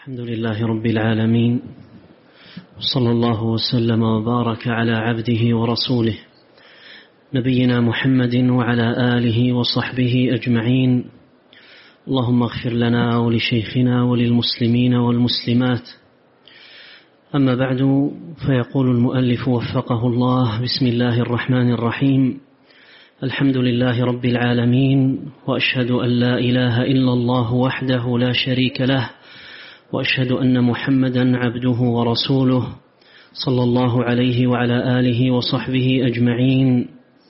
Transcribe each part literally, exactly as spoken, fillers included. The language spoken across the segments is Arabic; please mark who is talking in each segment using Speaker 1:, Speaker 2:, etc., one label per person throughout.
Speaker 1: الحمد لله رب العالمين، وصلى الله وسلم وبارك على عبده ورسوله نبينا محمد وعلى آله وصحبه أجمعين. اللهم اغفر لنا ولشيخنا وللمسلمين والمسلمات. أما بعد، فيقول المؤلف وفقه الله: بسم الله الرحمن الرحيم. الحمد لله رب العالمين، وأشهد أن لا إله إلا الله وحده لا شريك له، وأشهد أن محمدا عبده ورسوله صلى الله عليه وعلى آله وصحبه أجمعين.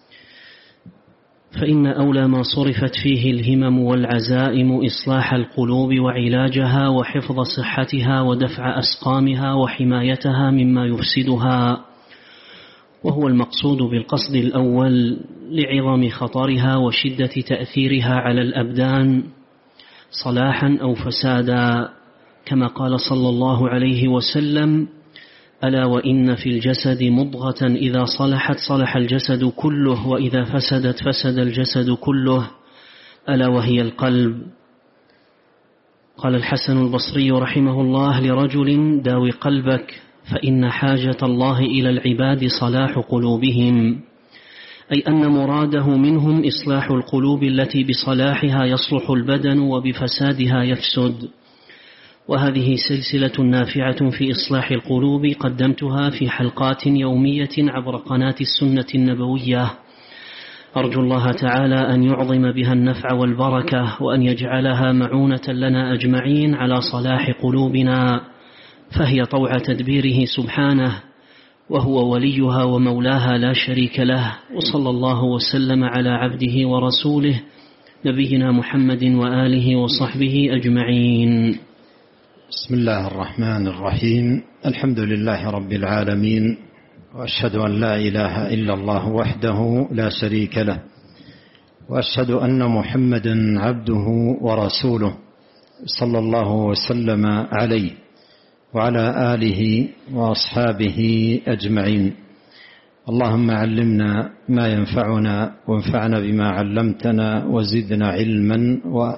Speaker 1: فإن أولى ما صرفت فيه الهمم والعزائم إصلاح القلوب وعلاجها وحفظ صحتها ودفع أسقامها وحمايتها مما يفسدها، وهو المقصود بالقصد الأول لعظم خطرها وشدة تأثيرها على الأبدان صلاحا أو فسادا، كما قال صلى الله عليه وسلم: ألا وإن في الجسد مضغة إذا صلحت صلح الجسد كله، وإذا فسدت فسد الجسد كله، ألا وهي القلب. قال الحسن البصري رحمه الله لرجل: داوي قلبك، فإن حاجة الله إلى العباد صلاح قلوبهم، أي أن مراده منهم إصلاح القلوب التي بصلاحها يصلح البدن وبفسادها يفسد. وهذه سلسلة نافعة في إصلاح القلوب قدمتها في حلقات يومية عبر قناة السنة النبوية، أرجو الله تعالى أن يعظم بها النفع والبركة، وأن يجعلها معونة لنا أجمعين على صلاح قلوبنا، فهي طوع تدبيره سبحانه، وهو وليها ومولاها لا شريك له. وصلى الله وسلم على عبده ورسوله نبينا محمد وآله وصحبه أجمعين.
Speaker 2: بسم الله الرحمن الرحيم. الحمد لله رب العالمين، وأشهد أن لا إله إلا الله وحده لا شريك له، وأشهد أن محمدا عبده ورسوله صلى الله وسلم عليه وعلى آله وأصحابه أجمعين. اللهم علمنا ما ينفعنا، وانفعنا بما علمتنا، وزدنا علما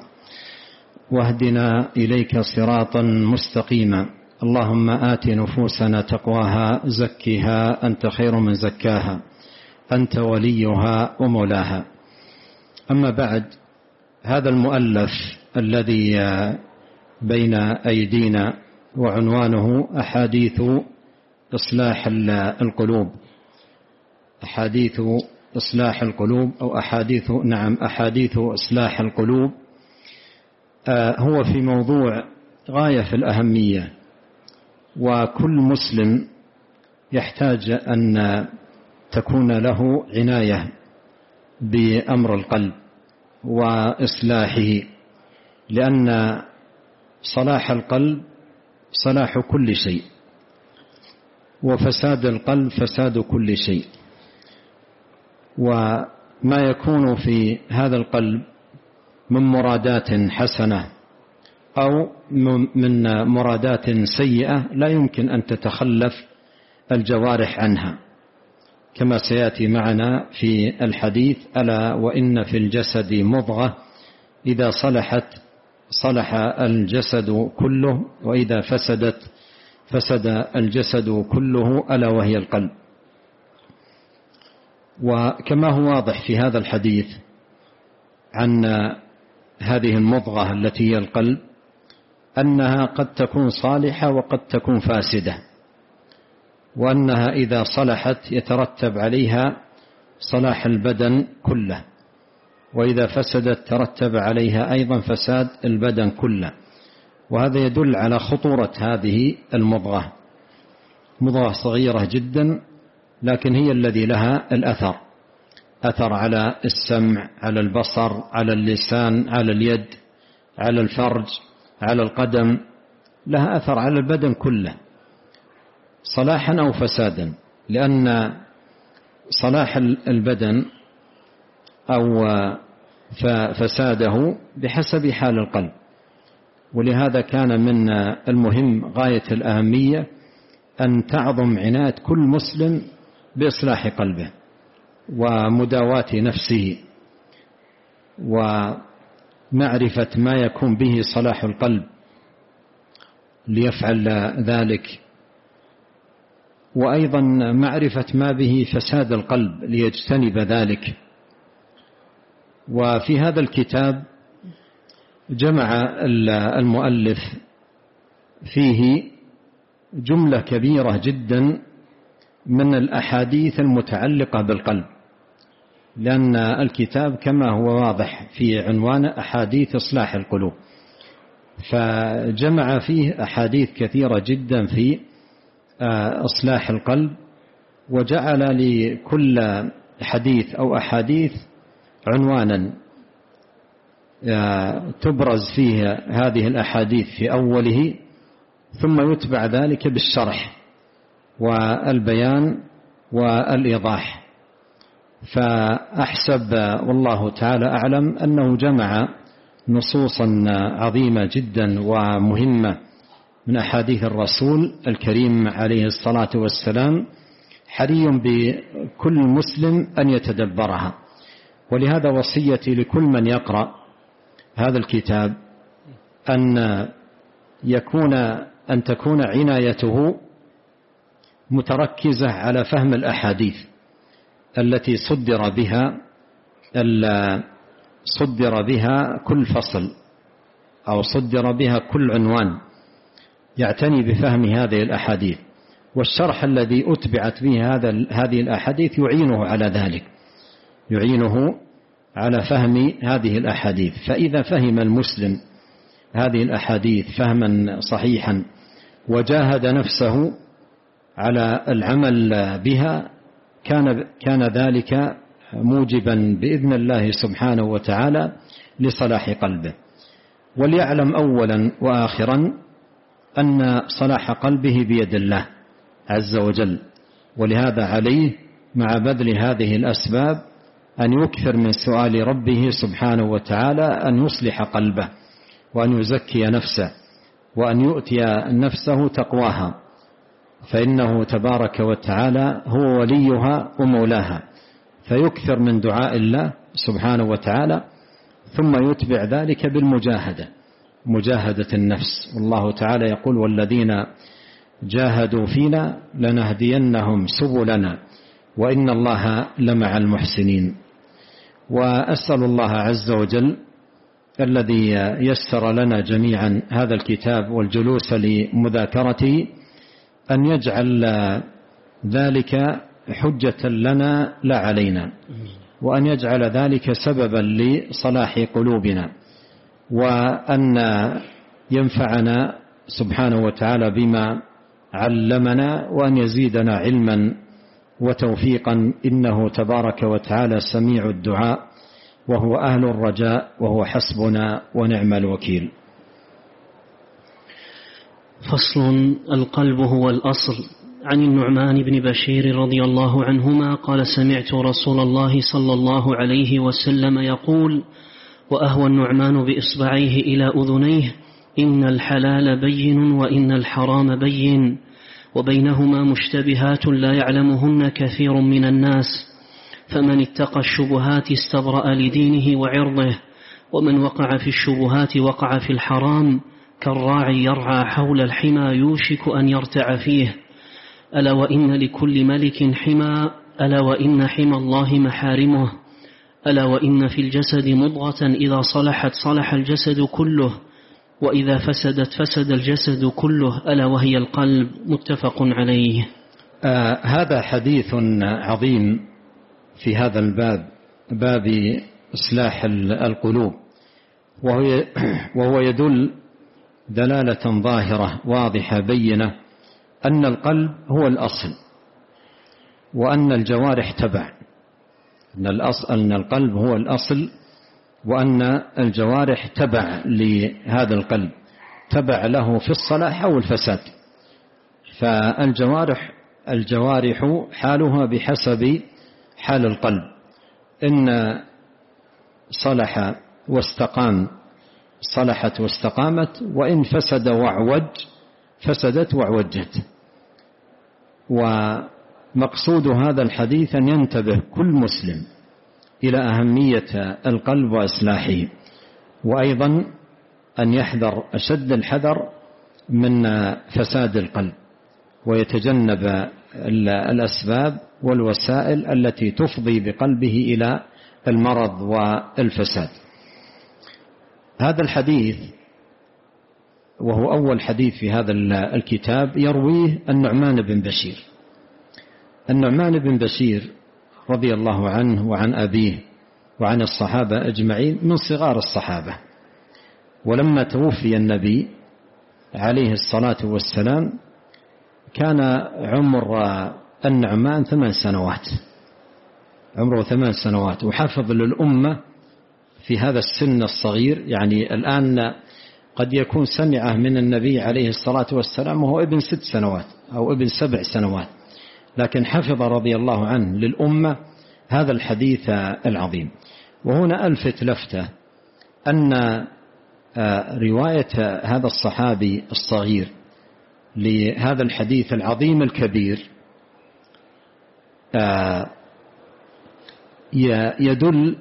Speaker 2: واهدنا إليك صراطا مستقيما. اللهم آت نفوسنا تقواها، زكها أنت خير من زكاها، أنت وليها ومولاها. أما بعد، هذا المؤلف الذي بين أيدينا وعنوانه أحاديث إصلاح القلوب، أحاديث إصلاح القلوب أو أحاديث نعم أحاديث إصلاح القلوب، هو في موضوع غاية في الأهمية، وكل مسلم يحتاج أن تكون له عناية بأمر القلب وإصلاحه، لأن صلاح القلب صلاح كل شيء، وفساد القلب فساد كل شيء. وما يكون في هذا القلب من مرادات حسنة أو من مرادات سيئة لا يمكن أن تتخلف الجوارح عنها، كما سيأتي معنا في الحديث: ألا وإن في الجسد مضغة إذا صلحت صلح الجسد كله، وإذا فسدت فسد الجسد كله، ألا وهي القلب. وكما هو واضح في هذا الحديث عن هذه المضغة التي هي القلب، أنها قد تكون صالحة وقد تكون فاسدة، وأنها إذا صلحت يترتب عليها صلاح البدن كله، وإذا فسدت ترتب عليها أيضا فساد البدن كله. وهذا يدل على خطورة هذه المضغة، مضغة صغيرة جدا، لكن هي الذي لها الأثر، أثر على السمع، على البصر، على اللسان، على اليد، على الفرج، على القدم، لها أثر على البدن كله، صلاحا أو فسادا، لأن صلاح البدن أو فساده بحسب حال القلب. ولهذا كان من المهم غاية الأهمية أن تعظم عناية كل مسلم بإصلاح قلبه ومداواة نفسه، ومعرفة ما يكون به صلاح القلب ليفعل ذلك، وأيضا معرفة ما به فساد القلب ليجتنب ذلك. وفي هذا الكتاب جمع المؤلف فيه جملة كبيرة جدا من الأحاديث المتعلقة بالقلب، لأن الكتاب كما هو واضح في عنوان أحاديث إصلاح القلوب، فجمع فيه أحاديث كثيرة جدا في إصلاح القلب، وجعل لكل حديث أو أحاديث عنوانا تبرز فيه هذه الأحاديث في أوله، ثم يتبع ذلك بالشرح والبيان والإيضاح. فأحسب والله تعالى أعلم أنه جمع نصوصا عظيمة جدا ومهمة من أحاديث الرسول الكريم عليه الصلاة والسلام، حري بكل مسلم أن يتدبرها. ولهذا وصيتي لكل من يقرأ هذا الكتاب أن يكون أن تكون عنايته متركزة على فهم الأحاديث التي صدر بها صدر بها كل فصل أو صدر بها كل عنوان، يعتني بفهم هذه الأحاديث، والشرح الذي أتبعت به هذا هذه الأحاديث يعينه على ذلك، يعينه على فهم هذه الأحاديث. فإذا فهم المسلم هذه الأحاديث فهما صحيحا وجاهد نفسه على العمل بها، كان كان ذلك موجبا بإذن الله سبحانه وتعالى لصلاح قلبه. وليعلم أولا وآخرا أن صلاح قلبه بيد الله عز وجل، ولهذا عليه مع بذل هذه الأسباب أن يكثر من سؤال ربه سبحانه وتعالى أن يصلح قلبه، وأن يزكي نفسه، وأن يؤتي نفسه تقواها، فإنه تبارك وتعالى هو وليها ومولاها. فيكثر من دعاء الله سبحانه وتعالى، ثم يتبع ذلك بالمجاهدة، مجاهدة النفس. والله تعالى يقول: والذين جاهدوا فينا لنهدينهم سبلنا وإن الله لمع المحسنين. وأسأل الله عز وجل الذي يسر لنا جميعا هذا الكتاب والجلوس لمذاكرته أن يجعل ذلك حجة لنا لا علينا، وأن يجعل ذلك سببا لصلاح قلوبنا، وأن ينفعنا سبحانه وتعالى بما علمنا، وأن يزيدنا علما وتوفيقا، إنه تبارك وتعالى سميع الدعاء وهو أهل الرجاء وهو حسبنا ونعم الوكيل.
Speaker 1: فصل: القلب هو الأصل. عن النعمان بن بشير رضي الله عنهما قال: سمعت رسول الله صلى الله عليه وسلم يقول: وأهوى النعمان بإصبعيه إلى أذنيه: إن الحلال بين وإن الحرام بين وبينهما مشتبهات لا يعلمهن كثير من الناس، فمن اتقى الشبهات استبرأ لدينه وعرضه، ومن وقع في الشبهات وقع في الحرام، كالراعي يرعى حول الحمى يوشك أن يرتع فيه. ألا وإن لكل ملك حمى، ألا وإن حمى الله محارمه، ألا وإن في الجسد مضغة إذا صلحت صلح الجسد كله، وإذا فسدت فسد الجسد كله، ألا وهي القلب. متفق عليه.
Speaker 2: آه هذا حديث عظيم في هذا الباب، باب إصلاح القلوب، وهو, وهو يدل دلالة ظاهرة واضحة بينة أن القلب هو الأصل، وأن الجوارح تبع، أن الأصل أن القلب هو الأصل، وأن الجوارح تبع لهذا القلب، تبع له في الصلاح أو الفساد. فالجوارح الجوارح حالها بحسب حال القلب، إن صلح واستقام صلحت واستقامت، وإن فسد وعوج فسدت وعوجت. ومقصود هذا الحديث أن ينتبه كل مسلم إلى أهمية القلب وإصلاحه، وأيضا أن يحذر أشد الحذر من فساد القلب، ويتجنب الأسباب والوسائل التي تفضي بقلبه إلى المرض والفساد. هذا الحديث وهو أول حديث في هذا الكتاب يرويه النعمان بن بشير. النعمان بن بشير رضي الله عنه وعن أبيه وعن الصحابة أجمعين من صغار الصحابة، ولما توفي النبي عليه الصلاة والسلام كان عمر النعمان ثمان سنوات، عمره ثمان سنوات، وحفظ للأمة في هذا السن الصغير. يعني الآن قد يكون سمعه من النبي عليه الصلاة والسلام وهو ابن ست سنوات أو ابن سبع سنوات، لكن حفظ رضي الله عنه للأمة هذا الحديث العظيم. وهنا ألفت لفتة أن رواية هذا الصحابي الصغير لهذا الحديث العظيم الكبير يدل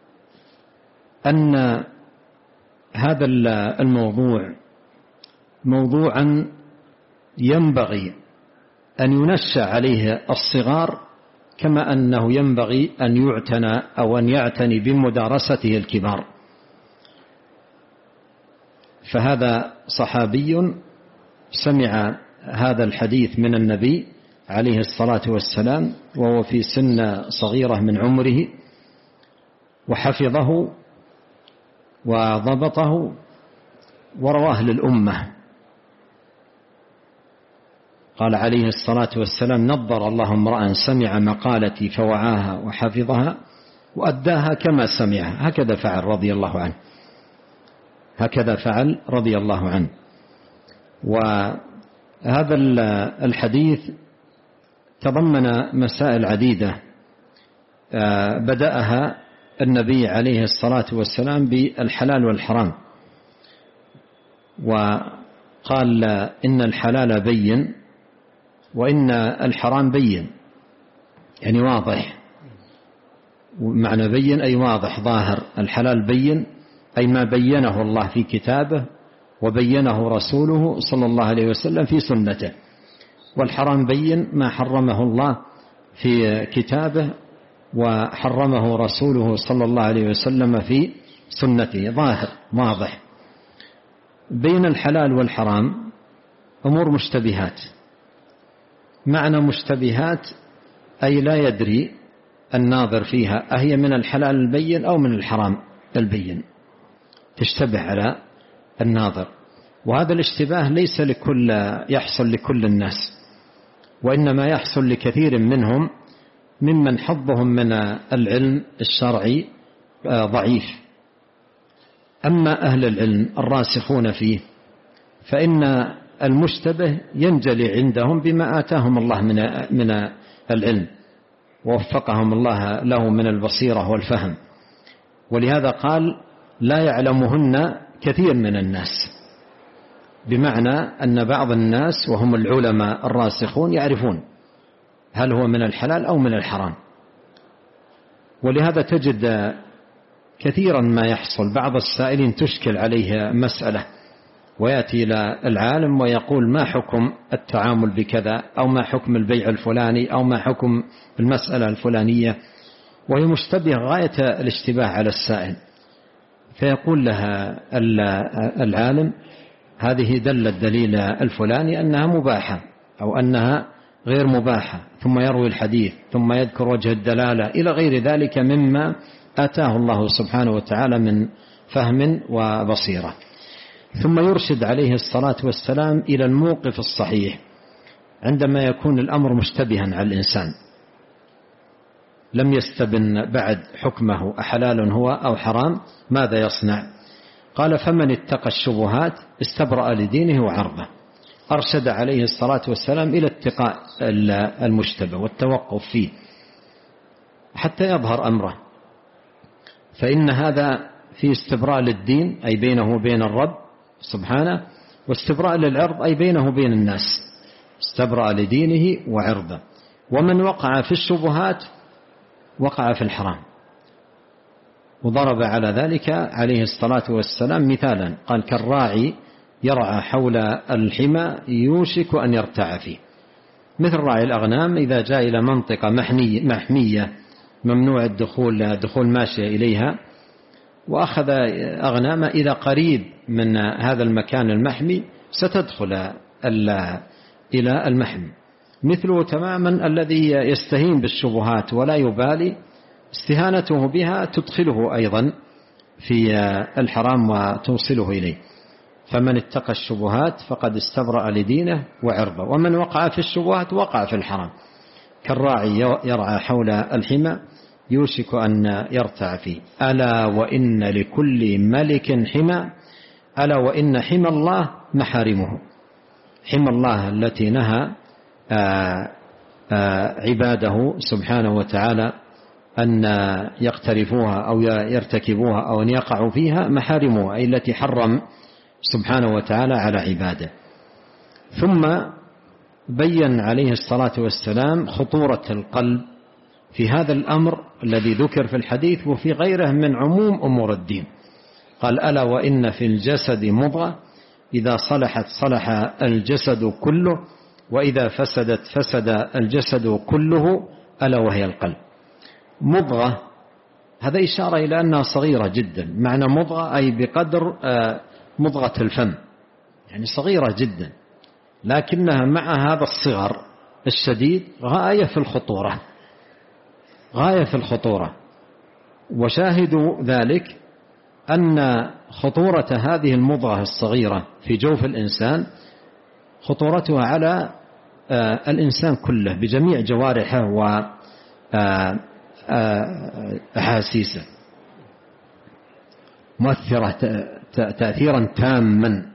Speaker 2: أن هذا الموضوع موضوعا ينبغي أن ينشأ عليه الصغار، كما أنه ينبغي أن يعتنى أو أن يعتني بمدارسته الكبار. فهذا صحابي سمع هذا الحديث من النبي عليه الصلاة والسلام وهو في سن صغيرة من عمره، وحفظه وضبطه ورواه للأمة. قال عليه الصلاة والسلام: نضر الله امرأ سمع مقالتي فوعاها وحفظها وأداها كما سمعها. هكذا فعل رضي الله عنه، هكذا فعل رضي الله عنه. وهذا الحديث تضمن مسائل عديدة بدأها النبي عليه الصلاة والسلام بالحلال والحرام، وقال إن الحلال بين وإن الحرام بين، يعني واضح. معنى بين أي واضح ظاهر. الحلال بين أي ما بينه الله في كتابه وبينه رسوله صلى الله عليه وسلم في سنته، والحرام بين ما حرمه الله في كتابه وحرمه رسوله صلى الله عليه وسلم في سنته، ظاهر واضح. بين الحلال والحرام أمور مشتبهات. معنى مشتبهات أي لا يدري الناظر فيها أهي من الحلال البين أو من الحرام البين، تشتبه على الناظر. وهذا الاشتباه ليس لكل يحصل لكل الناس، وإنما يحصل لكثير منهم ممن حظهم من العلم الشرعي ضعيف. أما أهل العلم الراسخون فيه فإن المشتبه ينجلي عندهم بما آتاهم الله من من العلم ووفقهم الله له من البصيرة والفهم. ولهذا قال: لا يعلمهن كثير من الناس، بمعنى أن بعض الناس وهم العلماء الراسخون يعرفون هل هو من الحلال أو من الحرام. ولهذا تجد كثيرا ما يحصل بعض السائلين تشكل عليه مسألة ويأتي إلى العالم ويقول: ما حكم التعامل بكذا، أو ما حكم البيع الفلاني، أو ما حكم المسألة الفلانية، وهي مشتبه غاية الاشتباه على السائل. فيقول لها العالم: هذه دل الدليل الفلاني أنها مباحة أو أنها غير مباحة، ثم يروي الحديث ثم يذكر وجه الدلالة إلى غير ذلك مما آتاه الله سبحانه وتعالى من فهم وبصيرة. ثم يرشد عليه الصلاة والسلام إلى الموقف الصحيح عندما يكون الأمر مشتبها على الإنسان، لم يستبن بعد حكمه أحلال هو أو حرام، ماذا يصنع؟ قال: فمن اتقى الشبهات استبرأ لدينه وعرضه. أرشد عليه الصلاة والسلام إلى اتقاء المشتبه والتوقف فيه حتى يظهر أمره، فإن هذا في استبراء للدين أي بينه وبين الرب سبحانه، واستبراء للعرض أي بينه وبين الناس، استبرأ لدينه وعرضه. ومن وقع في الشبهات وقع في الحرام. وضرب على ذلك عليه الصلاة والسلام مثالا، قال: كالراعي يرعى حول الحمى يوشك أن يرتع فيه، مثل راعي الأغنام إذا جاء إلى منطقة محمية ممنوع الدخول دخول ماشية إليها وأخذ أغنام، إذا قريب من هذا المكان المحمي ستدخل إلى المحمي. مثله تماما الذي يستهين بالشبهات ولا يبالي، استهانته بها تدخله أيضا في الحرام وتوصله إليه. فمن اتقى الشبهات فقد استبرأ لدينه وعرضه، ومن وقع في الشبهات وقع في الحرام. كالراعي يرعى حول الحمى يوشك أن يرتع فيه. ألا وإن لكل ملك حمى، ألا وإن حمى الله محارمه. حمى الله التي نهى آآ آآ عباده سبحانه وتعالى أن يقترفوها أو يرتكبوها أو أن يقعوا فيها محارمها، أي التي حرم سبحانه وتعالى على عباده. ثم بين عليه الصلاة والسلام خطورة القلب في هذا الأمر الذي ذكر في الحديث وفي غيره من عموم أمور الدين. قال: ألا وإن في الجسد مضغة إذا صلحت صلح الجسد كله وإذا فسدت فسد الجسد كله ألا وهي القلب. مضغة هذا إشارة إلى أنها صغيرة جدا، معنى مضغة أي بقدر مضغة الفم، يعني صغيرة جدا، لكنها مع هذا الصغر الشديد غاية في الخطورة، غاية في الخطورة. وشاهد ذلك أن خطورة هذه المضغة الصغيرة في جوف الإنسان خطورتها على الإنسان كله بجميع جوارحه وأحاسيسه، مؤثرة تأثيرا تاما،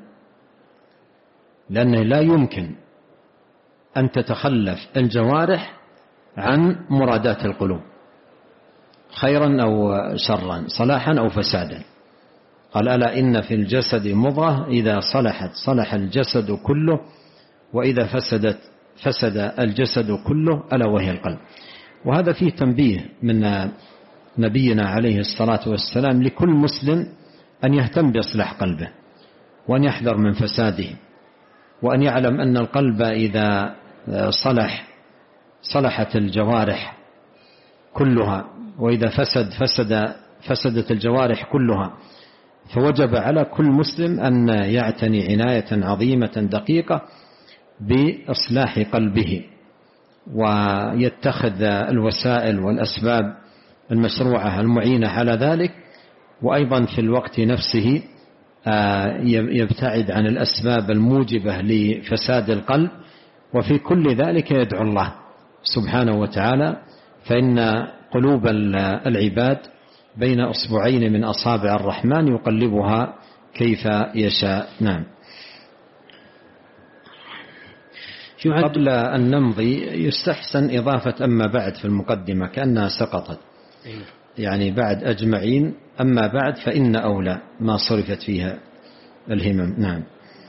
Speaker 2: لأنه لا يمكن أن تتخلف الجوارح عن مرادات القلوب خيرا أو شرا، صلاحا أو فسادا. قال: ألا إن في الجسد مضغة إذا صلحت صلح الجسد كله وإذا فسدت فسد الجسد كله ألا وهي القلب. وهذا فيه تنبيه من نبينا عليه الصلاة والسلام لكل مسلم أن يهتم بإصلاح قلبه وأن يحذر من فساده، وأن يعلم أن القلب إذا صلح صلحت الجوارح كلها، وإذا فسد فسد فسدت الجوارح كلها. فوجب على كل مسلم أن يعتني عناية عظيمة دقيقة بإصلاح قلبه، ويتخذ الوسائل والأسباب المشروعة المعينة على ذلك، وأيضا في الوقت نفسه يبتعد عن الأسباب الموجبة لفساد القلب. وفي كل ذلك يدعو الله سبحانه وتعالى، فإن قلوب العباد بين أصبعين من أصابع الرحمن يقلبها كيف يشاء. نعم. قبل أن نمضي يستحسن إضافة أما بعد في المقدمة كأنها سقطت، يعني بعد أجمعين أما بعد فإن أولى ما صرفت فيها الهمم. نعم.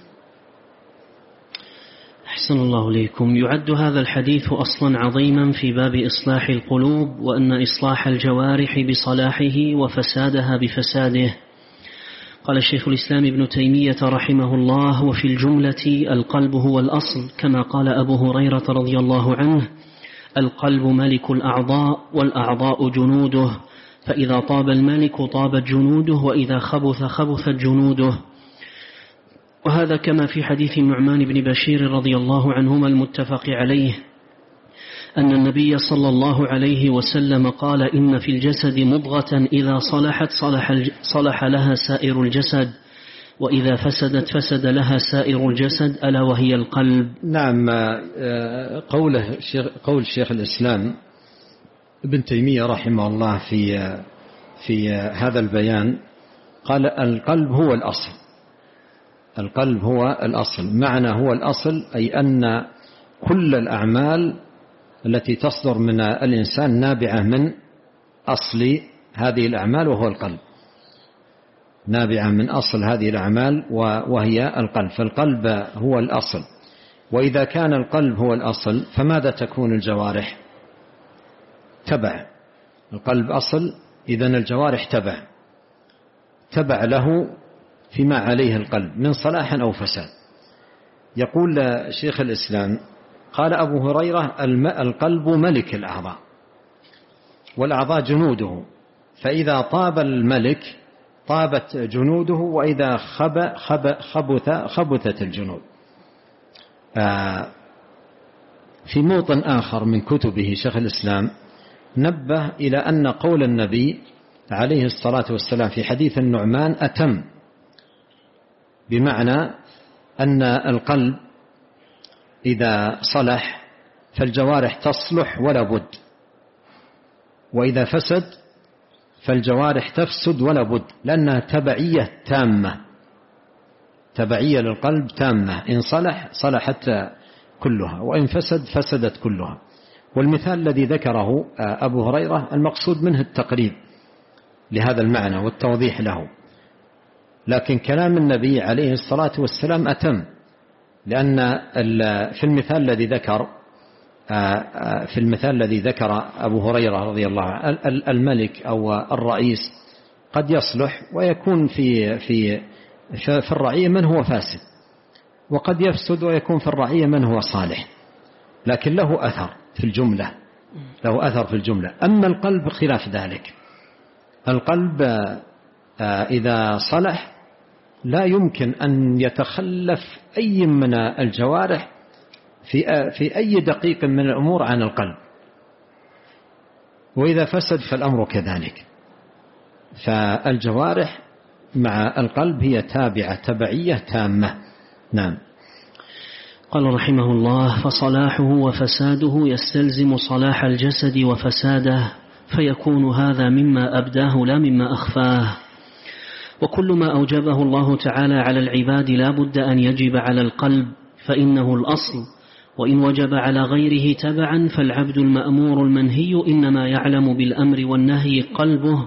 Speaker 1: أحسن الله إليكم. يعد هذا الحديث أصلا عظيما في باب إصلاح القلوب، وأن إصلاح الجوارح بصلاحه وفسادها بفساده. قال الشيخ الإسلام ابن تيمية رحمه الله: وفي الجملة القلب هو الأصل، كما قال أبو هريرة رضي الله عنه: القلب ملك الأعضاء والأعضاء جنوده، فإذا طاب الملك طابت جنوده، وإذا خبث خبثت جنوده. وهذا كما في حديث النعمان بن بشير رضي الله عنهما المتفق عليه أن النبي صلى الله عليه وسلم قال: إن في الجسد مضغة إذا صلحت صلح, صلح لها سائر الجسد، وإذا فسدت فسد لها سائر الجسد، ألا وهي القلب.
Speaker 2: نعم. قوله قول شيخ الإسلام ابن تيمية رحمه الله في في هذا البيان، قال: القلب هو الأصل. القلب هو الأصل، معنى هو الأصل أي أن كل الأعمال التي تصدر من الإنسان نابعة من أصل هذه الأعمال وهو القلب، نابعة من أصل هذه الأعمال وهي القلب. فالقلب هو الأصل، وإذا كان القلب هو الأصل فماذا تكون الجوارح؟ تبع. القلب أصل، إذن الجوارح تبع تبع له فيما عليه القلب من صلاح أو فساد. يقول شيخ الإسلام قال أبو هريرة القلب ملك الأعضاء والأعضاء جنوده، فإذا طاب الملك طابت جنوده، وإذا خب خب خبث خبثت الجنود. في موطن آخر من كتبه شيخ الإسلام نبه إلى أن قول النبي عليه الصلاة والسلام في حديث النعمان أتم، بمعنى أن القلب إذا صلح فالجوارح تصلح ولا بد، وإذا فسد فالجوارح تفسد ولا بد، لأنها تبعية تامة، تبعية للقلب تامة، إن صلح صلحت كلها، وإن فسد فسدت كلها. والمثال الذي ذكره أبو هريرة المقصود منه التقريب لهذا المعنى والتوضيح له، لكن كلام النبي عليه الصلاة والسلام أتم، لأن في المثال الذي ذكر في المثال الذي ذكر أبو هريرة رضي الله عنه الملك أو الرئيس قد يصلح ويكون في في في الرعية من هو فاسد، وقد يفسد ويكون في الرعية من هو صالح، لكن له أثر في الجملة، له أثر في الجملة. أما القلب خلاف ذلك، القلب إذا صلح لا يمكن أن يتخلف أي من الجوارح في في أي دقيق من الأمور عن القلب، وإذا فسد فالأمر كذلك. فالجوارح مع القلب هي تابعة تبعية تامة. نعم.
Speaker 1: قال رحمه الله: فصلاحه وفساده يستلزم صلاح الجسد وفساده، فيكون هذا مما أبداه لا مما أخفاه. وكل ما أوجبه الله تعالى على العباد لا بد أن يجب على القلب، فإنه الأصل، وإن وجب على غيره تبعا فالعبد المأمور المنهي إنما يعلم بالأمر والنهي قلبه،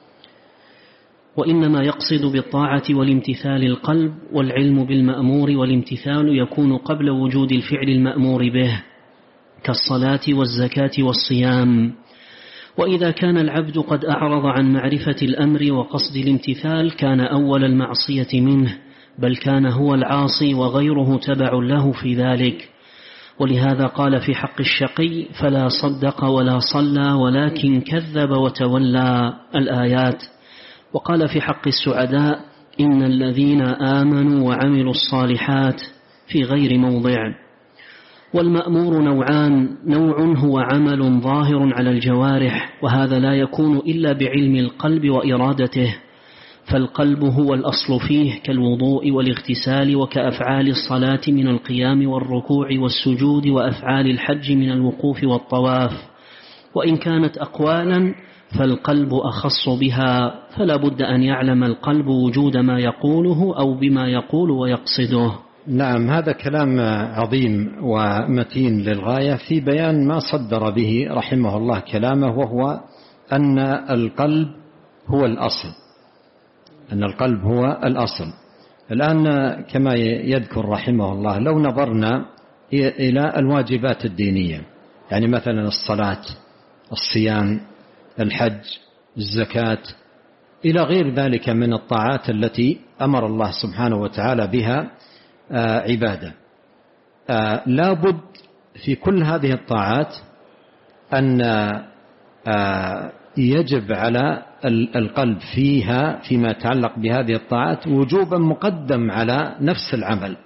Speaker 1: وإنما يقصد بالطاعة والامتثال القلب، والعلم بالمأمور والامتثال يكون قبل وجود الفعل المأمور به كالصلاة والزكاة والصيام. وإذا كان العبد قد أعرض عن معرفة الأمر وقصد الامتثال كان أول المعصية منه، بل كان هو العاصي وغيره تبع له في ذلك. ولهذا قال في حق الشقي: فلا صدق ولا صلى ولكن كذب وتولى، الآيات. وقال في حق السعداء: إن الذين آمنوا وعملوا الصالحات، في غير موضع. والمأمور نوعان: نوع هو عمل ظاهر على الجوارح، وهذا لا يكون إلا بعلم القلب وإرادته، فالقلب هو الأصل فيه كالوضوء والاغتسال، وكأفعال الصلاة من القيام والركوع والسجود، وأفعال الحج من الوقوف والطواف. وإن كانت أقوالا فالقلب أخص بها، فلا بد أن يعلم القلب وجود ما يقوله أو بما يقول ويقصده.
Speaker 2: نعم، هذا كلام عظيم ومتين للغاية في بيان ما صدر به رحمه الله كلامه، وهو أن القلب هو الأصل، أن القلب هو الأصل. الآن كما يذكر رحمه الله لو نظرنا إلى الواجبات الدينية، يعني مثلا الصلاة، الصيام، الحج، الزكاة، إلى غير ذلك من الطاعات التي أمر الله سبحانه وتعالى بها عبادة، لا بد في كل هذه الطاعات أن يجب على القلب فيها فيما يتعلق بهذه الطاعات وجوبا مقدم على نفس العمل،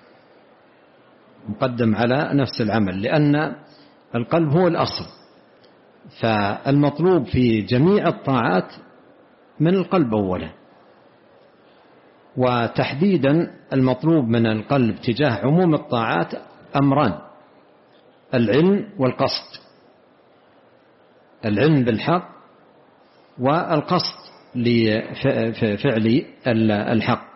Speaker 2: مقدم على نفس العمل، لأن القلب هو الأصل. فالمطلوب في جميع الطاعات من القلب أولا، وتحديدا المطلوب من القلب تجاه عموم الطاعات أمران: العلم والقصد، العلم بالحق والقصد لفعل الحق.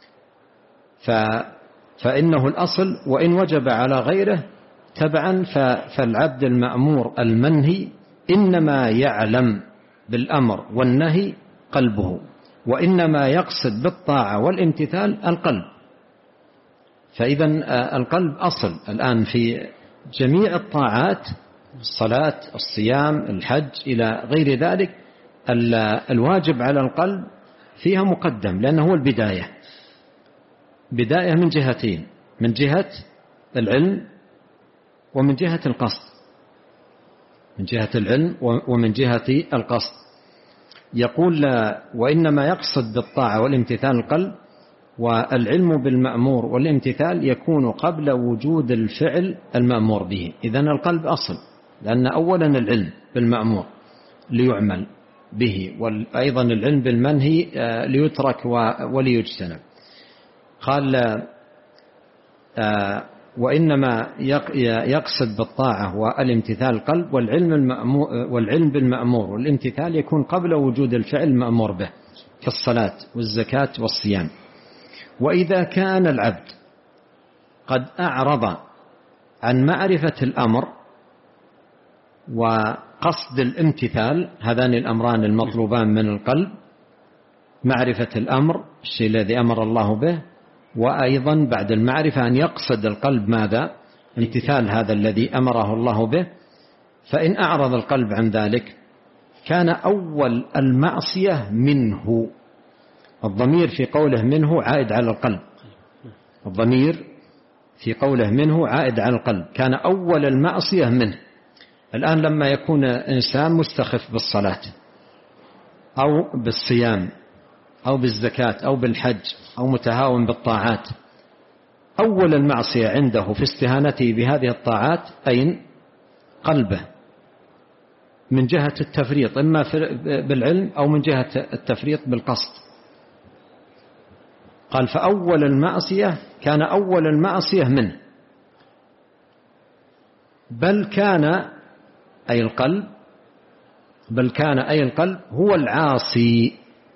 Speaker 2: فإنه الأصل، وإن وجب على غيره تبعا فالعبد المأمور المنهي إنما يعلم بالأمر والنهي قلبه، وإنما يقصد بالطاعة والامتثال القلب. فإذا القلب أصل الآن في جميع الطاعات، الصلاة، الصيام، الحج إلى غير ذلك، الواجب على القلب فيها مقدم لأنه هو البداية، بداية من جهتين، من جهة العلم ومن جهة القصد، من جهة العلم ومن جهة القصد. يقول وإنما يقصد بالطاعة والامتثال القلب، والعلم بالمأمور والامتثال يكون قبل وجود الفعل المأمور به. إذن القلب أصل، لأن أولا العلم بالمأمور ليعمل به، وأيضا العلم بالمنهي ليترك وليجتنب. قال وإنما يقصد بالطاعة والامتثال القلب، والعلم, والعلم بالمأمور والامتثال يكون قبل وجود الفعل المأمور به كالصلاة والزكاة والصيام. وإذا كان العبد قد أعرض عن معرفة الأمر وقصد الامتثال، هذان الأمران المطلوبان من القلب، معرفة الأمر الشيء الذي أمر الله به، وأيضا بعد المعرفة أن يقصد القلب ماذا؟ امتثال هذا الذي أمره الله به. فإن أعرض القلب عن ذلك كان أول المعصية منه. الضمير في قوله منه عائد على القلب، الضمير في قوله منه عائد على القلب، كان أول المعصية منه. الآن لما يكون إنسان مستخف بالصلاة أو بالصيام أو بالزكاة أو بالحج أو متهاون بالطاعات، أول المعصية عنده في استهانته بهذه الطاعات أين؟ قلبه، من جهة التفريط إما بالعلم أو من جهة التفريط بالقصد. قال فأول المعصية كان أول المعصية منه، بل كان أي القلب بل كان أي القلب هو العاصي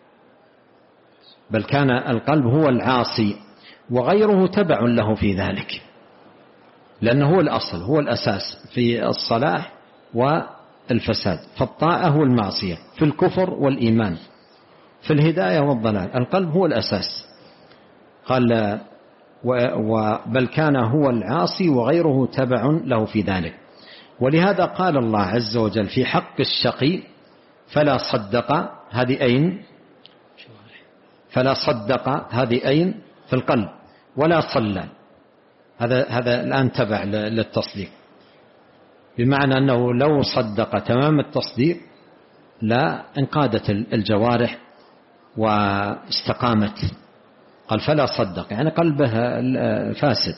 Speaker 2: بل كان القلب هو العاصي وغيره تبع له في ذلك، لأنه هو الأصل، هو الأساس في الصلاح والفساد. فالطاعة هو المعصية، في الكفر والإيمان، في الهداية والضلال، القلب هو الأساس. قال بل كان هو العاصي وغيره تبع له في ذلك. ولهذا قال الله عز وجل في حق الشقي فلا صدق، هذه أين؟ فلا صدق هذه أين؟ في القلب. ولا صلى، هذا هذا الآن تبع للتصديق، بمعنى أنه لو صدق تمام التصديق لا انقادت الجوارح واستقامت. قال فلا صدق يعني قلبه فاسد،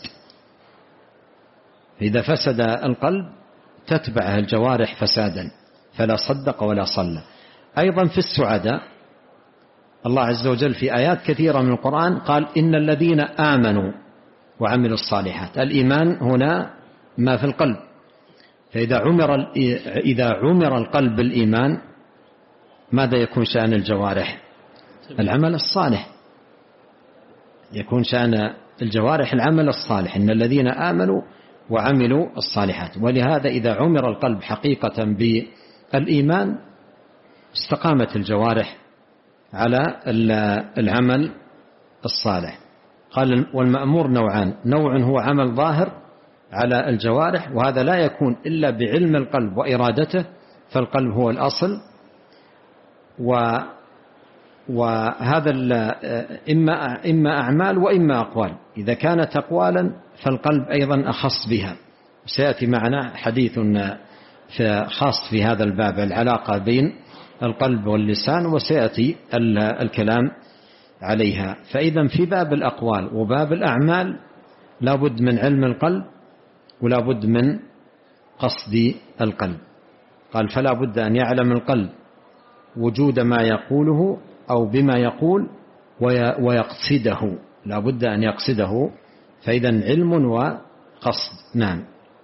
Speaker 2: إذا فسد القلب تتبعه الجوارح فسادا، فلا صدق ولا صلى. أيضا في السعداء الله عز وجل في آيات كثيرة من القرآن قال إن الذين آمنوا وعملوا الصالحات. الإيمان هنا ما في القلب، فإذا عمر إذا عمر القلب بالإيمان ماذا يكون شأن الجوارح؟ العمل الصالح، يكون شأن الجوارح العمل الصالح، إن الذين آمنوا وعملوا الصالحات. ولهذا إذا عمر القلب حقيقة بالإيمان استقامت الجوارح على العمل الصالح. قال والمأمور نوعان، نوع هو عمل ظاهر على الجوارح، وهذا لا يكون إلا بعلم القلب وإرادته، فالقلب هو الأصل. و وهذا إما إما أعمال وإما أقوال. إذا كانت أقوالا فالقلب أيضا أخص بها، سيأتي معنا حديث خاص في هذا الباب، العلاقة بين القلب واللسان، وسيأتي الكلام عليها. فإذا في باب الأقوال وباب الأعمال لا بد من علم القلب ولا بد من قصد القلب. قال فلا بد أن يعلم القلب وجود ما يقوله أو بما يقول ويقصده، لا بد أن يقصده. فإذا علم وقصد. نعم.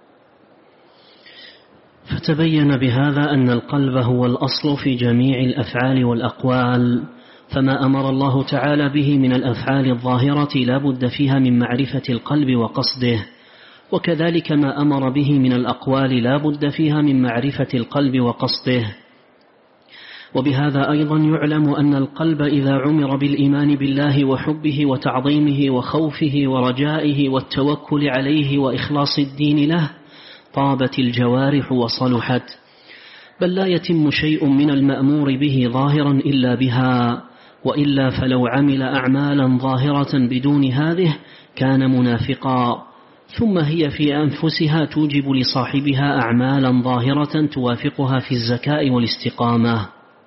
Speaker 1: فتبين بهذا أن القلب هو الأصل في جميع الأفعال والأقوال، فما أمر الله تعالى به من الأفعال الظاهرة لا بد فيها من معرفة القلب وقصده، وكذلك ما أمر به من الأقوال لا بد فيها من معرفة القلب وقصده. وبهذا أيضا يعلم أن القلب إذا عمر بالإيمان بالله وحبه وتعظيمه وخوفه ورجائه والتوكل عليه وإخلاص الدين له طابت الجوارح وصلحت، بل لا يتم شيء من المأمور به ظاهرا إلا بها، وإلا فلو عمل أعمالا ظاهرة بدون هذه كان منافقا. ثم هي في أنفسها توجب لصاحبها أعمالا ظاهرة توافقها في الزكاء والاستقامة.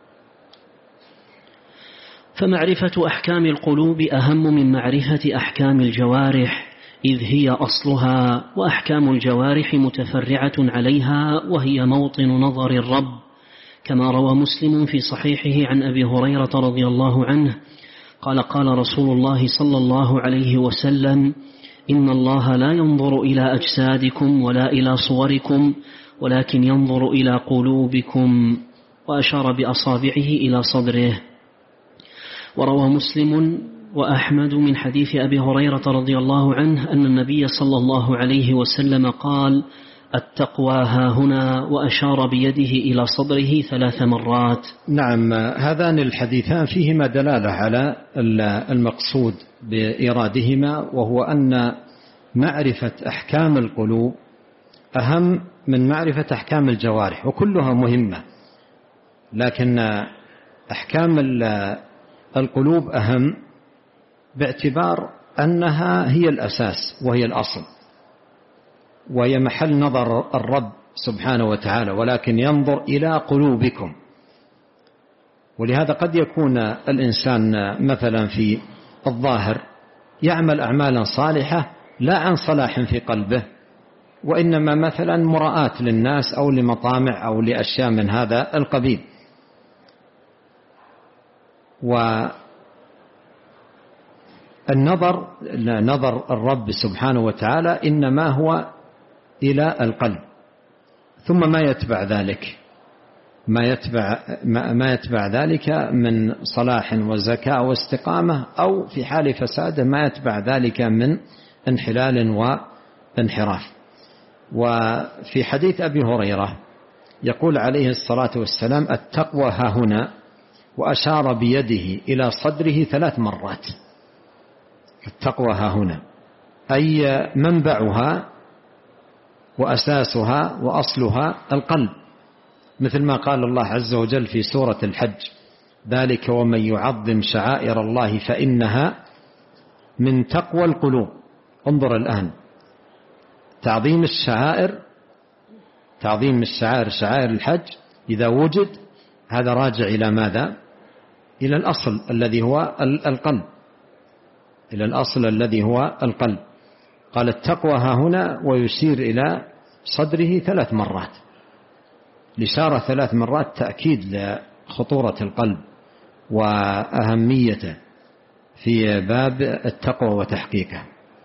Speaker 1: فمعرفة أحكام القلوب أهم من معرفة أحكام الجوارح، إذ هي أصلها، وأحكام الجوارح متفرعة عليها وهي موطن نظر الرب، كما روى مسلم في صحيحه عن أبي هريرة رضي الله عنه قال قال رسول الله صلى الله عليه وسلم: إن الله لا ينظر إلى أجسادكم ولا إلى صوركم ولكن ينظر إلى قلوبكم، وأشار بأصابعه إلى صدره. وروى مسلم وأحمد من حديث أبي هريرة رضي الله عنه أن النبي صلى الله عليه وسلم قال: التقوى ها هنا، وأشار بيده إلى صدره ثلاث مرات.
Speaker 2: نعم، هذان الحديثان فيهما دلالة على المقصود بإيرادهما، وهو أن معرفة أحكام القلوب أهم من معرفة أحكام الجوارح، وكلها مهمة، لكن أحكام القلوب أهم باعتبار أنها هي الأساس وهي الأصل، وهي محل نظر الرب سبحانه وتعالى، ولكن ينظر إلى قلوبكم. ولهذا قد يكون الإنسان مثلا في الظاهر يعمل أعمالا صالحة لا عن صلاح في قلبه، وإنما مثلا مراءة للناس أو لمطامع أو لأشياء من هذا القبيل. والنظر نظر الرب سبحانه وتعالى إنما هو إلى القلب، ثم ما يتبع ذلك ما يتبع ما يتبع ذلك من صلاح وزكاة واستقامة، أو في حال فساد ما يتبع ذلك من انحلال وانحراف. وفي حديث أبي هريرة يقول عليه الصلاة والسلام: التقوى ها هنا، وأشار بيده إلى صدره ثلاث مرات. التقوى ها هنا أي منبعها وأساسها وأصلها القلب، مثل ما قال الله عز وجل في سورة الحج: ذلك ومن يعظم شعائر الله فإنها من تقوى القلوب. انظر الآن، تعظيم الشعائر تعظيم الشعائر شعائر الحج إذا وجد هذا راجع إلى ماذا؟ إلى الأصل الذي هو القلب، إلى الأصل الذي هو القلب. قال التقوى ها هنا، ويشير إلى صدره ثلاث مرات. الإشارة ثلاث مرات تأكيد لخطورة القلب وأهميته في باب التقوى وتحقيقه.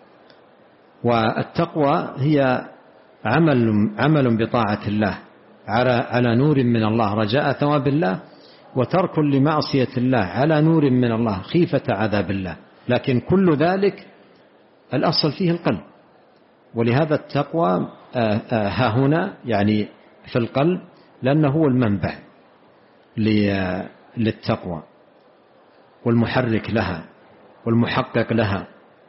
Speaker 2: والتقوى هي عمل عمل بطاعة الله على على نور من الله رجاء ثواب الله، وترك لمعصية الله على نور من الله خيفة عذاب الله. لكن كل ذلك الأصل فيه القلب، ولهذا التقوى ها هنا يعني في القلب، لأنه هو المنبع للتقوى والمحرك لها والمحقق لها،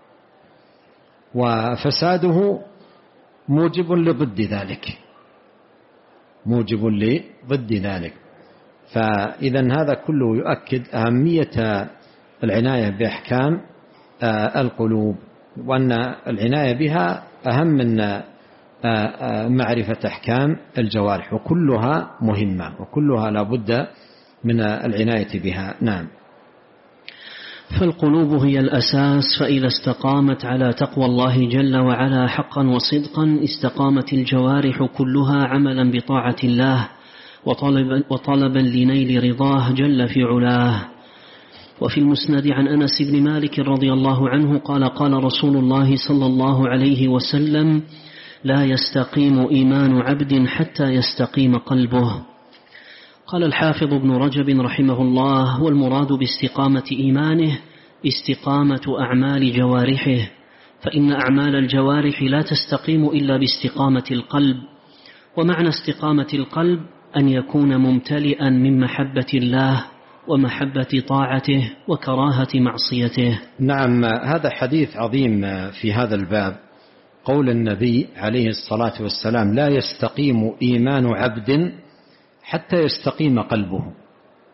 Speaker 2: وفساده موجب لضد ذلك موجب لضد ذلك. فإذا هذا كله يؤكد أهمية العناية بأحكام القلوب، وأن العناية بها أهم من معرفة أحكام الجوارح، وكلها مهمة وكلها لا بد من العناية بها. نعم.
Speaker 1: فالقلوب هي الأساس، فإذا استقامت على تقوى الله جل وعلا حقا وصدقا استقامت الجوارح كلها عملا بطاعة الله وطلبا, وطلبا لنيل رضاه جل في علاه. وفي المسند عن أنس بن مالك رضي الله عنه قال قال رسول الله صلى الله عليه وسلم: لا يستقيم إيمان عبد حتى يستقيم قلبه. قال الحافظ ابن رجب رحمه الله: والمراد باستقامة إيمانه استقامة أعمال جوارحه، فإن أعمال الجوارح لا تستقيم إلا باستقامة القلب. ومعنى استقامة القلب أن يكون ممتلئا من محبة الله ومحبة طاعته وكراهة معصيته.
Speaker 2: نعم، هذا حديث عظيم في هذا الباب، قول النبي عليه الصلاة والسلام: لا يستقيم إيمان عبد حتى يستقيم قلبه.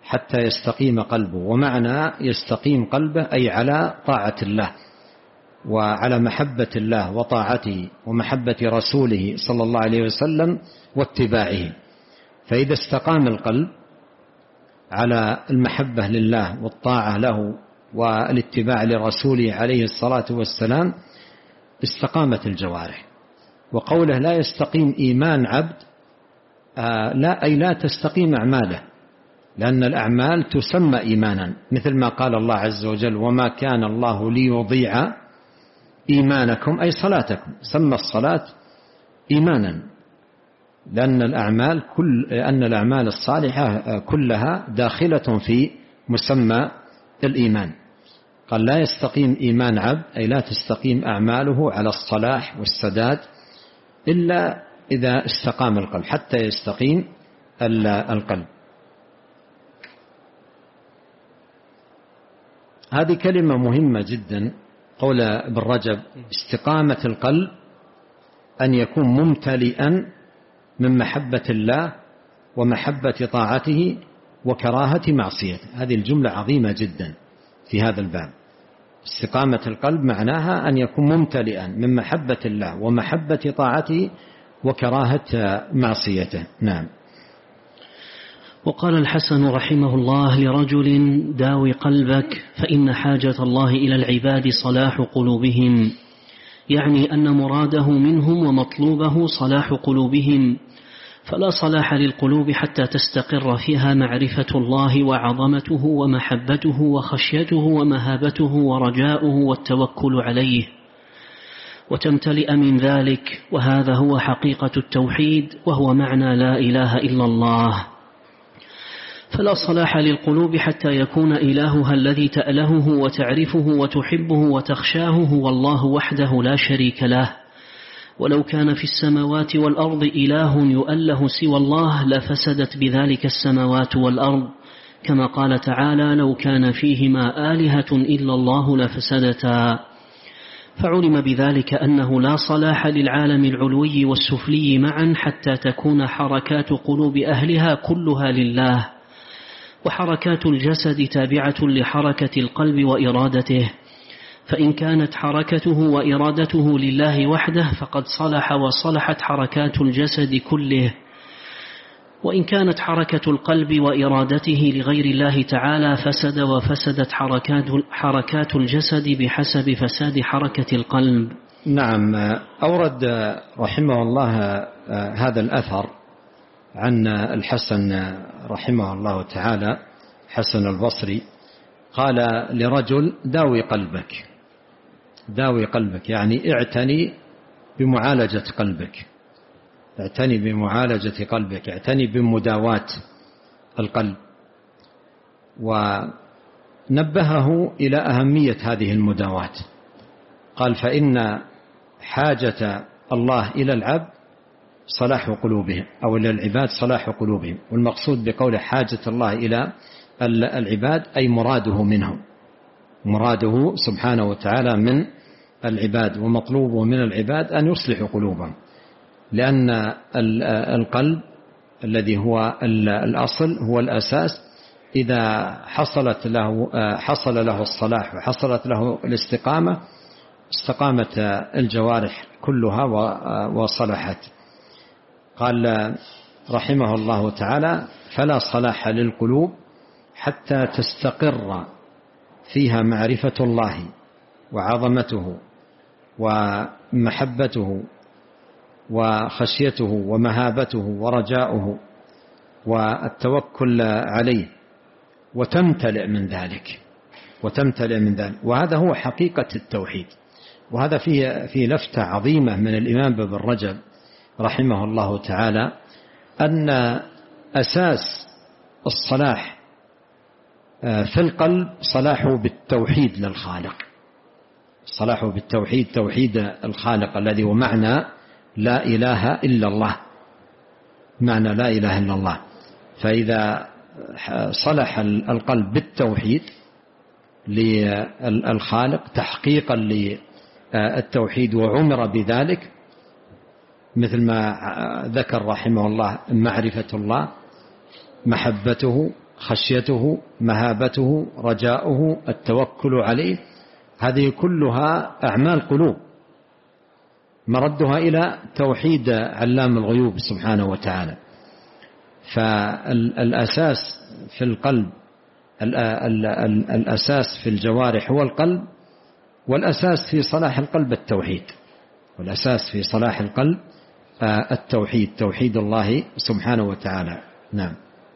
Speaker 2: حتى يستقيم قلبه. ومعنى يستقيم قلبه أي على طاعة الله وعلى محبة الله وطاعته ومحبة رسوله صلى الله عليه وسلم واتباعه. فإذا استقام القلب على المحبة لله والطاعة له والاتباع لرسوله عليه الصلاة والسلام استقامت الجوارح. وقوله لا يستقيم إيمان عبد آه لا أي لا تستقيم أعماله، لأن الأعمال تسمى إيمانا، مثل ما قال الله عز وجل وما كان الله ليضيع إيمانكم أي صلاتكم، سمى الصلاة إيمانا، لأن الأعمال كل أن الأعمال الصالحة كلها داخلة في مسمى الإيمان. قال لا يستقيم إيمان عبد أي لا تستقيم أعماله على الصلاح والسداد إلا إذا استقام القلب، حتى يستقيم القلب. هذه كلمة مهمة جدا، قول ابن رجب استقامة القلب أن يكون ممتلئا من محبة الله ومحبة طاعته وكراهة معصيته. هذه الجملة عظيمة جدا في هذا الباب. استقامة القلب معناها أن يكون ممتلئا من محبة الله ومحبة طاعته وكراهة معصيته. نعم.
Speaker 1: وقال الحسن رحمه الله لرجل داوي قلبك فإن حاجة الله إلى العباد صلاح قلوبهم، يعني أن مراده منهم ومطلوبه صلاح قلوبهم، فلا صلاح للقلوب حتى تستقر فيها معرفة الله وعظمته ومحبته وخشيته ومهابته ورجاؤه والتوكل عليه، وتمتلئ من ذلك، وهذا هو حقيقة التوحيد وهو معنى لا إله إلا الله. فلا صلاح للقلوب حتى يكون إلهها الذي تألهه وتعرفه وتحبه وتخشاه هو الله وحده لا شريك له، ولو كان في السماوات والأرض إله يؤله سوى الله لفسدت بذلك السماوات والأرض، كما قال تعالى لو كان فيهما آلهة إلا الله لفسدتا. فعلم بذلك أنه لا صلاح للعالم العلوي والسفلي معا حتى تكون حركات قلوب أهلها كلها لله، وحركات الجسد تابعة لحركة القلب وإرادته، فإن كانت حركته وإرادته لله وحده فقد صلح وصلحت حركات الجسد كله، وإن كانت حركة القلب وإرادته لغير الله تعالى فسد وفسدت حركات, حركات الجسد بحسب فساد حركة القلب.
Speaker 2: نعم. أورد رحمه الله هذا الأثر عن الحسن رحمه الله تعالى، حسن البصري، قال لرجل داوي قلبك، داوي قلبك يعني اعتني بمعالجة قلبك، اعتني بمعالجة قلبك، اعتني بمداواة القلب. ونبهه إلى أهمية هذه المداواة، قال فإن حاجة الله إلى العبد صلاح قلوبهم، أو إلى العباد صلاح قلوبهم. والمقصود بقول حاجة الله إلى العباد أي مراده منهم، مراده سبحانه وتعالى من العباد ومطلوبه من العباد أن يصلح قلوبهم، لأن القلب الذي هو الأصل هو الأساس، إذا حصلت له حصل له الصلاح وحصلت له الاستقامة استقامت الجوارح كلها وصلحت. قال رحمه الله تعالى فلا صلاح للقلوب حتى تستقر فيها معرفة الله وعظمته ومحبته وخشيته ومهابته ورجاؤه والتوكل عليه، وتمتلئ من ذلك وتمتلئ من ذلك وهذا هو حقيقة التوحيد. وهذا فيه في لفتة عظيمة من الإمام ابن رجب رحمه الله تعالى، أن أساس الصلاح في القلب صلاحه بالتوحيد للخالق، صلاحه بالتوحيد، توحيد الخالق الذي هو معنى لا إله إلا الله، معنى لا إله إلا الله. فإذا صلح القلب بالتوحيد للخالق تحقيقا للتوحيد وعمر بذلك، مثل ما ذكر رحمه الله معرفة الله، محبته، خشيته، مهابته، رجاؤه، التوكل عليه، هذه كلها أعمال قلوب مردها إلى توحيد علام الغيوب سبحانه وتعالى. فالأساس في القلب، الأساس في الجوارح هو القلب، والأساس في صلاح القلب التوحيد، والأساس في صلاح القلب التوحيد، توحيد الله سبحانه وتعالى. نعم.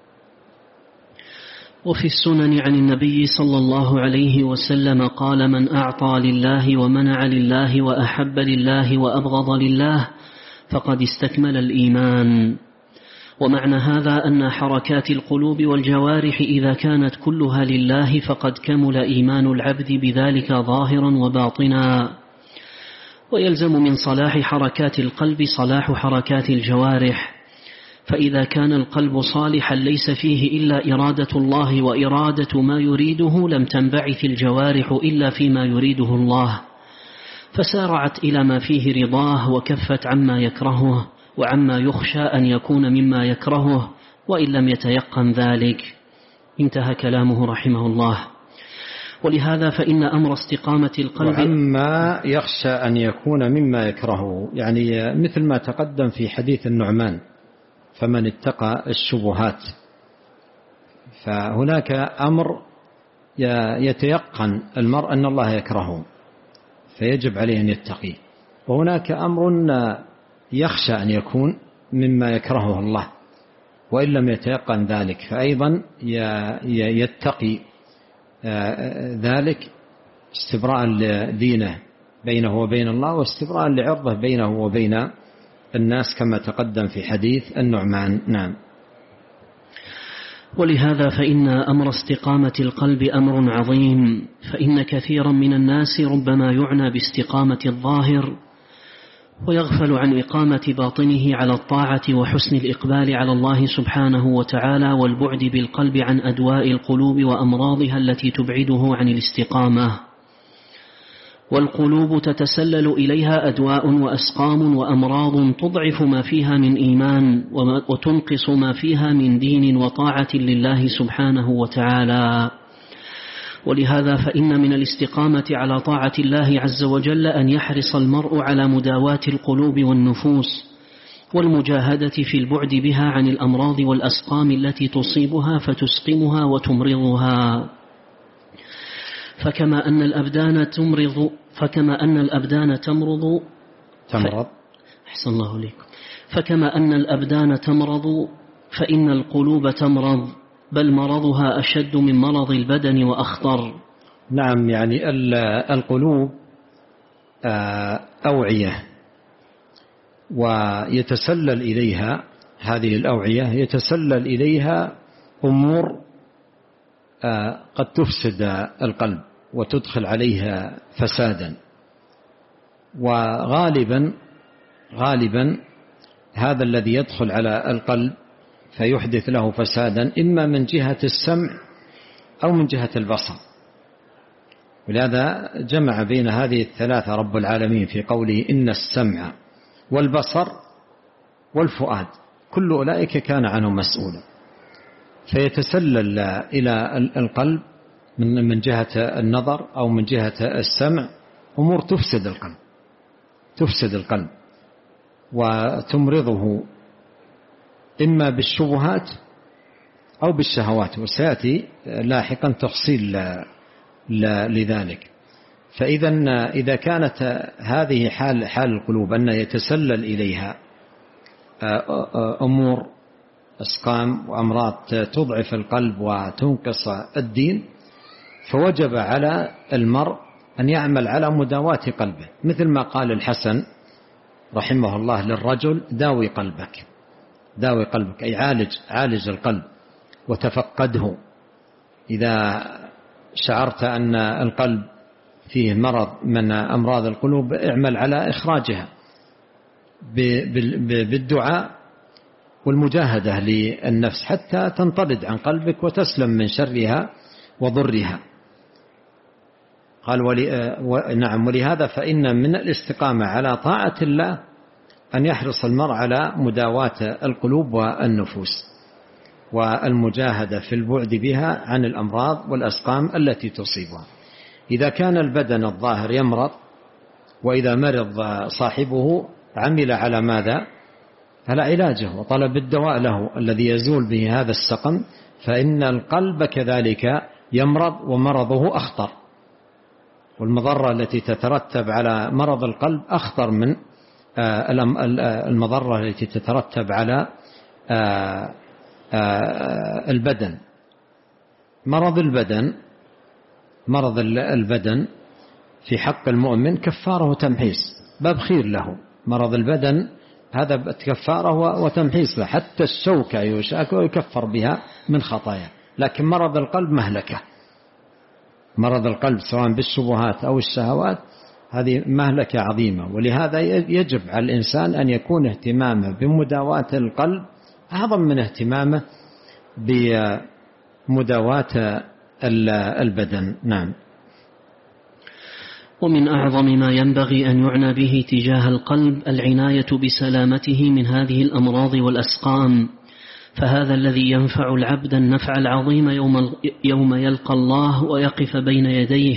Speaker 1: وفي السنن عن النبي صلى الله عليه وسلم قال: من أعطى لله ومنع لله وأحب لله وأبغض لله فقد استكمل الإيمان. ومعنى هذا أن حركات القلوب والجوارح إذا كانت كلها لله فقد كمل إيمان العبد بذلك ظاهرا وباطنا. ويلزم من صلاح حركات القلب صلاح حركات الجوارح، فإذا كان القلب صالحا ليس فيه إلا إرادة الله وإرادة ما يريده لم تنبعث الجوارح إلا فيما يريده الله، فسارعت إلى ما فيه رضاه وكفت عما يكرهه وعما يخشى أن يكون مما يكرهه وإن لم يتيقن ذلك. انتهى كلامه رحمه الله. ولهذا فإن أمر استقامة القلب
Speaker 2: وعما يخشى أن يكون مما يكرهه، يعني مثل ما تقدم في حديث النعمان: فمن اتقى الشبهات. فهناك أمر يتيقن المرء أن الله يكرهه فيجب عليه أن يتقيه، وهناك أمر يخشى أن يكون مما يكرهه الله وإن لم يتيقن ذلك فأيضا يتقي ذلك استبراء لدينه بينه وبين الله، واستبراء لعرضه بينه وبين الناس كما تقدم في حديث النعمان. نعم.
Speaker 1: ولهذا فإن أمر استقامة القلب أمر عظيم، فإن كثيرا من الناس ربما يعنى باستقامة الظاهر ويغفل عن إقامة باطنه على الطاعة وحسن الإقبال على الله سبحانه وتعالى والبعد بالقلب عن أدواء القلوب وأمراضها التي تبعده عن الاستقامة. والقلوب تتسلل إليها أدواء وأسقام وأمراض تضعف ما فيها من إيمان وتنقص ما فيها من دين وطاعة لله سبحانه وتعالى. ولهذا فإن من الاستقامة على طاعة الله عز وجل أن يحرص المرء على مداواة القلوب والنفوس والمجاهدة في البعد بها عن الأمراض والأسقام التي تصيبها فتسقمها وتمرضها. فكما أن الأبدان تمرض فكما أن الأبدان تمرض
Speaker 2: تمرض
Speaker 1: أحسن الله عليكم فكما أن الأبدان تمرض فإن القلوب تمرض، بل مرضها أشد من مرض البدن وأخطر.
Speaker 2: نعم، يعني القلوب أوعية ويتسلل إليها هذه الأوعية يتسلل إليها أمور قد تفسد القلب وتدخل عليها فسادا، وغالبا غالبا هذا الذي يدخل على القلب فيحدث له فسادا إما من جهة السمع أو من جهة البصر. ولهذا جمع بين هذه الثلاثة رب العالمين في قوله: إن السمع والبصر والفؤاد كل أولئك كان عنه مسؤولا. فيتسلل إلى القلب من جهة النظر أو من جهة السمع أمور تفسد القلب تفسد القلب وتمرضه إما بالشبهات أو بالشهوات، وسيأتي لاحقا تفصيل لذلك. فإذا إذا كانت هذه حال حال القلوب أن يتسلل إليها أمور أسقام وأمراض تضعف القلب وتنقص الدين، فوجب على المرء أن يعمل على مداواة قلبه، مثل ما قال الحسن رحمه الله للرجل: داوي قلبك داوي قلبك أي عالج عالج القلب وتفقده. إذا شعرت أن القلب فيه مرض من أمراض القلوب اعمل على إخراجها بالدعاء والمجاهدة للنفس حتى تنطرد عن قلبك وتسلم من شرها وضرها. قال ولي نعم ولهذا فإن من الاستقامة على طاعة الله أن يحرص المرء على مداواة القلوب والنفوس. والمجاهدة في البعد بها عن الأمراض والأسقام التي تصيبها. إذا كان البدن الظاهر يمرض وإذا مرض صاحبه عمل على ماذا؟ على علاجه وطلب الدواء له الذي يزول به هذا السقم، فإن القلب كذلك يمرض ومرضه أخطر، والمضرة التي تترتب على مرض القلب أخطر من المضرة التي تترتب على البدن. مرض البدن مرض البدن في حق المؤمن كفاره تمحيص، باب خير له. مرض البدن هذا كفاره وتمحيص له، حتى الشوكة يشاك ويكفر بها من خطايا. لكن مرض القلب مهلكة، مرض القلب سواء بالشبهات أو الشهوات هذه مهلكة عظيمة. ولهذا يجب على الإنسان أن يكون اهتمامه بمداواة القلب أعظم من اهتمامه بمداواة البدن. نعم.
Speaker 1: ومن أعظم ما ينبغي أن يعنى به تجاه القلب العناية بسلامته من هذه الأمراض والأسقام، فهذا الذي ينفع العبد النفع العظيم يوم, يوم يلقى الله ويقف بين يديه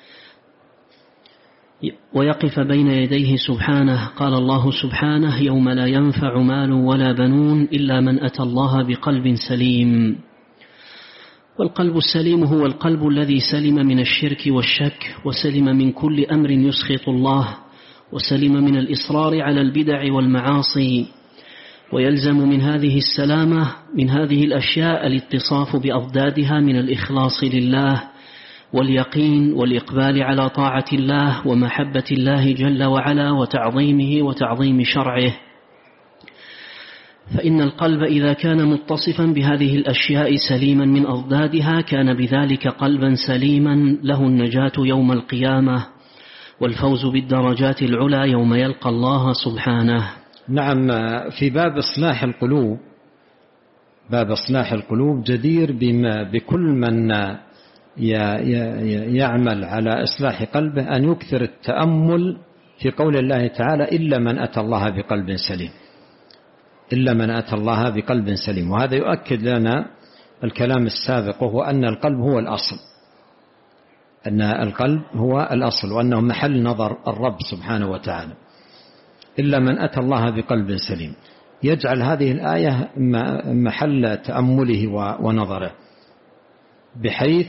Speaker 1: ويقف بين يديه سبحانه. قال الله سبحانه: يوم لا ينفع مال ولا بنون إلا من أتى الله بقلب سليم. والقلب السليم هو القلب الذي سلم من الشرك والشك، وسلم من كل أمر يسخط الله، وسلم من الإصرار على البدع والمعاصي. ويلزم من هذه السلامة من هذه الأشياء الاتصاف بأضدادها من الإخلاص لله واليقين والإقبال على طاعة الله ومحبة الله جل وعلا وتعظيمه وتعظيم شرعه. فإن القلب إذا كان متصفا بهذه الأشياء سليما من أضدادها كان بذلك قلبا سليما له النجاة يوم القيامة والفوز بالدرجات العلى يوم يلقى الله سبحانه.
Speaker 2: نعم. في باب إصلاح القلوب، باب إصلاح القلوب جدير بما بكل من يعمل على إصلاح قلبه أن يكثر التأمل في قول الله تعالى: إلا من أتى الله بقلب سليم، إلا من أتى الله بقلب سليم. وهذا يؤكد لنا الكلام السابق، وهو أن القلب هو الأصل، أن القلب هو الأصل، وأنه محل نظر الرب سبحانه وتعالى. إلا من أتى الله بقلب سليم، يجعل هذه الآية محل تأمله ونظره، بحيث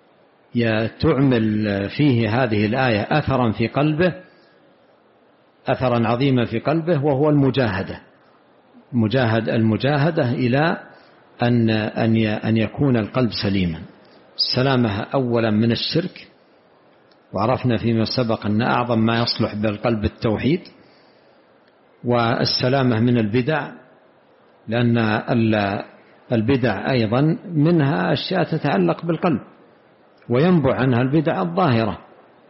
Speaker 2: تعمل فيه هذه الآية أثرا في قلبه، أثرا عظيما في قلبه، وهو المجاهدة، مجاهد المجاهدة إلى أن أن يكون القلب سليما. السلامة أولا من الشرك، وعرفنا فيما سبق أن أعظم ما يصلح بالقلب التوحيد، والسلامة من البدع، لأن البدع أيضا منها أشياء تتعلق بالقلب وينبع عنها البدع الظاهرة،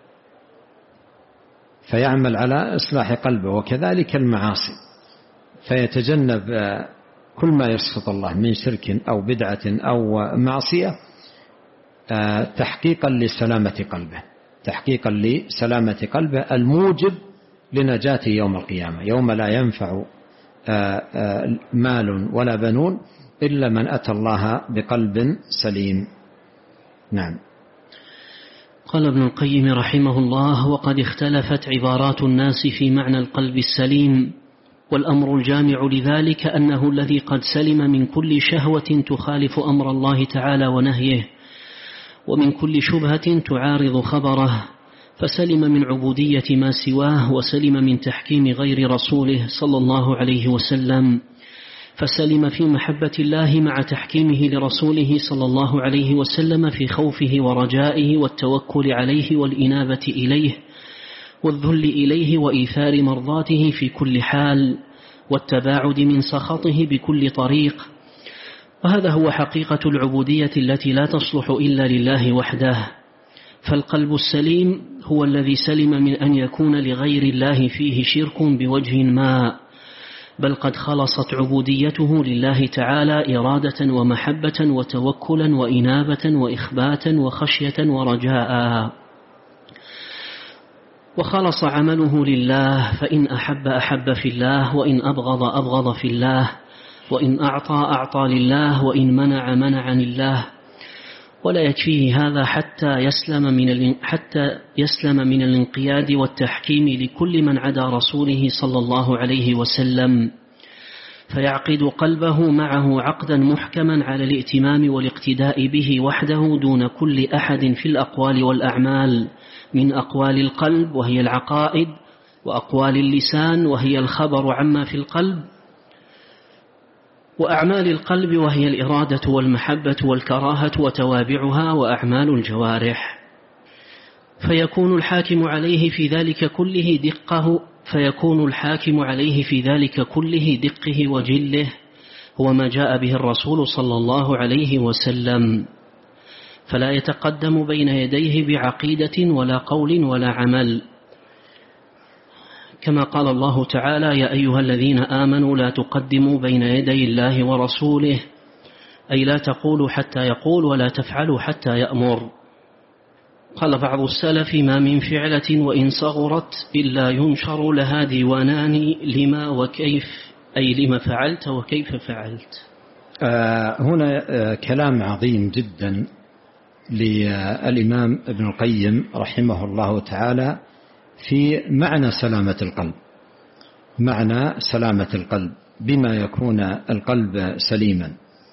Speaker 2: فيعمل على إصلاح قلبه. وكذلك المعاصي، فيتجنب كل ما يسخط الله من شرك أو بدعة أو معصية تحقيقا لسلامة قلبه، تحقيقا لسلامة قلبه الموجب لنجاته يوم القيامة، يوم لا ينفع مال ولا بنون إلا من أتى الله بقلب سليم. نعم.
Speaker 1: قال ابن القيم رحمه الله: وقد اختلفت عبارات الناس في معنى القلب السليم، والأمر الجامع لذلك أنه الذي قد سلم من كل شهوة تخالف أمر الله تعالى ونهيه، ومن كل شبهة تعارض خبره، فسلم من عبودية ما سواه، وسلم من تحكيم غير رسوله صلى الله عليه وسلم، فسلم في محبة الله مع تحكيمه لرسوله صلى الله عليه وسلم في خوفه ورجائه والتوكل عليه والإنابة إليه والذل إليه وإيثار مرضاته في كل حال والتباعد من سخطه بكل طريق. وهذا هو حقيقة العبودية التي لا تصلح إلا لله وحده. فالقلب السليم هو الذي سلم من أن يكون لغير الله فيه شرك بوجه ما، بل قد خلصت عبوديته لله تعالى إرادة ومحبة وتوكلا وإنابة وإخباتا وخشية ورجاء. وخلص عمله لله، فإن أحب أحب في الله، وإن أبغض أبغض في الله، وإن أعطى أعطى لله وإن منع منع لله، ولا يكفيه هذا حتى يسلم من حتى يسلم من الانقياد والتحكيم لكل من عدا رسوله صلى الله عليه وسلم، فيعقد قلبه معه عقدا محكما على الائتمام والاقتداء به وحده دون كل أحد في الأقوال والأعمال، من أقوال القلب وهي العقائد، وأقوال اللسان وهي الخبر عما في القلب، وأعمال القلب وهي الإرادة والمحبة والكراهة وتوابعها، وأعمال الجوارح. فيكون الحاكم عليه في ذلك كله دقه فيكون الحاكم عليه في ذلك كله دقه وجله هو ما جاء به الرسول صلى الله عليه وسلم، فلا يتقدم بين يديه بعقيدة ولا قول ولا عمل، كما قال الله تعالى: يا أيها الذين آمنوا لا تقدموا بين يدي الله ورسوله، أي لا تقولوا حتى يقول ولا تفعلوا حتى يأمر. قال بعض السلف: ما من فعلة وإن صغرت إلا ينشر لها ديوانان لما وكيف، أي لما فعلت وكيف فعلت.
Speaker 2: آه هنا آه كلام عظيم جدا للإمام ابن القيم رحمه الله تعالى في معنى سلامة القلب، معنى سلامة القلب بما يكون القلب سليما.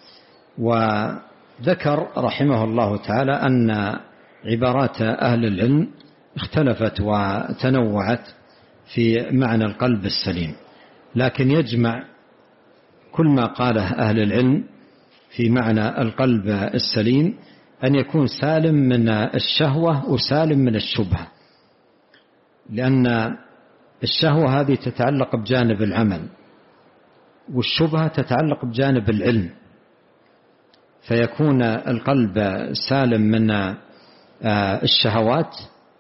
Speaker 2: وذكر رحمه الله تعالى أن عبارات أهل العلم اختلفت وتنوعت في معنى القلب السليم، لكن يجمع كل ما قاله أهل العلم في معنى القلب السليم أن يكون سالم من الشهوة وسالم من الشبهة، لأن الشهوة هذه تتعلق بجانب العمل، والشبهة تتعلق بجانب العلم، فيكون القلب سالم من الشهوات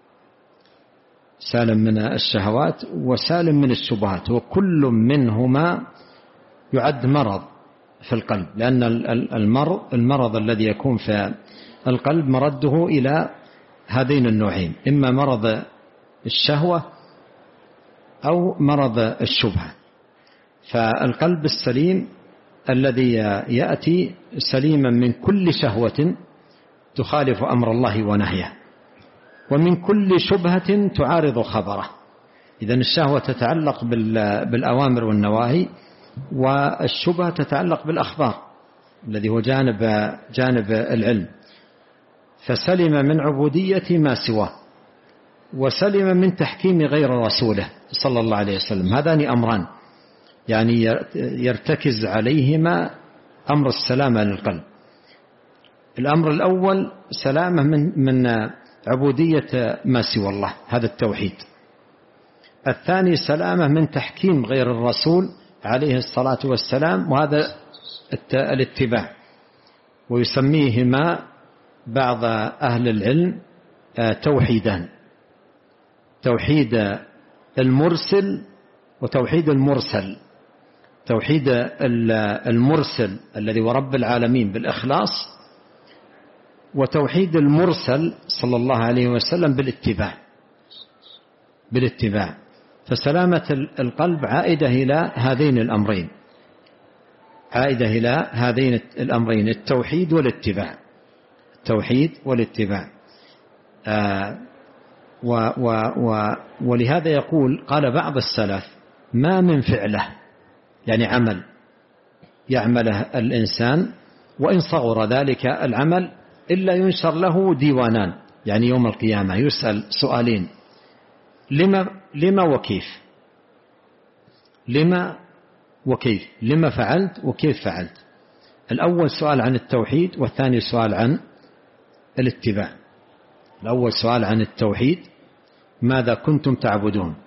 Speaker 2: سالم من الشهوات وسالم من الشبهات، وكل منهما يعد مرض في القلب، لأن المرض, المرض الذي يكون في القلب مرده إلى هذين النوعين، إما مرض الشهوة أو مرض الشبهة. فالقلب السليم الذي يأتي سليما من كل شهوة تخالف أمر الله ونهيه، ومن كل شبهة تعارض خبره. إذن الشهوة تتعلق بالأوامر والنواهي، والشبهة تتعلق بالأخبار الذي هو جانب, جانب العلم. فسلم من عبودية ما سواه، وسلم من تحكيم غير رسوله صلى الله عليه وسلم. هذان أمران يعني يرتكز عليهما أمر السلامة للقلب. الأمر الأول سلامة من, من عبودية ما سوى الله، هذا التوحيد. الثاني سلامة من تحكيم غير الرسول عليه الصلاة والسلام، وهذا الاتباع. ويسميهما بعض أهل العلم توحيدان: توحيد المرسل وتوحيد المرسل. توحيد المرسل الذي هو رب العالمين بالإخلاص، وتوحيد المرسل صلى الله عليه وسلم بالاتباع بالاتباع فسلامة القلب عائدة إلى هذين الأمرين عائدة إلى هذين الأمرين التوحيد والاتباع التوحيد والاتباع آه و و و ولهذا يقول قال بعض السلف: ما من فعله، يعني عمل يعمله الإنسان وإن صغر ذلك العمل، إلا ينشر له ديوانان، يعني يوم القيامة يسأل سؤالين: لما, لما وكيف لما وكيف لما فعلت وكيف فعلت. الأول سؤال عن التوحيد، والثاني سؤال عن الاتباع. الأول سؤال عن التوحيد: ماذا كنتم تعبدون؟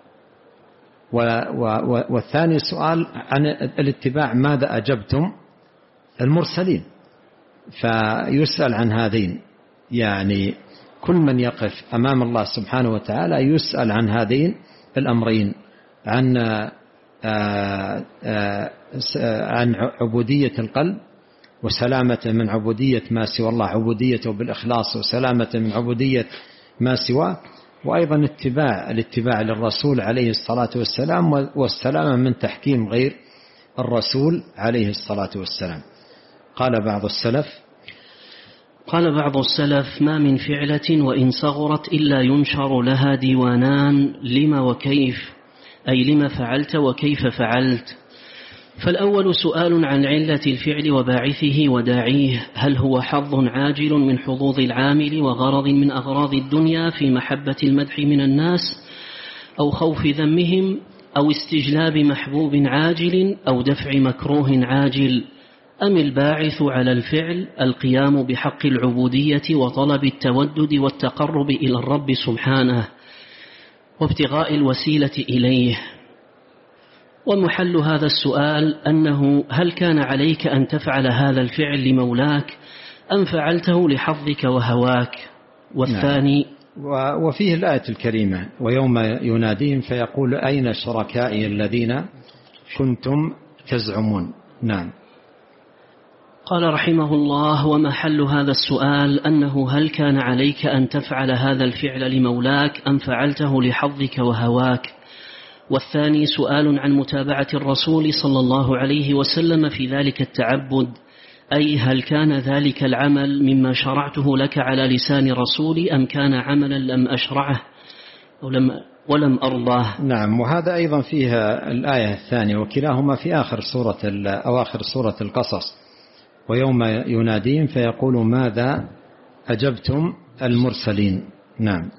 Speaker 2: والثاني سؤال عن الاتباع: ماذا أجبتم المرسلين؟ فيسأل عن هذين، يعني كل من يقف أمام الله سبحانه وتعالى يسأل عن هذين الأمرين، عن عن عبودية القلب وسلامة من عبودية ما سوى الله، عبوديته بالإخلاص وسلامة من عبودية ما سواه، وأيضا اتباع الاتباع للرسول عليه الصلاة والسلام، والسلامة من تحكيم غير الرسول عليه الصلاة والسلام. قال بعض السلف
Speaker 1: قال بعض السلف ما من فعلة وإن صغرت إلا ينشر لها ديوانان لما وكيف، أي لما فعلت وكيف فعلت. فالأول سؤال عن علة الفعل وباعثه وداعيه، هل هو حظ عاجل من حظوظ العامل وغرض من أغراض الدنيا في محبة المدح من الناس أو خوف ذمهم أو استجلاب محبوب عاجل أو دفع مكروه عاجل، أم الباعث على الفعل القيام بحق العبودية وطلب التودد والتقرب إلى الرب سبحانه وابتغاء الوسيلة إليه؟ ومحل هذا السؤال أنه هل كان عليك أن تفعل هذا الفعل لمولاك أم فعلته لحظك وهواك؟ والثاني
Speaker 2: نعم. وفيه الآية الكريمة ويوم يناديهم فيقول أين شركائي الذين كنتم تزعمون. نعم.
Speaker 1: قال رحمه الله ومحل هذا السؤال أنه هل كان عليك أن تفعل هذا الفعل لمولاك أم فعلته لحظك وهواك؟ والثاني سؤال عن متابعة الرسول صلى الله عليه وسلم في ذلك التعبد، أي هل كان ذلك العمل مما شرعته لك على لسان رسولي أم كان عملا لم أشرعه ولم, ولم أرضاه؟
Speaker 2: نعم. وهذا أيضا فيها الآية الثانية وكلاهما في آخر سورة أواخر سورة القصص، ويوم يناديهم فيقول ماذا أجبتم المرسلين. نعم.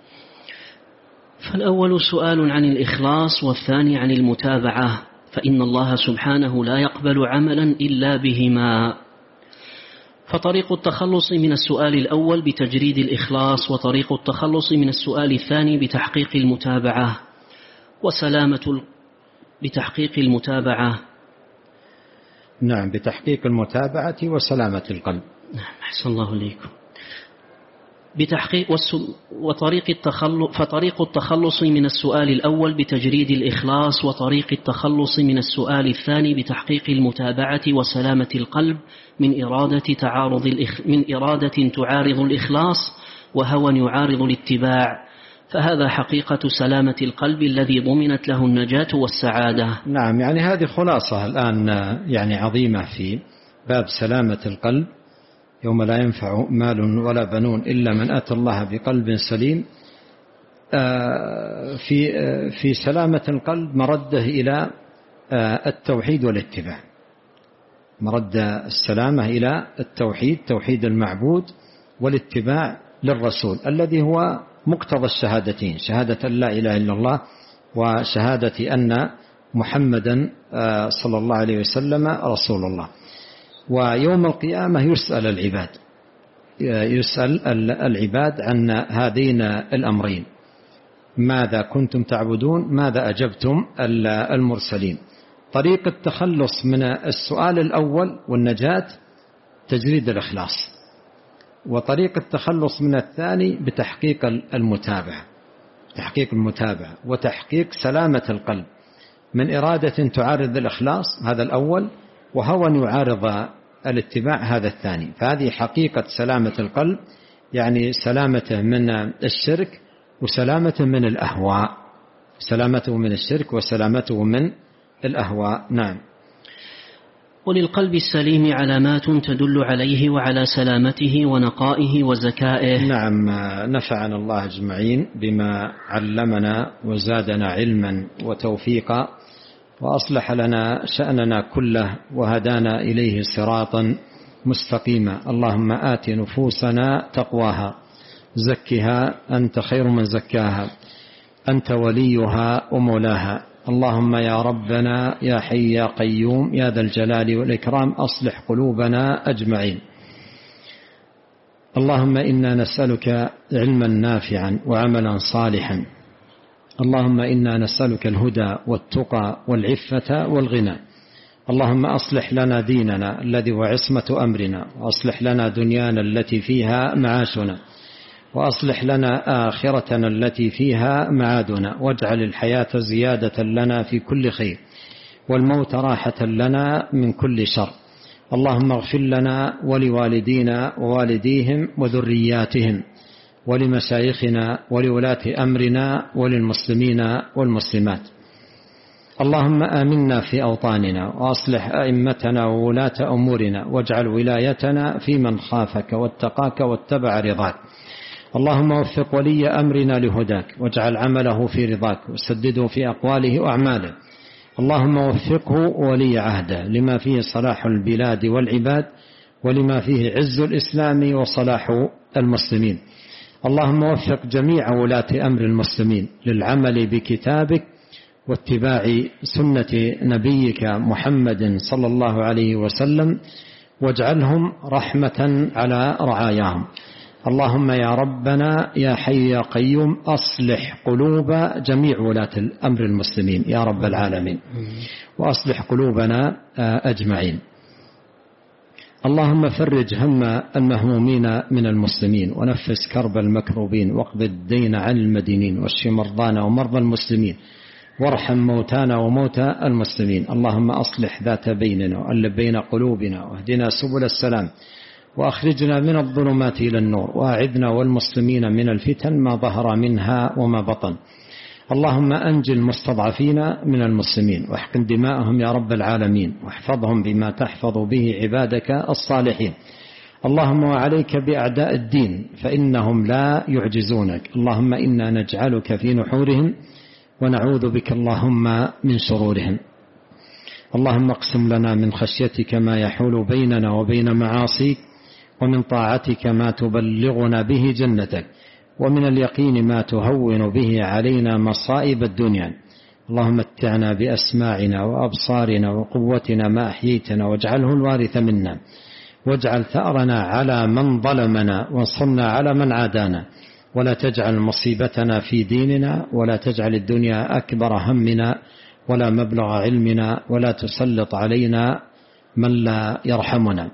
Speaker 1: فالأول سؤال عن الإخلاص والثاني عن المتابعة، فإن الله سبحانه لا يقبل عملا إلا بهما. فطريق التخلص من السؤال الأول بتجريد الإخلاص، وطريق التخلص من السؤال الثاني بتحقيق المتابعة وسلامة بتحقيق المتابعة.
Speaker 2: نعم، بتحقيق المتابعة وسلامة القلب.
Speaker 1: نعم، أحسن الله إليكم. بتحقيق وطريق التخلص فطريق التخلص من السؤال الأول بتجريد الإخلاص، وطريق التخلص من السؤال الثاني بتحقيق المتابعة وسلامة القلب من إرادة تعارض الإخ... من إرادة تعارض الإخلاص وهوى يعارض الاتباع، فهذا حقيقة سلامة القلب الذي ضمنت له النجاة والسعادة.
Speaker 2: نعم، يعني هذه خلاصة الآن يعني عظيمة في باب سلامة القلب، يوم لا ينفع مال ولا بنون إلا من أتى الله بقلب سليم. في في سلامة القلب مرده إلى التوحيد والاتباع، مرد السلامة إلى التوحيد، توحيد المعبود، والاتباع للرسول الذي هو مقتضى الشهادتين، شهادة لا إله إلا الله وشهادة أن محمدا صلى الله عليه وسلم رسول الله. ويوم القيامة يسأل العباد يسأل العباد عن هذين الأمرين، ماذا كنتم تعبدون، ماذا أجبتم المرسلين. طريق التخلص من السؤال الأول والنجاة تجريد الإخلاص، وطريق التخلص من الثاني بتحقيق المتابعة، تحقيق المتابعة وتحقيق سلامة القلب من إرادة تعارض الإخلاص، هذا الأول، وهوى يعارض الاتباع، هذا الثاني. فهذه حقيقة سلامة القلب، يعني سلامته من الشرك وسلامته من الأهواء، سلامته من الشرك وسلامته من الأهواء. نعم.
Speaker 1: وللقلب السليم علامات تدل عليه وعلى سلامته ونقائه وزكائه.
Speaker 2: نعم، نفعنا الله أجمعين بما علمنا وزادنا علما وتوفيقا، وأصلح لنا شأننا كله وهدانا إليه صراطا مستقيما. اللهم آت نفوسنا تقواها زكها أنت خير من زكاها أنت وليها ومولاها. اللهم يا ربنا يا حي يا قيوم يا ذا الجلال والإكرام أصلح قلوبنا أجمعين. اللهم إنا نسألك علما نافعا وعملا صالحا. اللهم إنا نسألك الهدى والتقى والعفة والغنى. اللهم أصلح لنا ديننا الذي هو عصمة أمرنا، وأصلح لنا دنيانا التي فيها معاشنا، وأصلح لنا آخرتنا التي فيها معادنا، واجعل الحياة زيادة لنا في كل خير، والموت راحة لنا من كل شر. اللهم اغفر لنا ولوالدينا ووالديهم وذرياتهم ولمشايخنا ولولاة أمرنا وللمسلمين والمسلمات. اللهم آمنا في أوطاننا وأصلح أئمتنا وولاة أمورنا واجعل ولايتنا في من خافك واتقاك واتبع رضاك. اللهم وفق ولي أمرنا لهداك واجعل عمله في رضاك وسدده في أقواله وأعماله. اللهم وفقه ولي عهده لما فيه صلاح البلاد والعباد ولما فيه عز الإسلام وصلاح المسلمين. اللهم وفق جميع ولاة أمر المسلمين للعمل بكتابك واتباع سنة نبيك محمد صلى الله عليه وسلم واجعلهم رحمة على رعاياهم. اللهم يا ربنا يا حي يا قيوم أصلح قلوب جميع ولاة أمر المسلمين يا رب العالمين وأصلح قلوبنا أجمعين. اللهم فرج هم المهمومين من المسلمين ونفس كرب المكروبين واقض الدين عن المدينين واشف مرضانا ومرضى المسلمين وارحم موتانا وموتى المسلمين. اللهم أصلح ذات بيننا وألف بين قلوبنا واهدنا سبل السلام وأخرجنا من الظلمات إلى النور وأعذنا والمسلمين من الفتن ما ظهر منها وما بطن. اللهم أنجِ المستضعفين من المسلمين واحقن دماءهم يا رب العالمين واحفظهم بما تحفظ به عبادك الصالحين. اللهم وعليك بأعداء الدين فإنهم لا يعجزونك. اللهم إنا نجعلك في نحورهم ونعوذ بك اللهم من شرورهم. اللهم اقسم لنا من خشيتك ما يحول بيننا وبين معاصيك ومن طاعتك ما تبلغنا به جنتك ومن اليقين ما تهون به علينا مصائب الدنيا. اللهم متعنا بأسماعنا وأبصارنا وقوتنا ما أحييتنا واجعله الوارث منا واجعل ثأرنا على من ظلمنا وانصرنا على من عادانا ولا تجعل مصيبتنا في ديننا ولا تجعل الدنيا أكبر همنا ولا مبلغ علمنا ولا تسلط علينا من لا يرحمنا.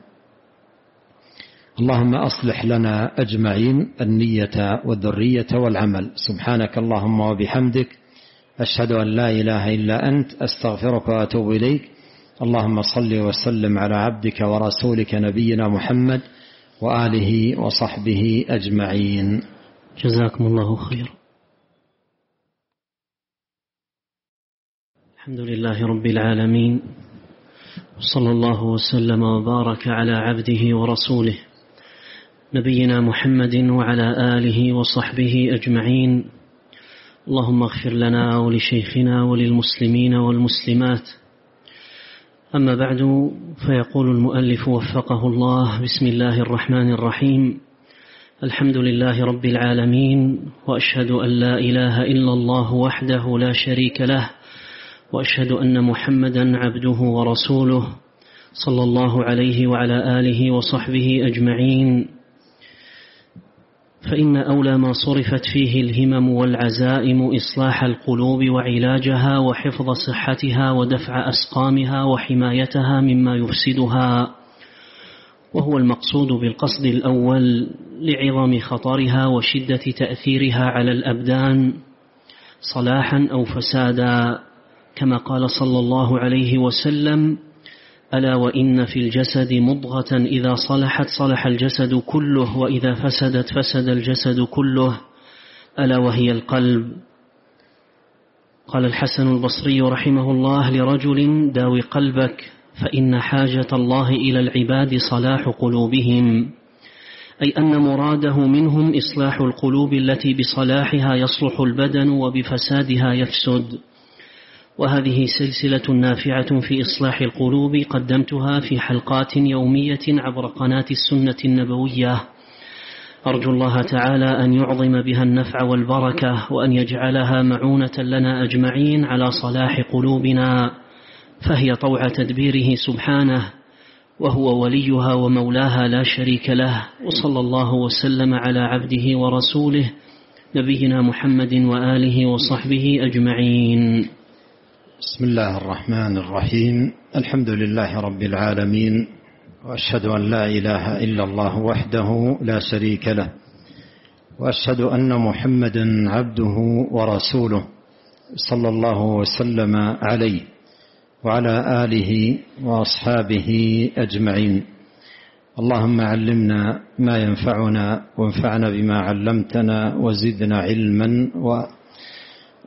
Speaker 2: اللهم أصلح لنا أجمعين النية والذرية والعمل. سبحانك اللهم وبحمدك أشهد أن لا إله إلا أنت أستغفرك وأتوب إليك. اللهم صل وسلم على عبدك ورسولك نبينا محمد وآله وصحبه أجمعين.
Speaker 1: جزاكم الله خيرا. الحمد لله رب العالمين وصلى الله وسلم وبارك على عبده ورسوله نبينا محمد وعلى آله وصحبه أجمعين. اللهم اغفر لنا ولشيخنا وللمسلمين والمسلمات. أما بعد فيقول المؤلف وفقه الله: بسم الله الرحمن الرحيم. الحمد لله رب العالمين وأشهد أن لا إله إلا الله وحده لا شريك له وأشهد أن محمدا عبده ورسوله صلى الله عليه وعلى آله وصحبه أجمعين. فإن أولى ما صرفت فيه الهمم والعزائم إصلاح القلوب وعلاجها وحفظ صحتها ودفع أسقامها وحمايتها مما يفسدها، وهو المقصود بالقصد الأول لعظم خطرها وشدة تأثيرها على الأبدان صلاحا أو فسادا، كما قال صلى الله عليه وسلم: ألا وإن في الجسد مضغة إذا صلحت صلح الجسد كله وإذا فسدت فسد الجسد كله، ألا وهي القلب. قال الحسن البصري رحمه الله لرجل: داوي قلبك فإن حاجة الله إلى العباد صلاح قلوبهم، أي أن مراده منهم إصلاح القلوب التي بصلاحها يصلح البدن وبفسادها يفسد. وهذه سلسلة نافعة في إصلاح القلوب قدمتها في حلقات يومية عبر قناة السنة النبوية، أرجو الله تعالى أن يعظم بها النفع والبركة وأن يجعلها معونة لنا أجمعين على صلاح قلوبنا، فهي طوع تدبيره سبحانه، وهو وليها ومولاها لا شريك له. وصلى الله وسلم على عبده ورسوله نبينا محمد وآله وصحبه أجمعين.
Speaker 2: بسم الله الرحمن الرحيم. الحمد لله رب العالمين، وأشهد أن لا إله إلا الله وحده لا شريك له، وأشهد أن محمدا عبده ورسوله صلى الله وسلم عليه وعلى آله وأصحابه أجمعين. اللهم علمنا ما ينفعنا وانفعنا بما علمتنا وزدنا علما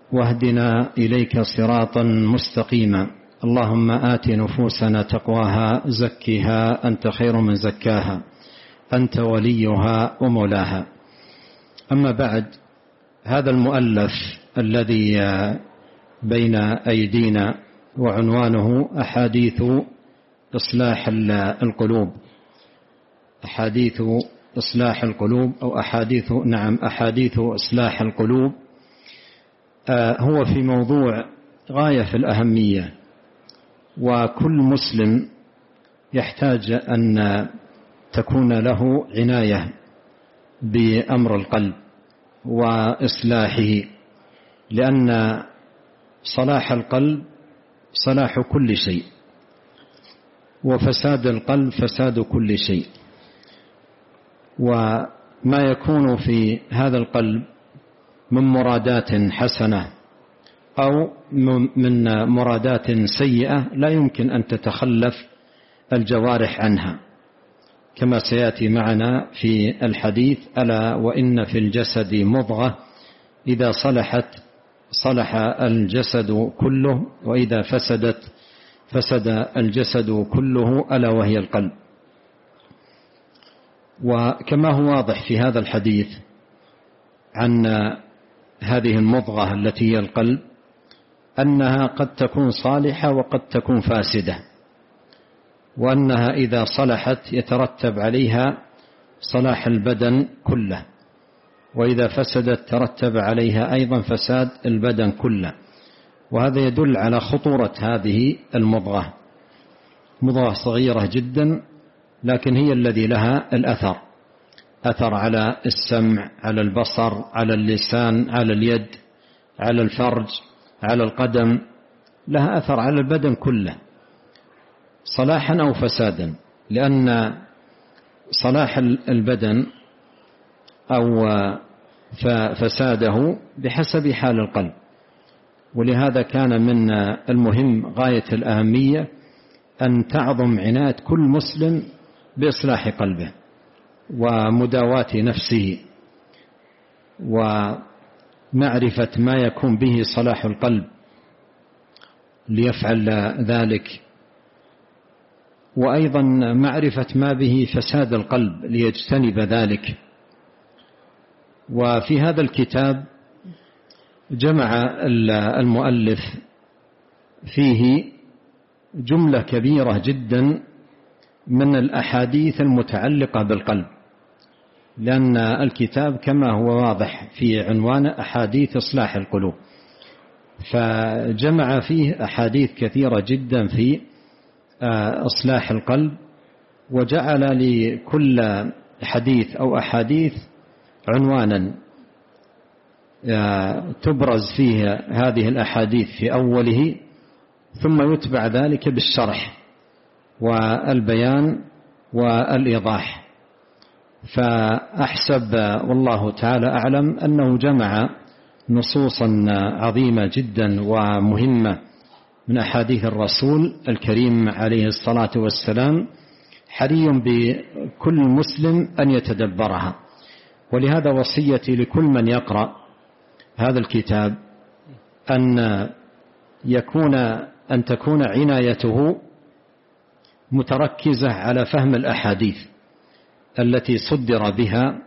Speaker 2: واهدنا إليك صراطا مستقيما. اللهم آت نفوسنا تقواها زكها أنت خير من زكاها أنت وليها ومولاها. أما بعد، هذا المؤلف الذي بين أيدينا وعنوانه أحاديث إصلاح القلوب، أحاديث إصلاح القلوب أو أحاديث نعم أحاديث إصلاح القلوب، هو في موضوع غاية في الأهمية، وكل مسلم يحتاج أن تكون له عناية بأمر القلب وإصلاحه، لأن صلاح القلب صلاح كل شيء، وفساد القلب فساد كل شيء. وما يكون في هذا القلب من مرادات حسنة أو من مرادات سيئة لا يمكن أن تتخلف الجوارح عنها، كما سيأتي معنا في الحديث: ألا وإن في الجسد مضغة إذا صلحت صلح الجسد كله وإذا فسدت فسد الجسد كله ألا وهي القلب. وكما هو واضح في هذا الحديث عن هذه المضغة التي هي القلب أنها قد تكون صالحة وقد تكون فاسدة، وأنها إذا صلحت يترتب عليها صلاح البدن كله، وإذا فسدت ترتب عليها أيضا فساد البدن كله. وهذا يدل على خطورة هذه المضغة، مضغة صغيرة جدا لكن هي الذي لها الأثر، أثر على السمع، على البصر، على اللسان، على اليد، على الفرج، على القدم، لها أثر على البدن كله صلاحا أو فسادا، لأن صلاح البدن أو فساده بحسب حال القلب. ولهذا كان من المهم غاية الأهمية أن تعظم عناية كل مسلم بإصلاح قلبه ومداواة نفسه ومعرفة ما يكون به صلاح القلب ليفعل ذلك، وأيضا معرفة ما به فساد القلب ليجتنب ذلك. وفي هذا الكتاب جمع المؤلف فيه جملة كبيرة جدا من الأحاديث المتعلقة بالقلب، لأن الكتاب كما هو واضح في عنوان أحاديث إصلاح القلوب، فجمع فيه أحاديث كثيرة جدا في إصلاح القلب، وجعل لكل حديث أو أحاديث عنوانا تبرز فيه هذه الأحاديث في أوله، ثم يتبع ذلك بالشرح والبيان والإيضاح. فأحسب والله تعالى أعلم أنه جمع نصوصا عظيمة جدا ومهمة من أحاديث الرسول الكريم عليه الصلاة والسلام، حري بكل مسلم أن يتدبرها. ولهذا وصيتي لكل من يقرأ هذا الكتاب أن يكون أن تكون عنايته متركزة على فهم الأحاديث التي صدر بها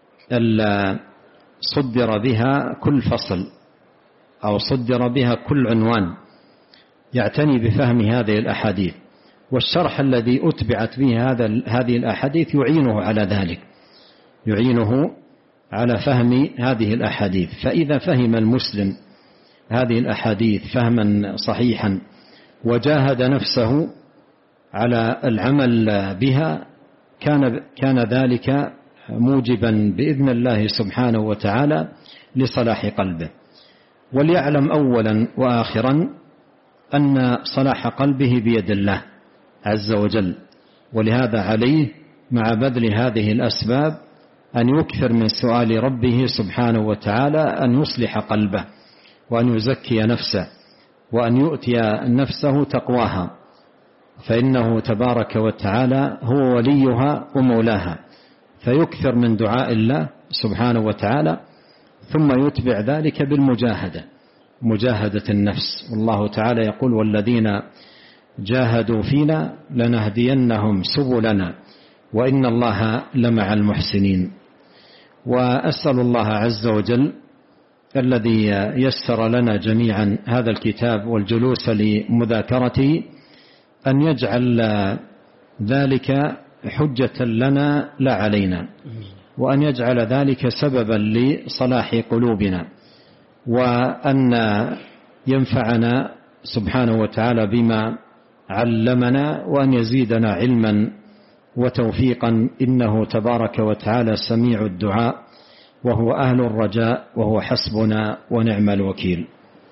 Speaker 2: صدر بها كل فصل أو صدر بها كل عنوان، يعتني بفهم هذه الأحاديث، والشرح الذي أتبعت به هذا هذه الأحاديث يعينه على ذلك، يعينه على فهم هذه الأحاديث. فإذا فهم المسلم هذه الأحاديث فهما صحيحا وجاهد نفسه على العمل بها كان كان ذلك موجبا بإذن الله سبحانه وتعالى لصلاح قلبه. وليعلم أولا وآخرا أن صلاح قلبه بيد الله عز وجل، ولهذا عليه مع بذل هذه الأسباب أن يكثر من سؤال ربه سبحانه وتعالى أن يصلح قلبه وأن يزكي نفسه وأن يؤتي نفسه تقواها، فإنه تبارك وتعالى هو وليها ومولاها، فيكثر من دعاء الله سبحانه وتعالى، ثم يتبع ذلك بالمجاهدة مجاهدة النفس. والله تعالى يقول والذين جاهدوا فينا لنهدينهم سبلنا وإن الله لمع المحسنين. وأسأل الله عز وجل الذي يسر لنا جميعا هذا الكتاب والجلوس لمذاكرته أن يجعل ذلك حجة لنا لا علينا، وأن يجعل ذلك سببا لصلاح قلوبنا، وأن ينفعنا سبحانه وتعالى بما علمنا، وأن يزيدنا علما وتوفيقا، إنه تبارك وتعالى سميع الدعاء وهو أهل الرجاء وهو حسبنا ونعم الوكيل.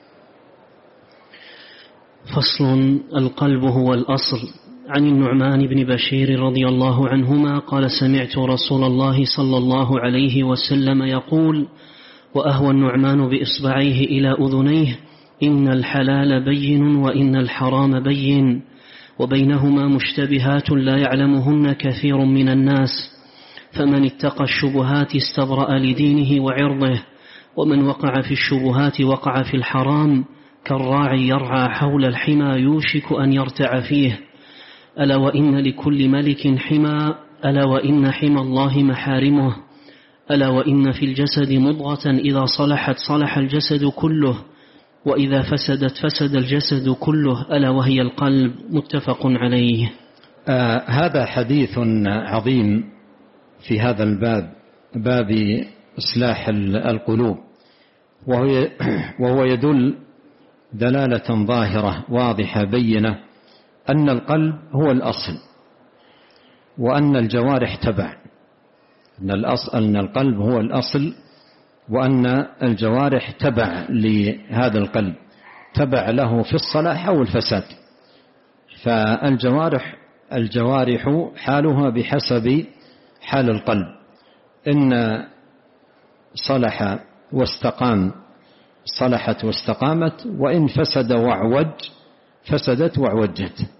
Speaker 1: فصل. القلب هو الأصل. عن النعمان بن بشير رضي الله عنهما قال سمعت رسول الله صلى الله عليه وسلم يقول وأهوى النعمان بإصبعيه إلى أذنيه إن الحلال بين وإن الحرام بين وبينهما مشتبهات لا يعلمهن كثير من الناس فمن اتقى الشبهات استبرأ لدينه وعرضه ومن وقع في الشبهات وقع في الحرام كالراعي يرعى حول الحمى يوشك أن يرتع فيه ألا وإن لكل ملك حمى ألا وإن حمى الله محارمه ألا وإن في الجسد مضغة إذا صلحت صلح الجسد كله وإذا فسدت فسد الجسد كله ألا وهي القلب. متفق عليه.
Speaker 2: آه هذا حديث عظيم في هذا الباب، باب إصلاح القلوب، وهو, وهو يدل دلالة ظاهرة واضحة بينة أن القلب هو الأصل وأن الجوارح تبع، أن, الأصل أن القلب هو الأصل وأن الجوارح تبع لهذا القلب، تبع له في الصلاح أو الفساد. فالجوارح الجوارح حالها بحسب حال القلب، إن صلح واستقام صلحت واستقامت، وإن فسد وعوج فسدت وعوجت.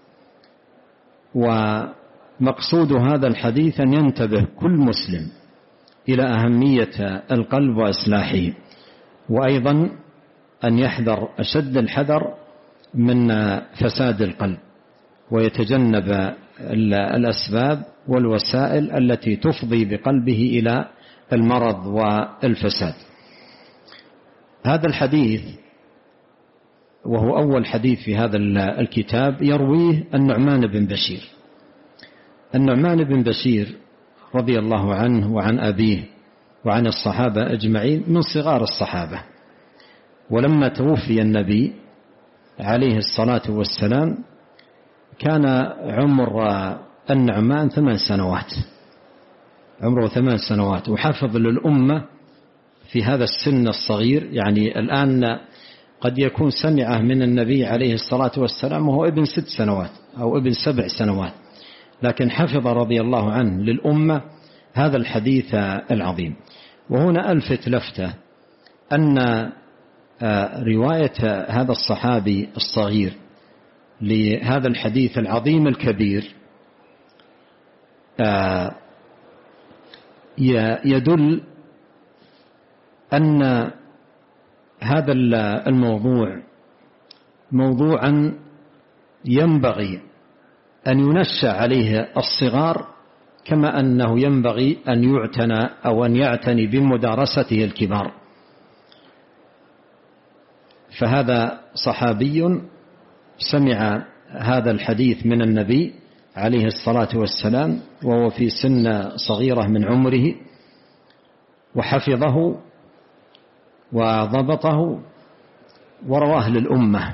Speaker 2: ومقصود هذا الحديث أن ينتبه كل مسلم إلى أهمية القلب وإصلاحه، وأيضا أن يحذر أشد الحذر من فساد القلب ويتجنب الأسباب والوسائل التي تفضي بقلبه إلى المرض والفساد. هذا الحديث وهو أول حديث في هذا الكتاب يرويه النعمان بن بشير. النعمان بن بشير رضي الله عنه وعن أبيه وعن الصحابة أجمعين من صغار الصحابة، ولما توفي النبي عليه الصلاة والسلام كان عمر النعمان ثمان سنوات عمره ثمان سنوات وحفظ للأمة في هذا السن الصغير. يعني الآن قد يكون سمعه من النبي عليه الصلاة والسلام وهو ابن ست سنوات أو ابن سبع سنوات، لكن حفظ رضي الله عنه للأمة هذا الحديث العظيم. وهنا ألفت لفتة أن رواية هذا الصحابي الصغير لهذا الحديث العظيم الكبير يدل أن هذا الموضوع موضوعا ينبغي أن ينشأ عليه الصغار، كما أنه ينبغي أن يعتنى أو أن يعتني بمدارسته الكبار. فهذا صحابي سمع هذا الحديث من النبي عليه الصلاة والسلام وهو في سن صغيرة من عمره، وحفظه وضبطه ورواه للأمة.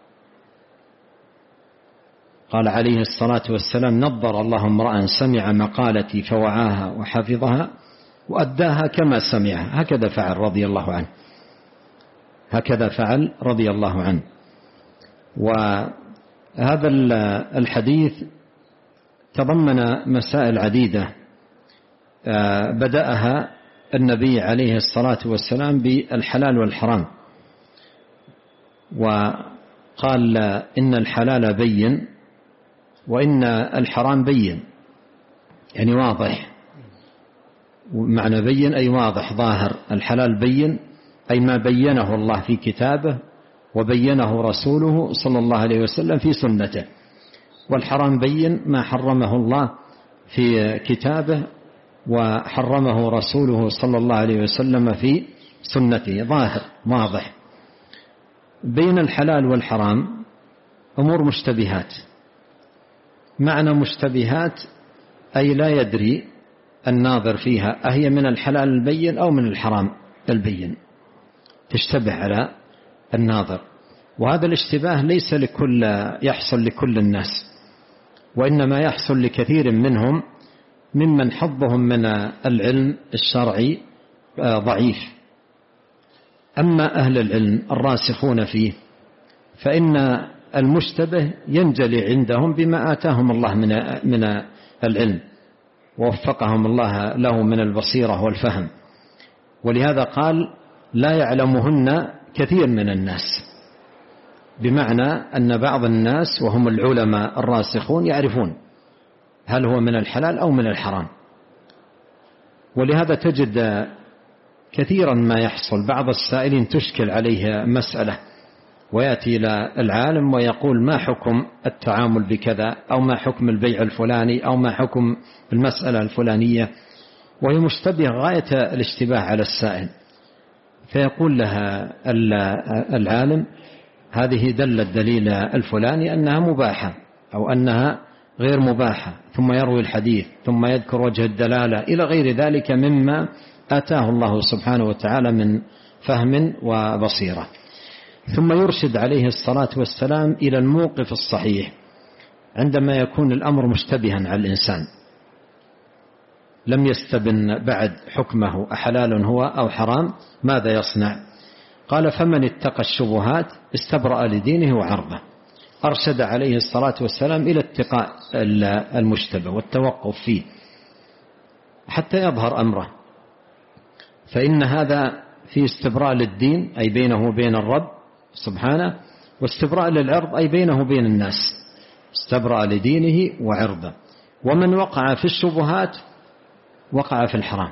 Speaker 2: قال عليه الصلاة والسلام نضر الله امرأ سمع مقالتي فوعاها وحفظها وأداها كما سمعها. هكذا فعل رضي الله عنه هكذا فعل رضي الله عنه. وهذا الحديث تضمن مسائل عديدة بدأها النبي عليه الصلاة والسلام بالحلال والحرام، وقال إن الحلال بين وإن الحرام بين، يعني واضح. معنى بين أي واضح ظاهر. الحلال بين أي ما بينه الله في كتابه وبينه رسوله صلى الله عليه وسلم في سنته، والحرام بين ما حرمه الله في كتابه وحرمه رسوله صلى الله عليه وسلم في سنته، ظاهر واضح. بين الحلال والحرام أمور مشتبهات. معنى مشتبهات أي لا يدري الناظر فيها أهي من الحلال البين أو من الحرام البين، تشتبه على الناظر. وهذا الاشتباه ليس لكل يحصل لكل الناس، وإنما يحصل لكثير منهم ممن حظهم من العلم الشرعي ضعيف. أما أهل العلم الراسخون فيه فإن المشتبه ينجلي عندهم بما آتاهم الله من من العلم ووفقهم الله له من البصيرة والفهم. ولهذا قال لا يعلمهن كثير من الناس، بمعنى أن بعض الناس وهم العلماء الراسخون يعرفون هل هو من الحلال أو من الحرام. ولهذا تجد كثيرا ما يحصل بعض السائلين تشكل عليه مسألة ويأتي إلى العالم ويقول ما حكم التعامل بكذا، أو ما حكم البيع الفلاني، أو ما حكم المسألة الفلانية، وهي مشتبه غاية الاشتباه على السائل. فيقول لها العالم هذه دل الدليل الفلاني أنها مباحة أو أنها غير مباحة، ثم يروي الحديث ثم يذكر وجه الدلالة إلى غير ذلك مما آتاه الله سبحانه وتعالى من فهم وبصيرة، ثم يرشد عليه الصلاة والسلام إلى الموقف الصحيح عندما يكون الأمر مشتبها على الإنسان لم يستبن بعد حكمه أحلال هو أو حرام، ماذا يصنع؟ قال فمن اتقى الشبهات استبرأ لدينه وعرضه. أرشد عليه الصلاة والسلام إلى اتقاء المشتبه والتوقف فيه حتى يظهر أمره، فإن هذا في استبراء للدين أي بينه وبين الرب سبحانه، واستبراء للعرض أي بينه وبين الناس، استبرأ لدينه وعرضه. ومن وقع في الشبهات وقع في الحرام.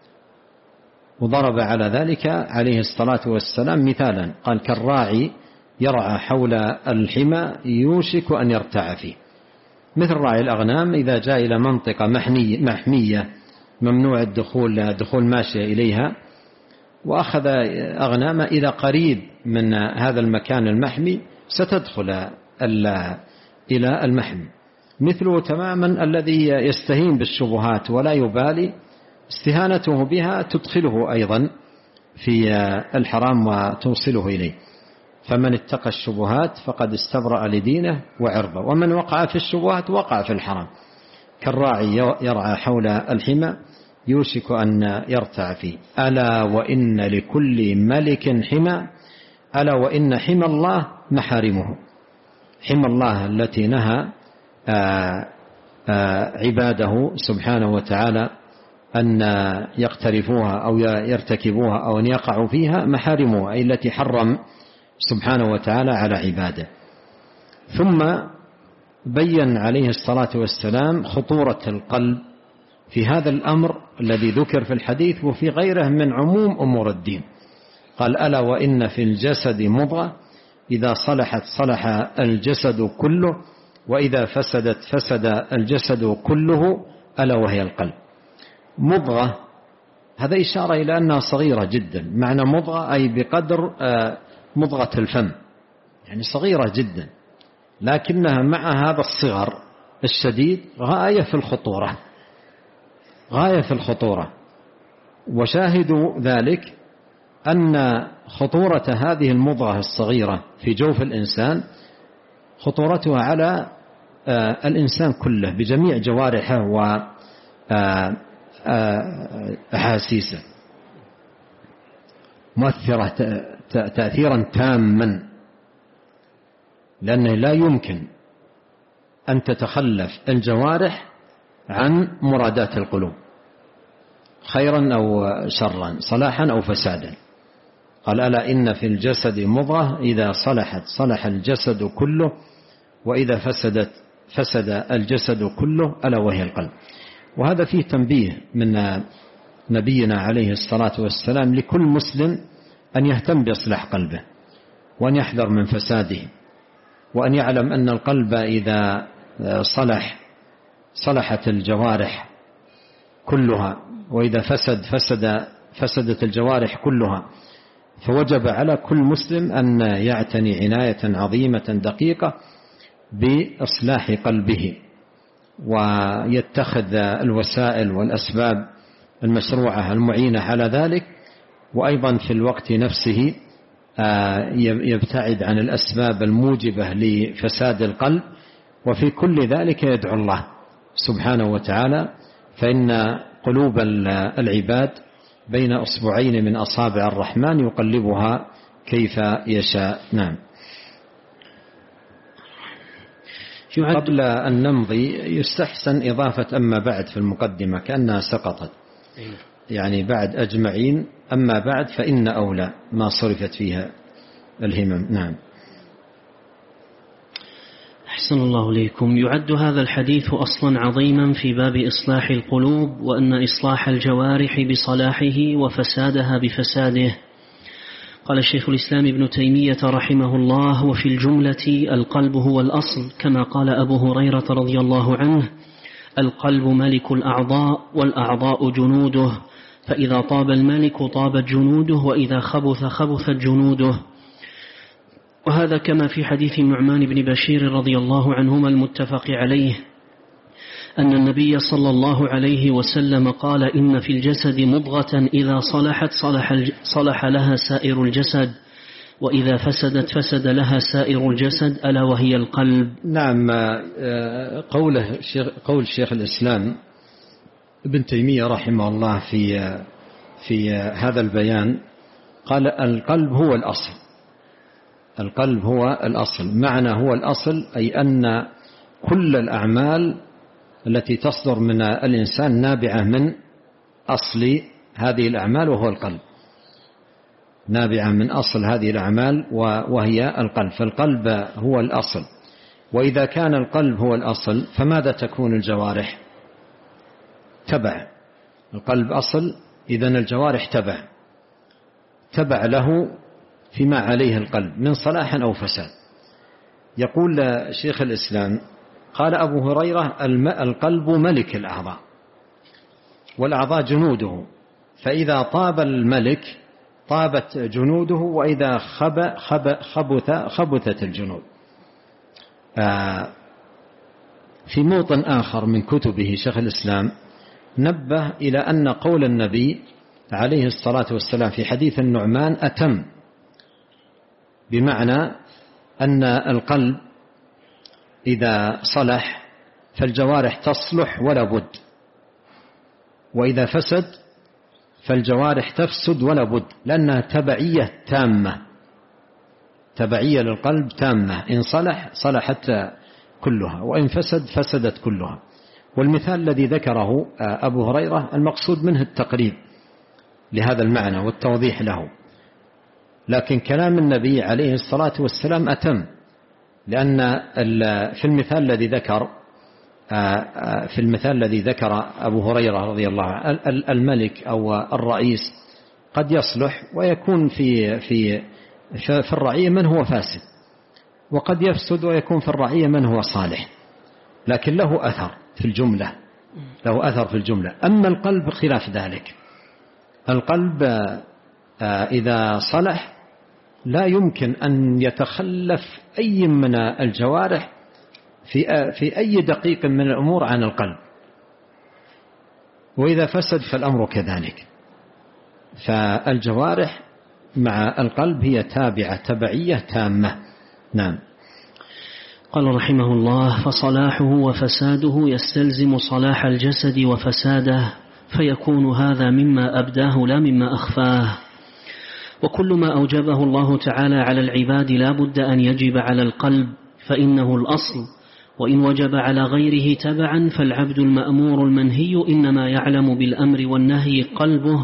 Speaker 2: وضرب على ذلك عليه الصلاة والسلام مثالا، قال كالراعي يرعى حول الحمى يوشك أن يرتع فيه، مثل راعي الأغنام إذا جاء إلى منطقة محمية ممنوع الدخول دخول ماشية إليها وأخذ أغنام، إذا قريب من هذا المكان المحمي ستدخل إلى المحمي. مثله تماما الذي يستهين بالشبهات ولا يبالي، استهانته بها تدخله أيضا في الحرام وتوصله إليه. فمن اتقى الشبهات فقد استبرأ لدينه وعرضه، ومن وقع في الشبهات وقع في الحرام. كالراعي يرعى حول الحمى يوشك أن يرتع فيه. ألا وإن لكل ملك حمى، ألا وإن حمى الله محارمه. حمى الله التي نهى آآ آآ عباده سبحانه وتعالى أن يقترفوها أو يرتكبوها أو أن يقعوا فيها محارمها، أي التي حرم سبحانه وتعالى على عباده. ثم بين عليه الصلاة والسلام خطورة القلب في هذا الأمر الذي ذكر في الحديث وفي غيره من عموم أمور الدين. قال ألا وإن في الجسد مضغة إذا صلحت صلح الجسد كله وإذا فسدت فسد الجسد كله ألا وهي القلب. مضغة هذا إشارة إلى أنها صغيرة جدا، معنى مضغة أي بقدر مضغة الفم، يعني صغيرة جدا، لكنها مع هذا الصغر الشديد غاية في الخطورة، غاية في الخطورة. وشاهد ذلك أن خطورة هذه المضغة الصغيرة في جوف الإنسان خطورتها على الإنسان كله بجميع جوارحه وأحاسيسه، مؤثرة تأثيرا تاما، لأنه لا يمكن أن تتخلف الجوارح عن مرادات القلوب خيرا أو شرا، صلاحا أو فسادا. قال ألا إن في الجسد مضغة إذا صلحت صلح الجسد كله وإذا فسدت فسد الجسد كله ألا وهي القلب. وهذا فيه تنبيه من نبينا عليه الصلاة والسلام لكل مسلم أن يهتم بإصلاح قلبه وأن يحذر من فساده، وأن يعلم أن القلب إذا صلح صلحت الجوارح كلها، وإذا فسد فسد فسدت الجوارح كلها. فوجب على كل مسلم أن يعتني عناية عظيمة دقيقة بإصلاح قلبه، ويتخذ الوسائل والأسباب المشروعة المعينة على ذلك، وأيضا في الوقت نفسه يبتعد عن الأسباب الموجبة لفساد القلب، وفي كل ذلك يدعو الله سبحانه وتعالى، فإن قلوب العباد بين أصبعين من أصابع الرحمن يقلبها كيف يشاء. نعم. قبل أن نمضي يستحسن إضافة أما بعد في المقدمة كأنها سقطت، يعني بعد أجمعين أما بعد فإن أولى ما صرفت فيها الهمم. نعم.
Speaker 1: أحسن الله إليكم. يعد هذا الحديث أصلا عظيما في باب إصلاح القلوب، وأن إصلاح الجوارح بصلاحه وفسادها بفساده. قال الشيخ الإسلام ابن تيمية رحمه الله: وفي الجملة القلب هو الأصل، كما قال أبو هريرة رضي الله عنه: القلب ملك الأعضاء والأعضاء جنوده، فإذا طاب الملك طابت جنوده، وإذا خبث خبثت جنوده. وهذا كما في حديث النعمان بن بشير رضي الله عنهما المتفق عليه أن النبي صلى الله عليه وسلم قال: إن في الجسد مضغة إذا صلحت صلح, صلح لها سائر الجسد، وإذا فسدت فسد لها سائر الجسد، ألا وهي القلب.
Speaker 2: نعم. قوله قول شيخ الإسلام ابن تيمية رحمه الله في في هذا البيان، قال: القلب هو الأصل. القلب هو الأصل. معنى هو الأصل أي أن كل الأعمال التي تصدر من الإنسان نابعة من أصل هذه الأعمال وهو القلب، نابعة من أصل هذه الأعمال وهي القلب. فالقلب هو الأصل. وإذا كان القلب هو الأصل فماذا تكون الجوارح؟ تبع. القلب أصل، إذن الجوارح تبع تبع له فيما عليه القلب من صلاح أو فساد. يقول شيخ الإسلام: قال أبو هريرة: القلب ملك الأعضاء والأعضاء جنوده، فإذا طاب الملك طابت جنوده، وإذا خب خب خبث خبثت الجنود. في موطن آخر من كتبه شيخ الإسلام نبه إلى أن قول النبي عليه الصلاة والسلام في حديث النعمان أتم، بمعنى أن القلب إذا صلح فالجوارح تصلح ولا بد، وإذا فسد فالجوارح تفسد ولا بد، لأنها تبعية تامة، تبعية للقلب تامة. إن صلح صلحت كلها، وإن فسد فسدت كلها. والمثال الذي ذكره أبو هريرة المقصود منه التقريب لهذا المعنى والتوضيح له، لكن كلام النبي عليه الصلاة والسلام أتم، لأن في المثال الذي ذكر في المثال الذي ذكر أبو هريرة رضي الله عنه الملك أو الرئيس قد يصلح ويكون في في في الرعية من هو فاسد، وقد يفسد ويكون في الرعية من هو صالح، لكن له أثر في الجملة، له أثر في الجملة. أما القلب خلاف ذلك. القلب إذا صلح لا يمكن أن يتخلف أي من الجوارح في في أي دقيق من الأمور عن القلب، وإذا فسد فالأمر كذلك. فالجوارح مع القلب هي تابعة تبعية تامة. نعم.
Speaker 1: قال رحمه الله: فصلاحه وفساده يستلزم صلاح الجسد وفساده، فيكون هذا مما أبداه لا مما أخفاه. وكل ما أوجبه الله تعالى على العباد لا بد أن يجب على القلب، فإنه الأصل، وإن وجب على غيره تبعا فالعبد المأمور المنهي إنما يعلم بالأمر والنهي قلبه،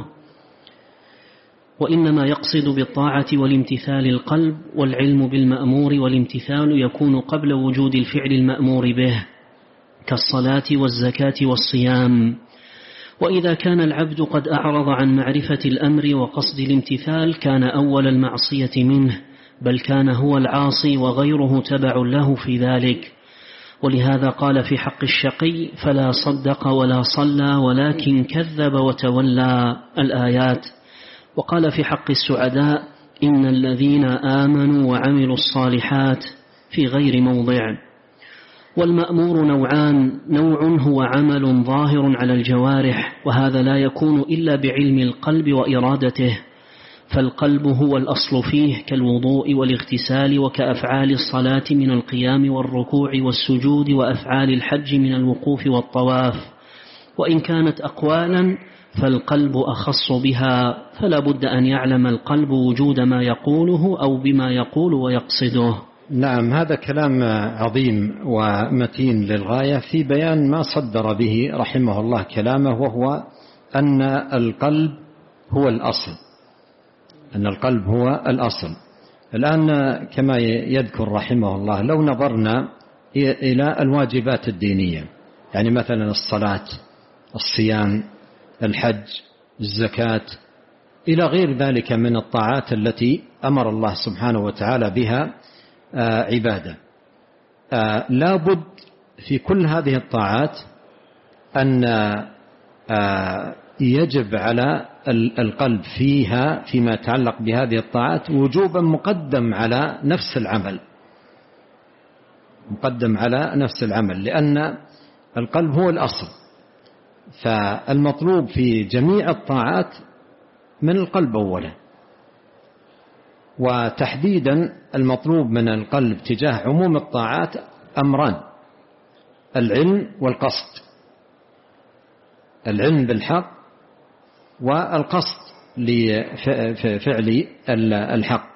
Speaker 1: وإنما يقصد بالطاعة والامتثال القلب، والعلم بالمأمور والامتثال يكون قبل وجود الفعل المأمور به كالصلاة والزكاة والصيام. وإذا كان العبد قد أعرض عن معرفة الأمر وقصد الامتثال كان أول المعصية منه، بل كان هو العاصي وغيره تبع له في ذلك. ولهذا قال في حق الشقي فلا صدق ولا صلى ولكن كذب وتولى الآيات. وقال في حق السعداء إن الذين آمنوا وعملوا الصالحات في غير موضع. والمأمور نوعان: نوع هو عمل ظاهر على الجوارح، وهذا لا يكون إلا بعلم القلب وإرادته، فالقلب هو الأصل فيه كالوضوء والاغتسال وكأفعال الصلاة من القيام والركوع والسجود وأفعال الحج من الوقوف والطواف. وإن كانت أقوالا فالقلب أخص بها، فلا بد أن يعلم القلب وجود ما يقوله أو بما يقول ويقصده.
Speaker 2: نعم، هذا كلام عظيم ومتين للغاية في بيان ما صدر به رحمه الله كلامه، وهو أن القلب هو الأصل، أن القلب هو الأصل. الآن كما يذكر رحمه الله لو نظرنا إلى الواجبات الدينية، يعني مثلا الصلاة، الصيام، الحج، الزكاة، إلى غير ذلك من الطاعات التي أمر الله سبحانه وتعالى بها عبادة، لا بد في كل هذه الطاعات أن يجب على القلب فيها فيما يتعلق بهذه الطاعات وجوبا مقدم على نفس العمل، مقدم على نفس العمل، لأن القلب هو الأصل. فالمطلوب في جميع الطاعات من القلب أولا، وتحديدا المطلوب من القلب تجاه عموم الطاعات أمران: العلم والقصد، العلم بالحق والقصد لفعل الحق.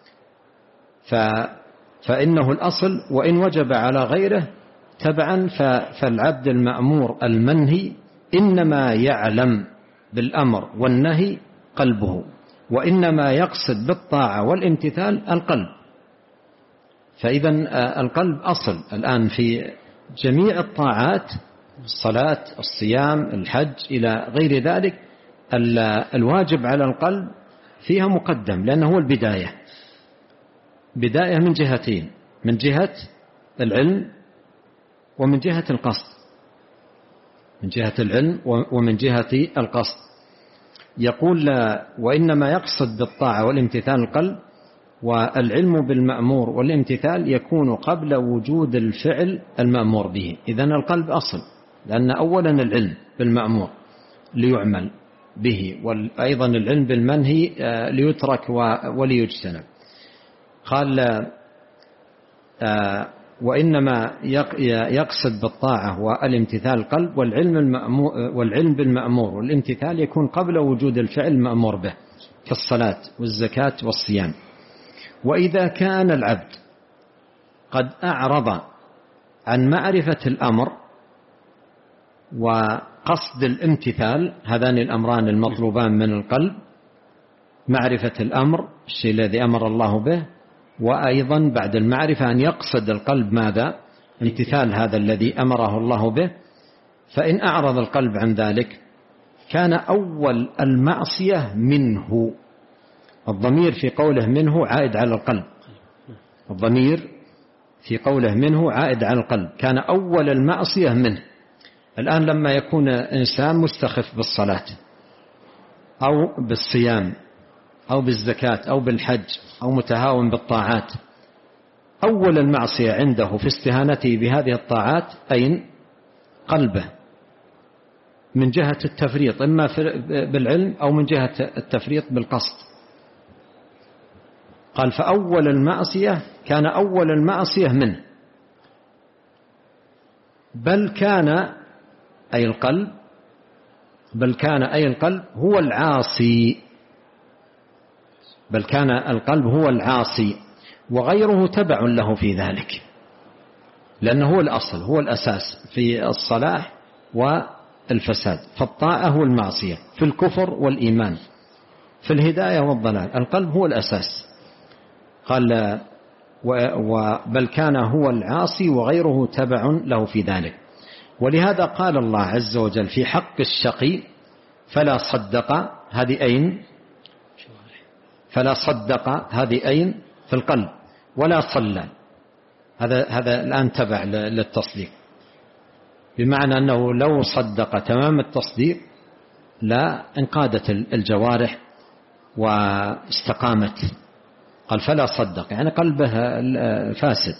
Speaker 2: فإنه الأصل، وإن وجب على غيره تبعا فالعبد المأمور المنهي إنما يعلم بالأمر والنهي قلبه، وإنما يقصد بالطاعة والامتثال القلب. فإذا القلب أصل. الآن في جميع الطاعات، الصلاة، الصيام، الحج إلى غير ذلك، الواجب على القلب فيها مقدم، لأنه هو البداية، بداية من جهتين: من جهة العلم ومن جهة القصد، من جهة العلم ومن جهة القصد. يقول وإنما يقصد بالطاعة والامتثال القلب، والعلم بالمأمور والامتثال يكون قبل وجود الفعل المأمور به. إذن القلب أصل، لأن أولا العلم بالمأمور ليعمل به، وأيضا العلم بالمنهي ليترك وليجتنب. قال وإنما يقصد بالطاعة والامتثال القلب، والعلم, والعلم بالمأمور والامتثال يكون قبل وجود الفعل المأمور به كالصلاة والزكاة والصيام. وإذا كان العبد قد أعرض عن معرفة الأمر وقصد الامتثال، هذان الأمران المطلوبان من القلب: معرفة الأمر، الشيء الذي أمر الله به، وأيضا بعد المعرفة أن يقصد القلب ماذا؟ امتثال هذا الذي أمره الله به. فإن أعرض القلب عن ذلك كان أول المعصية منه. الضمير في قوله منه عائد على القلب، الضمير في قوله منه عائد على القلب، كان أول المعصية منه. الآن لما يكون إنسان مستخف بالصلاة أو بالصيام أو بالزكاة أو بالحج أو متهاون بالطاعات، أول المعصية عنده في استهانته بهذه الطاعات أين؟ قلبه، من جهة التفريط إما بالعلم أو من جهة التفريط بالقصد. قال فأول المعصية كان أول المعصية منه، بل كان أي القلب بل كان أي القلب هو العاصي بل كان القلب هو العاصي وغيره تبع له في ذلك، لأنه هو الأصل، هو الأساس في الصلاح والفساد. فالطاعة والمعصية، في الكفر والإيمان، في الهداية والضلال، القلب هو الأساس. قال بل كان هو العاصي وغيره تبع له في ذلك. ولهذا قال الله عز وجل في حق الشقي فلا صدق، هذه أين؟ فلا صدق هذه أين؟ في القلب ولا صلى، هذا هذا الآن تبع للتصديق، بمعنى أنه لو صدق تمام التصديق لا انقادت الجوارح واستقامت. قال فلا صدق، يعني قلبه فاسد،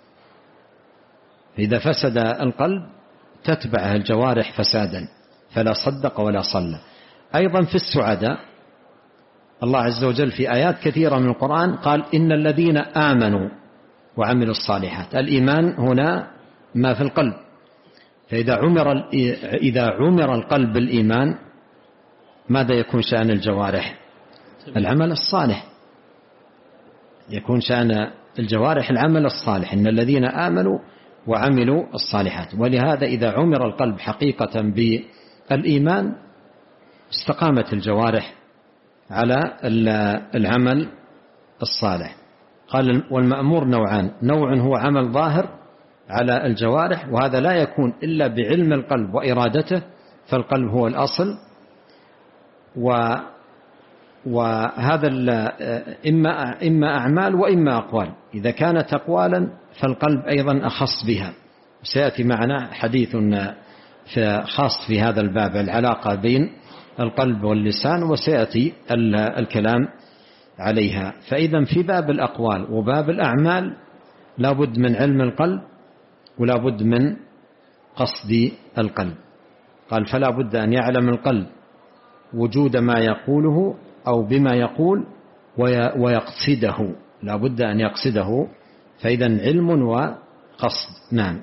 Speaker 2: إذا فسد القلب تتبعه الجوارح فسادا، فلا صدق ولا صلى. أيضا في السعداء الله عز وجل في آيات كثيرة من القرآن قال إن الذين آمنوا وعملوا الصالحات. الإيمان هنا ما في القلب، فإذا عمر إذا عمر القلب بالإيمان ماذا يكون شأن الجوارح؟ العمل الصالح، يكون شأن الجوارح العمل الصالح، إن الذين آمنوا وعملوا الصالحات. ولهذا إذا عمر القلب حقيقة بالإيمان استقامت الجوارح على العمل الصالح. قال والمأمور نوعان، نوع هو عمل ظاهر على الجوارح، وهذا لا يكون إلا بعلم القلب وإرادته، فالقلب هو الأصل، و وهذا إما إما أعمال وإما أقوال. إذا كانت أقوالا فالقلب أيضا أخص بها، سيأتي معنا حديث خاص في هذا الباب العلاقة بين القلب واللسان، وسيأتي الكلام عليها. فإذا في باب الأقوال وباب الأعمال لا بد من علم القلب ولا بد من قصد القلب. قال فلا بد أن يعلم القلب وجود ما يقوله أو بما يقول ويقصده، لا بد أن يقصده، فإذا علم وقصد. نعم.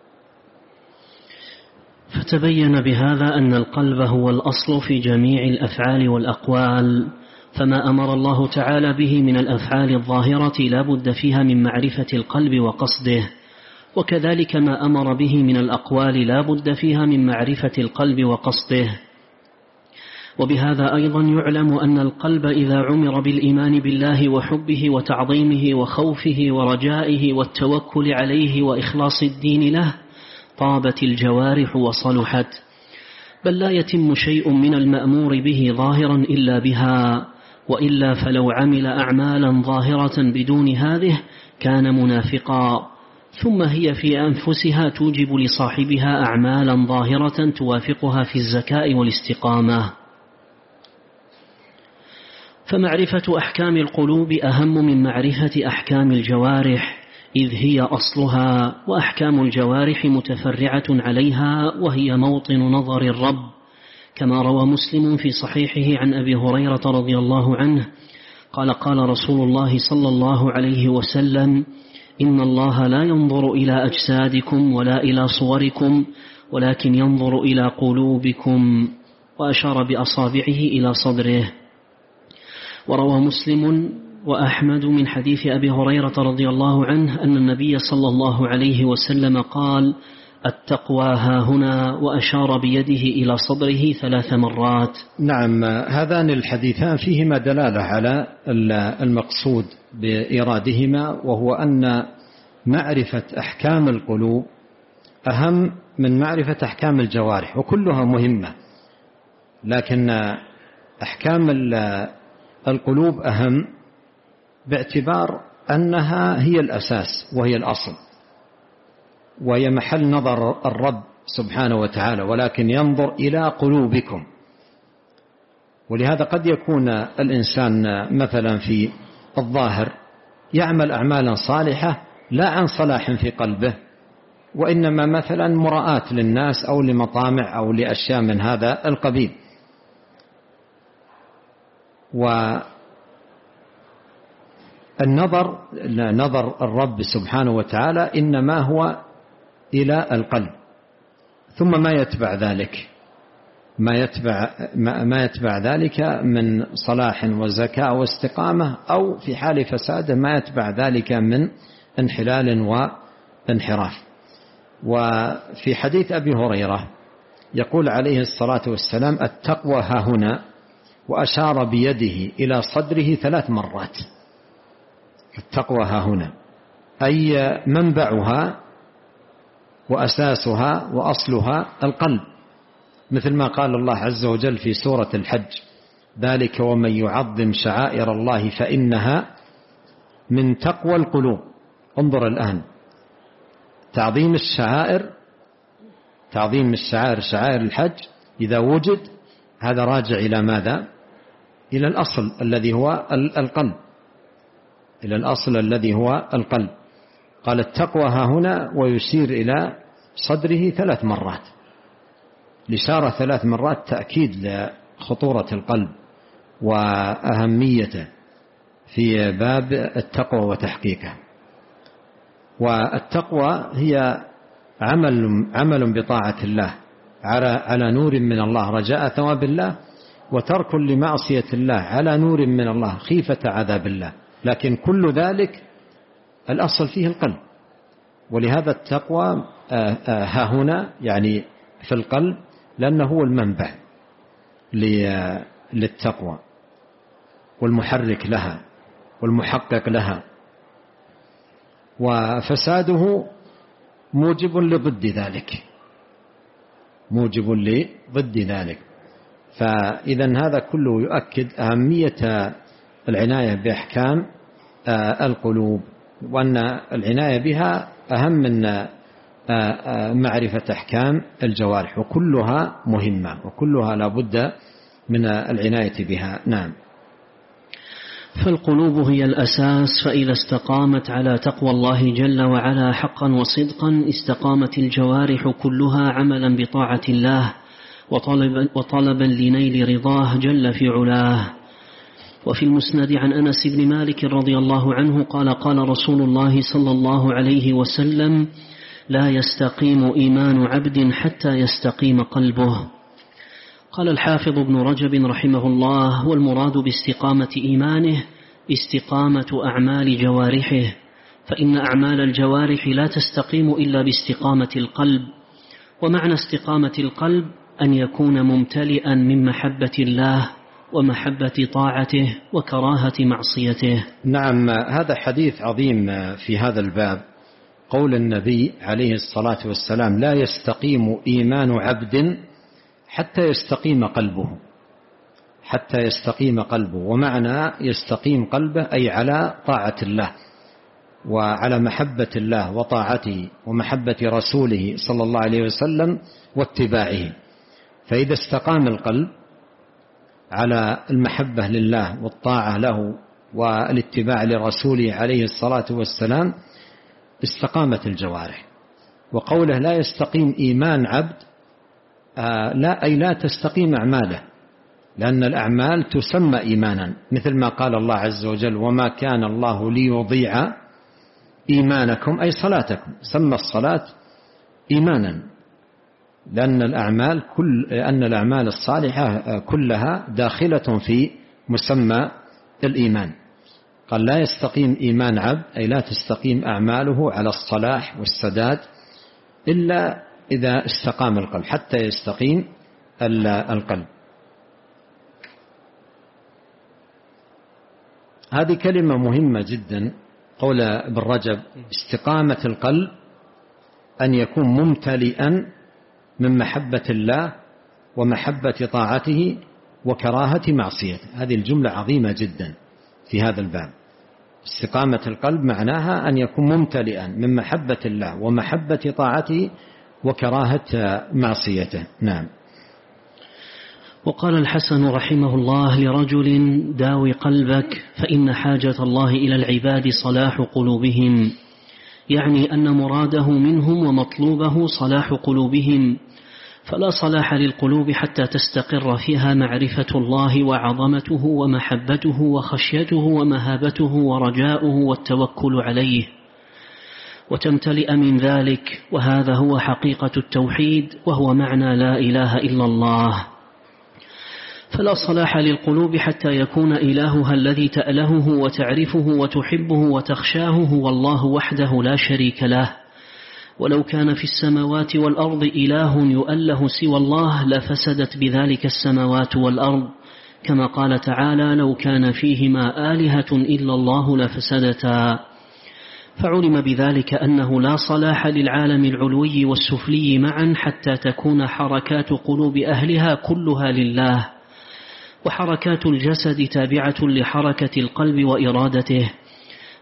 Speaker 1: فتبين بهذا أن القلب هو الأصل في جميع الأفعال والأقوال، فما أمر الله تعالى به من الأفعال الظاهرة لا بد فيها من معرفة القلب وقصده، وكذلك ما أمر به من الأقوال لا بد فيها من معرفة القلب وقصده. وبهذا أيضا يعلم أن القلب إذا عمر بالإيمان بالله وحبه وتعظيمه وخوفه ورجائه والتوكل عليه وإخلاص الدين له طابت الجوارح وصلحت، بل لا يتم شيء من المأمور به ظاهرا إلا بها، وإلا فلو عمل أعمالا ظاهرة بدون هذه كان منافقا، ثم هي في أنفسها توجب لصاحبها أعمالا ظاهرة توافقها في الزكاء والاستقامة. فمعرفة أحكام القلوب أهم من معرفة أحكام الجوارح، إذ هي أصلها، وأحكام الجوارح متفرعة عليها وهي موطن نظر الرب، كما روى مسلم في صحيحه عن أبي هريرة رضي الله عنه قال قال رسول الله صلى الله عليه وسلم إن الله لا ينظر إلى أجسادكم ولا إلى صوركم ولكن ينظر إلى قلوبكم، وأشار بأصابعه إلى صدره. وروى مسلم وأحمد من حديث أبي هريرة رضي الله عنه أن النبي صلى الله عليه وسلم قال التقوى ها هنا، وأشار بيده إلى صدره ثلاث مرات.
Speaker 2: نعم، هذان الحديثان فيهما دلالة على المقصود بإيرادهما، وهو أن معرفة أحكام القلوب أهم من معرفة أحكام الجوارح، وكلها مهمة، لكن أحكام القلوب أهم باعتبار أنها هي الأساس وهي الأصل، وهي محل نظر الرب سبحانه وتعالى، ولكن ينظر إلى قلوبكم. ولهذا قد يكون الإنسان مثلا في الظاهر يعمل أعمالا صالحة لا عن صلاح في قلبه، وإنما مثلا مراءة للناس أو لمطامع أو لأشياء من هذا القبيل. والنظر نظر الرب سبحانه وتعالى إنما هو إلى القلب، ثم ما يتبع ذلك ما يتبع ما يتبع ذلك من صلاح وزكاة واستقامة، أو في حال فساد ما يتبع ذلك من انحلال وانحراف. وفي حديث أبي هريرة يقول عليه الصلاة والسلام التقوى ها هنا، وأشار بيده إلى صدره ثلاث مرات. التقوى ها هنا أي منبعها وأساسها وأصلها القلب، مثل ما قال الله عز وجل في سورة الحج ذلك ومن يعظم شعائر الله فإنها من تقوى القلوب. انظر الآن، تعظيم الشعائر، تعظيم الشعائر شعائر الحج إذا وجد هذا راجع إلى ماذا؟ إلى الأصل الذي هو القلب، إلى الأصل الذي هو القلب. قال التقوى ها هنا ويشير إلى صدره ثلاث مرات، الإشارة ثلاث مرات تأكيد لخطورة القلب وأهميته في باب التقوى وتحقيقه. والتقوى هي عمل عمل بطاعة الله على على نور من الله رجاء ثواب الله، وترك لمعصية الله على نور من الله خيفة عذاب الله. لكن كل ذلك الأصل فيه القلب، ولهذا التقوى ها هنا يعني في القلب، لأنه هو المنبع للتقوى والمحرك لها والمحقق لها، وفساده موجب لضد ذلك، موجب لضد ذلك. فإذا هذا كله يؤكد أهمية العناية بأحكام القلوب، وأن العناية بها أهم من معرفة أحكام الجوارح، وكلها مهمة وكلها لا بد من العناية بها. نعم.
Speaker 1: فالقلوب هي الأساس، فإذا استقامت على تقوى الله جل وعلا حقا وصدقا استقامت الجوارح كلها عملا بطاعة الله وطلبا, وطلبا لنيل رضاه جل في علاه. وفي المسند عن أنس بن مالك رضي الله عنه قال قال رسول الله صلى الله عليه وسلم: لا يستقيم إيمان عبد حتى يستقيم قلبه. قال الحافظ ابن رجب رحمه الله: والمراد باستقامة إيمانه استقامة أعمال جوارحه، فإن أعمال الجوارح لا تستقيم إلا باستقامة القلب. ومعنى استقامة القلب أن يكون ممتلئا من محبة الله ومحبة طاعته وكراهة معصيته.
Speaker 2: نعم، هذا حديث عظيم في هذا الباب، قول النبي عليه الصلاة والسلام: لا يستقيم إيمان عبد حتى يستقيم قلبه، حتى يستقيم قلبه. ومعنى يستقيم قلبه أي على طاعة الله وعلى محبة الله وطاعته ومحبة رسوله صلى الله عليه وسلم واتباعه. فإذا استقام القلب على المحبة لله والطاعة له والاتباع لرسوله عليه الصلاة والسلام استقامت الجوارح. وقوله لا يستقيم إيمان عبد آه لا أي لا تستقيم أعماله، لأن الأعمال تسمى إيمانا، مثل ما قال الله عز وجل: وما كان الله ليضيع إيمانكم أي صلاتكم. سمى الصلاة إيمانا لأن الأعمال كل أن الأعمال الصالحة كلها داخلة في مسمى الإيمان. قال لا يستقيم إيمان عبد أي لا تستقيم أعماله على الصلاح والسداد إلا إذا استقام القلب، حتى يستقيم القلب. هذه كلمة مهمة جدا، قول ابن رجب: استقامة القلب أن يكون ممتلئا من محبة الله ومحبة طاعته وكراهة معصيته. هذه الجملة عظيمة جدا في هذا الباب. استقامة القلب معناها أن يكون ممتلئا من محبة الله ومحبة طاعته وكراهة معصيته. نعم.
Speaker 1: وقال الحسن رحمه الله لرجل: داوي قلبك فإن حاجة الله إلى العباد صلاح قلوبهم، يعني أن مراده منهم ومطلوبه صلاح قلوبهم، فلا صلاح للقلوب حتى تستقر فيها معرفة الله وعظمته ومحبته وخشيته ومهابته ورجاؤه والتوكل عليه، وتمتلئ من ذلك. وهذا هو حقيقة التوحيد، وهو معنى لا إله إلا الله. فلا صلاح للقلوب حتى يكون إلهها الذي تألهه وتعرفه وتحبه وتخشاه هو الله وحده لا شريك له. ولو كان في السماوات والأرض إله يؤله سوى الله لفسدت بذلك السماوات والأرض، كما قال تعالى: لو كان فيهما آلهة إلا الله لفسدتا. فعلم بذلك أنه لا صلاح للعالم العلوي والسفلي معا حتى تكون حركات قلوب أهلها كلها لله، وحركات الجسد تابعة لحركة القلب وإرادته.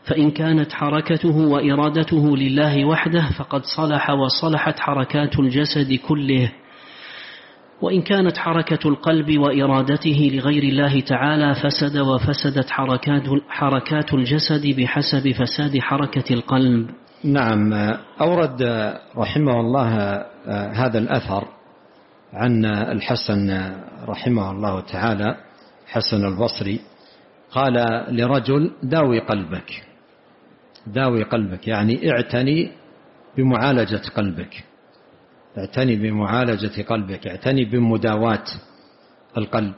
Speaker 1: فإن كانت حركته وإرادته لله وحده فقد صلح وصلحت حركات الجسد كله، وإن كانت حركة القلب وإرادته لغير الله تعالى فسد وفسدت حركات, حركات الجسد بحسب فساد حركة القلب.
Speaker 2: نعم. أورد رحمه الله هذا الأثر عن الحسن رحمه الله تعالى، حسن البصري، قال لرجل داوي قلبك، داوي قلبك يعني اعتني بمعالجة قلبك، اعتني بمعالجة قلبك، اعتني بمداواة القلب،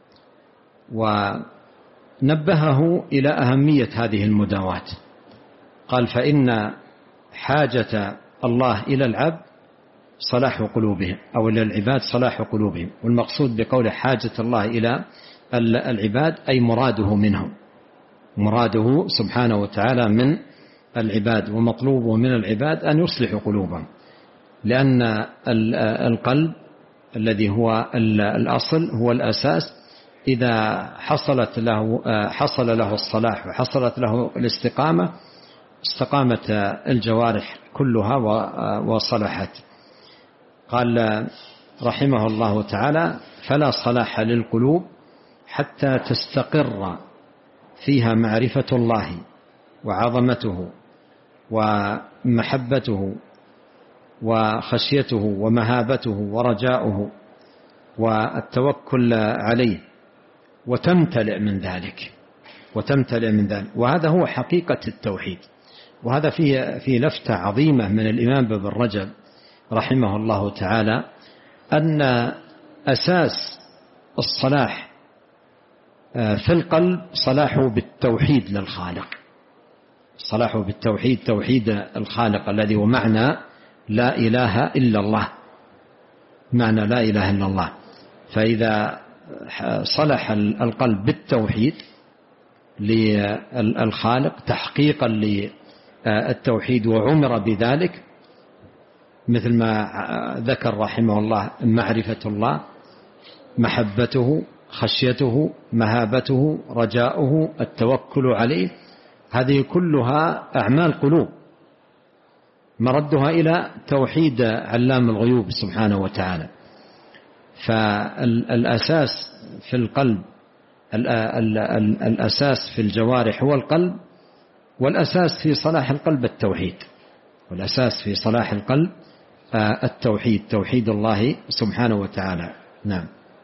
Speaker 2: ونبهه إلى أهمية هذه المداواة. قال فإن حاجة الله إلى العبد صلاح قلوبهم، أو إلى العباد صلاح قلوبهم، والمقصود بقول حاجة الله إلى العباد أي مراده منهم، مراده سبحانه وتعالى من العباد، ومطلوبه من العباد أن يصلحوا قلوبهم، لأن القلب الذي هو الأصل هو الأساس، إذا حصلت له حصل له الصلاح وحصلت له الاستقامة استقامت الجوارح كلها وصلحت. قال رحمه الله تعالى فلا صلاح للقلوب حتى تستقر فيها معرفة الله وعظمته ومحبته وخشيته ومهابته ورجاؤه والتوكل عليه، وتمتلئ من ذلك وتمتلئ من ذلك وهذا هو حقيقة التوحيد. وهذا فيه في لفتة عظيمة من الإمام ابن رجب رحمه الله تعالى، أن أساس الصلاح في القلب صلاحه بالتوحيد للخالق، صلاحه بالتوحيد، توحيد الخالق الذي هو معنى لا إله إلا الله، معنى لا إله إلا الله. فإذا صلح القلب بالتوحيد للخالق تحقيقا للتوحيد وعمر بذلك، مثل ما ذكر رحمه الله معرفة الله، محبته، خشيته، مهابته، رجاؤه، التوكل عليه، هذه كلها أعمال قلوب مردها إلى توحيد علام الغيوب سبحانه وتعالى. فالأساس في القلب، الأساس في الجوارح هو القلب، والأساس في صلاح القلب التوحيد، والأساس في صلاح القلب التوحيد، توحيد الله سبحانه وتعالى. نعم.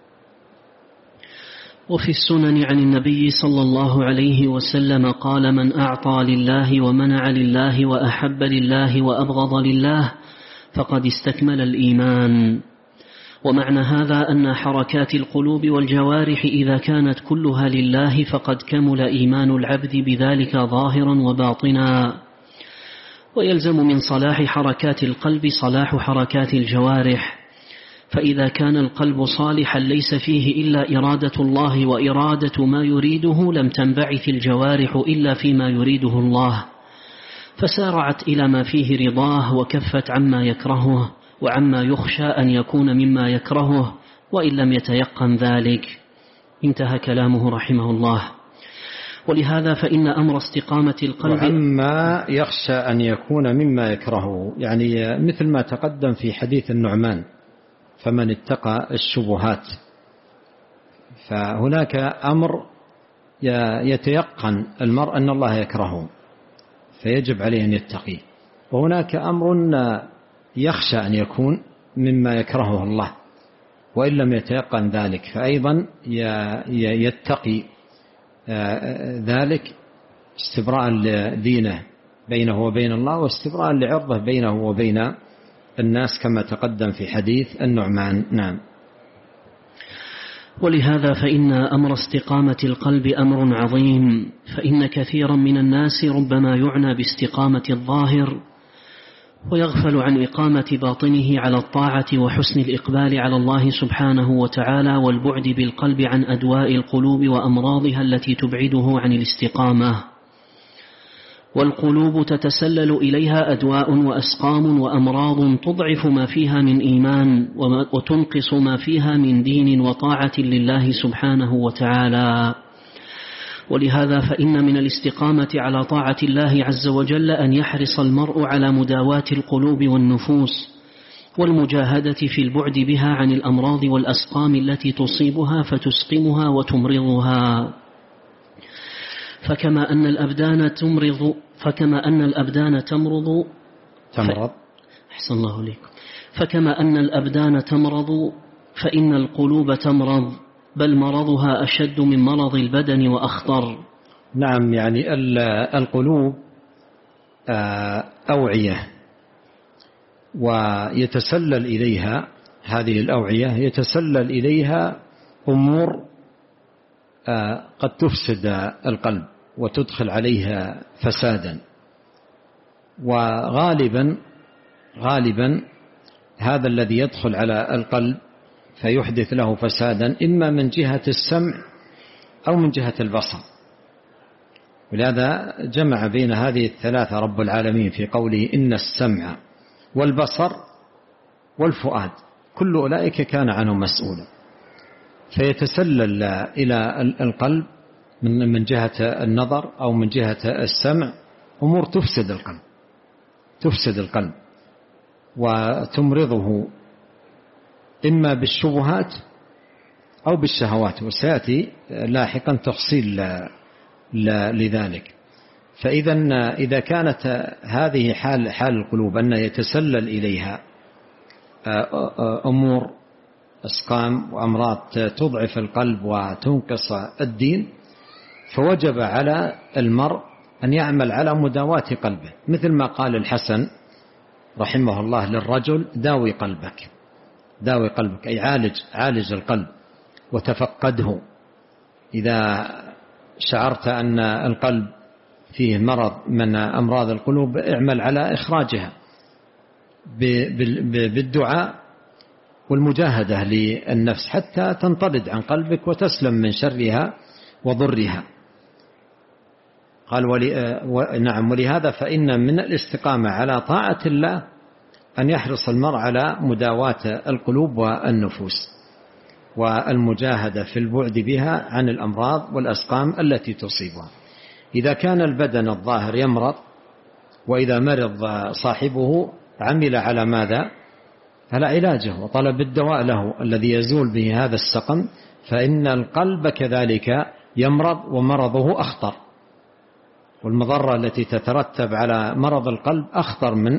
Speaker 1: وفي السنن عن النبي صلى الله عليه وسلم قال من أعطى لله ومنع لله وأحب لله وأبغض لله فقد استكمل الإيمان. ومعنى هذا أن حركات القلوب والجوارح إذا كانت كلها لله فقد كمل إيمان العبد بذلك ظاهرا وباطنا. ويلزم من صلاح حركات القلب صلاح حركات الجوارح، فإذا كان القلب صالحا ليس فيه إلا إرادة الله وإرادة ما يريده لم تنبعث الجوارح إلا فيما يريده الله، فسارعت إلى ما فيه رضاه وكفت عما يكرهه وعما يخشى أن يكون مما يكرهه وإن لم يتيقن ذلك. انتهى كلامه رحمه الله. ولهذا فإن أمر استقامة القلب
Speaker 2: وعما يخشى أن يكون مما يكرهه، يعني مثل ما تقدم في حديث النعمان فمن اتقى الشبهات، فهناك أمر يتيقن المرء أن الله يكرهه فيجب عليه أن يتقيه، وهناك أمر يخشى أن يكون مما يكرهه الله وإن لم يتيقن ذلك فأيضا يتقي ذلك استبراء لدينه بينه وبين الله، واستبراء لعرضه بينه وبين الناس كما تقدم في حديث النعمان. نعم.
Speaker 1: ولهذا فإن أمر استقامة القلب أمر عظيم، فإن كثيرا من الناس ربما يعنى باستقامة الظاهر ويغفل عن إقامة باطنه على الطاعة وحسن الإقبال على الله سبحانه وتعالى والبعد بالقلب عن أدواء القلوب وأمراضها التي تبعده عن الاستقامة. والقلوب تتسلل إليها أدواء وأسقام وأمراض تضعف ما فيها من إيمان وتنقص ما فيها من دين وطاعة لله سبحانه وتعالى. ولهذا فإن من الاستقامة على طاعة الله عز وجل أن يحرص المرء على مداواة القلوب والنفوس والمجاهدة في البعد بها عن الأمراض والأسقام التي تصيبها فتسقمها وتمرضها. فكما أن الأبدان تمرض فكما أن الأبدان تمرض
Speaker 2: تمرض
Speaker 1: أحسن الله عليكم فكما أن الأبدان تمرض فإن القلوب تمرض، بل مرضها أشد من مرض البدن وأخطر.
Speaker 2: نعم، يعني القلوب أوعية، ويتسلل إليها هذه الأوعية يتسلل إليها أمور قد تفسد القلب وتدخل عليها فسادا. وغالبا غالبا هذا الذي يدخل على القلب فيحدث له فسادا إما من جهة السمع أو من جهة البصر. ولهذا جمع بين هذه الثلاثة رب العالمين في قوله إن السمع والبصر والفؤاد كل أولئك كان عنه مسؤولا. فيتسلل إلى القلب من جهة النظر أو من جهة السمع أمور تفسد القلب تفسد القلب وتمرضه إما بالشبهات أو بالشهوات، وسيأتي لاحقا تفصيل لذلك. فإذا إذا كانت هذه حال حال القلوب أن يتسلل إليها أمور أسقام وأمراض تضعف القلب وتنقص الدين، فوجب على المرء أن يعمل على مداواة قلبه، مثل ما قال الحسن رحمه الله للرجل: داوي قلبك داوي قلبك أي عالج عالج القلب وتفقده. إذا شعرت أن القلب فيه مرض من أمراض القلوب اعمل على إخراجها بالدعاء والمجاهدة للنفس حتى تنطرد عن قلبك وتسلم من شرها وضرها. قال ولي نعم ولهذا فإن من الاستقامة على طاعة الله أن يحرص المرء على مداواة القلوب والنفوس والمجاهدة في البعد بها عن الأمراض والأسقام التي تصيبها. إذا كان البدن الظاهر يمرض وإذا مرض صاحبه عمل على ماذا؟ على علاجه وطلب الدواء له الذي يزول به هذا السقم، فإن القلب كذلك يمرض ومرضه أخطر، والمضرة التي تترتب على مرض القلب أخطر من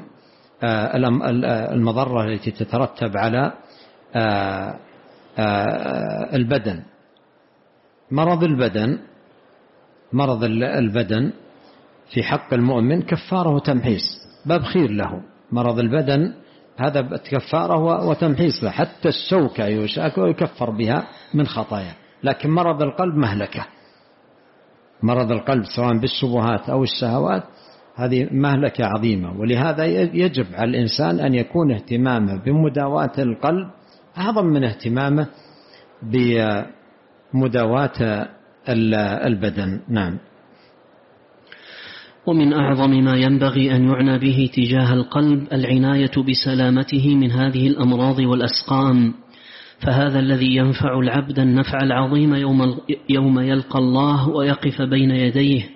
Speaker 2: المضرة التي تترتب على البدن. مرض البدن مرض البدن في حق المؤمن كفاره وتمحيص، باب خير له. مرض البدن هذا كفاره وتمحيص له، حتى الشوكة يشاك ويكفر بها من خطايا. لكن مرض القلب مهلكة، مرض القلب سواء بالشبهات أو الشهوات هذه مهلكة عظيمة. ولهذا يجب على الإنسان أن يكون اهتمامه بمداواة القلب أعظم من اهتمامه بمداواة البدن. نعم.
Speaker 1: ومن أعظم ما ينبغي أن يعنى به تجاه القلب العناية بسلامته من هذه الأمراض والأسقام، فهذا الذي ينفع العبد النفع العظيم يوم, يوم يلقى الله ويقف بين يديه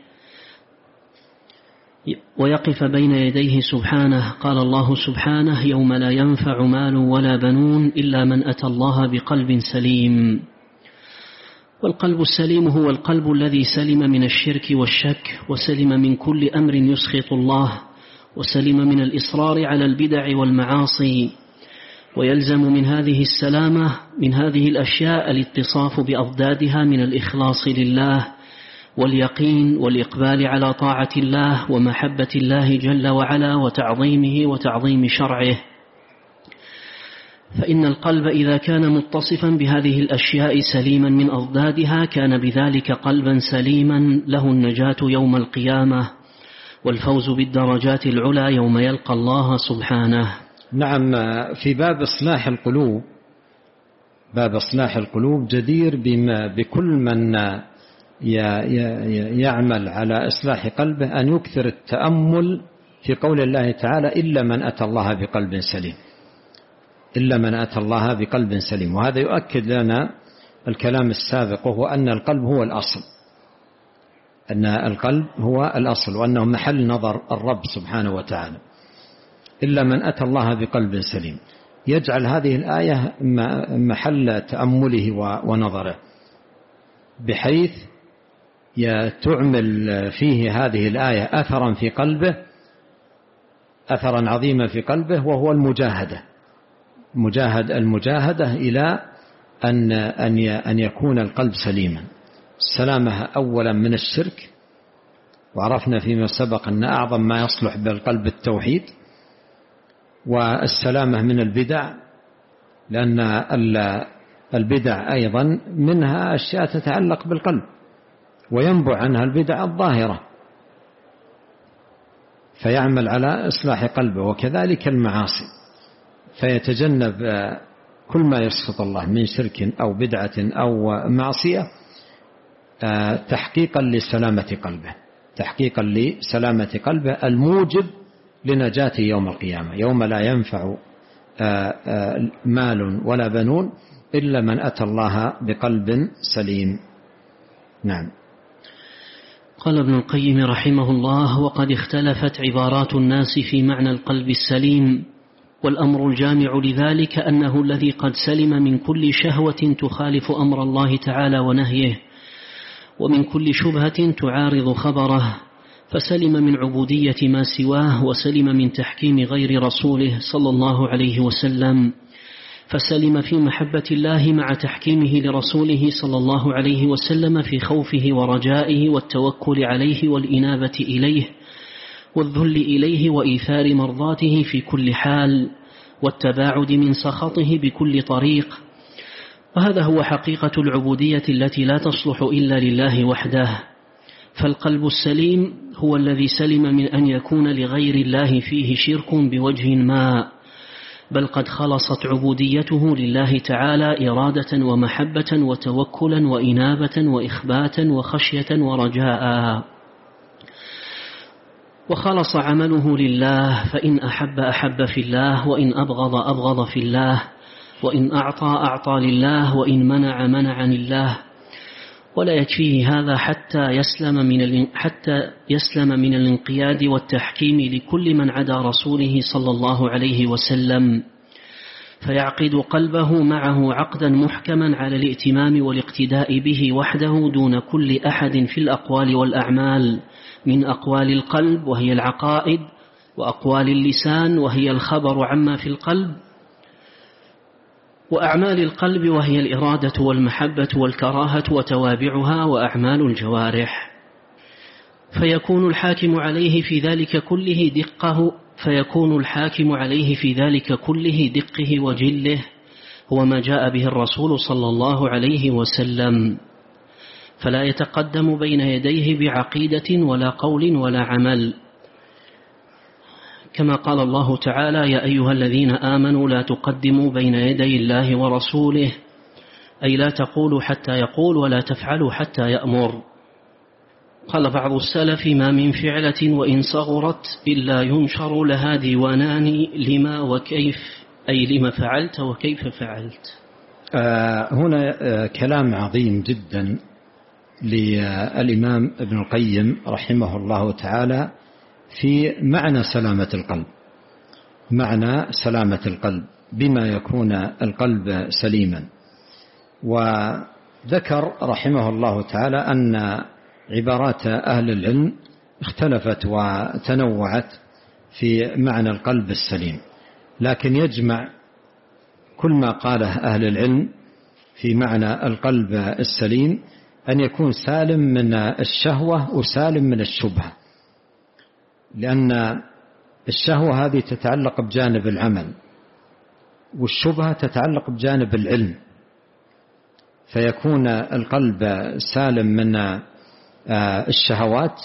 Speaker 1: ويقف بين يديه سبحانه. قال الله سبحانه: يوم لا ينفع مال ولا بنون إلا من أتى الله بقلب سليم. والقلب السليم هو القلب الذي سلم من الشرك والشك، وسلم من كل أمر يسخط الله، وسلم من الإصرار على البدع والمعاصي. ويلزم من هذه السلامة من هذه الأشياء الاتصاف بأضدادها من الإخلاص لله واليقين والإقبال على طاعة الله ومحبة الله جل وعلا وتعظيمه وتعظيم شرعه. فإن القلب إذا كان متصفا بهذه الأشياء سليما من أضدادها كان بذلك قلبا سليما له النجاة يوم القيامة والفوز بالدرجات العلى يوم يلقى الله سبحانه.
Speaker 2: نعم. في باب إصلاح القلوب باب إصلاح القلوب جدير بما بكل من يعمل على إصلاح قلبه أن يكثر التأمل في قول الله تعالى: إلا من أتى الله بقلب سليم إلا من أتى الله بقلب سليم. وهذا يؤكد لنا الكلام السابق، وهو أن القلب هو الأصل أن القلب هو الأصل وأنه محل نظر الرب سبحانه وتعالى، إلا من أتى الله بقلب سليم. يجعل هذه الآية محل تأمله ونظره، بحيث تعمل فيه هذه الآية أثرا في قلبه، أثرا عظيما في قلبه، وهو المجاهدة مجاهد المجاهدة إلى أن أن يكون القلب سليما. السلامة أولا من الشرك، وعرفنا فيما سبق أن أعظم ما يصلح بالقلب التوحيد، والسلامة من البدع، لأن البدع أيضا منها أشياء تتعلق بالقلب وينبع عنها البدع الظاهرة، فيعمل على إصلاح قلبه. وكذلك المعاصي، فيتجنب كل ما يسخط الله من شرك أو بدعة أو معصية، تحقيقا لسلامة قلبه تحقيقا لسلامة قلبه الموجب لنجاته يوم القيامة، يوم لا ينفع مال ولا بنون إلا من أتى الله بقلب سليم. نعم.
Speaker 1: قال ابن القيم رحمه الله: وقد اختلفت عبارات الناس في معنى القلب السليم، والأمر الجامع لذلك أنه الذي قد سلم من كل شهوة تخالف أمر الله تعالى ونهيه، ومن كل شبهة تعارض خبره، فسلم من عبودية ما سواه، وسلم من تحكيم غير رسوله صلى الله عليه وسلم، فسلم في محبة الله مع تحكيمه لرسوله صلى الله عليه وسلم في خوفه ورجائه والتوكل عليه والإنابة إليه والذل إليه وإيثار مرضاته في كل حال، والتباعد من سخطه بكل طريق. وهذا هو حقيقة العبودية التي لا تصلح إلا لله وحده. فالقلب السليم هو الذي سلم من أن يكون لغير الله فيه شرك بوجه ما، بل قد خلصت عبوديته لله تعالى إرادة ومحبة وتوكلا وإنابة وإخباتا وخشية ورجاء. وخلص عمله لله، فإن أحب أحب في الله، وإن أبغض أبغض في الله، وإن أعطى أعطى لله، وإن منع منع لله. ولا يكفيه هذا حتى يسلم من حتى يسلم من الانقياد والتحكيم لكل من عدا رسوله صلى الله عليه وسلم، فيعقد قلبه معه عقدا محكما على الائتمام والاقتداء به وحده دون كل أحد في الأقوال والأعمال، من أقوال القلب وهي العقائد، وأقوال اللسان وهي الخبر عما في القلب، وأعمال القلب وهي الإرادة والمحبة والكراهة وتوابعها، وأعمال الجوارح. فيكون الحاكم عليه في ذلك كله دقه فيكون الحاكم عليه في ذلك كله دقه وجله، هو ما جاء به الرسول صلى الله عليه وسلم، فلا يتقدم بين يديه بعقيدة ولا قول ولا عمل، كما قال الله تعالى: يا أيها الذين آمنوا لا تقدموا بين يدي الله ورسوله، أي لا تقولوا حتى يقول، ولا تفعلوا حتى يأمر. قال بعض السلف: ما من فعلة وإن صغرت إلا ينشر لها ديوانان، لما وكيف، أي لما فعلت وكيف فعلت.
Speaker 2: آه هنا آه كلام عظيم جدا للإمام ابن القيم رحمه الله تعالى في معنى سلامة القلب، معنى سلامة القلب بما يكون القلب سليما. وذكر رحمه الله تعالى أن عبارات أهل العلم اختلفت وتنوعت في معنى القلب السليم، لكن يجمع كل ما قاله أهل العلم في معنى القلب السليم أن يكون سالم من الشهوة وسالم من الشبهة، لأن الشهوة هذه تتعلق بجانب العمل، والشبهة تتعلق بجانب العلم، فيكون القلب سالم من الشهوات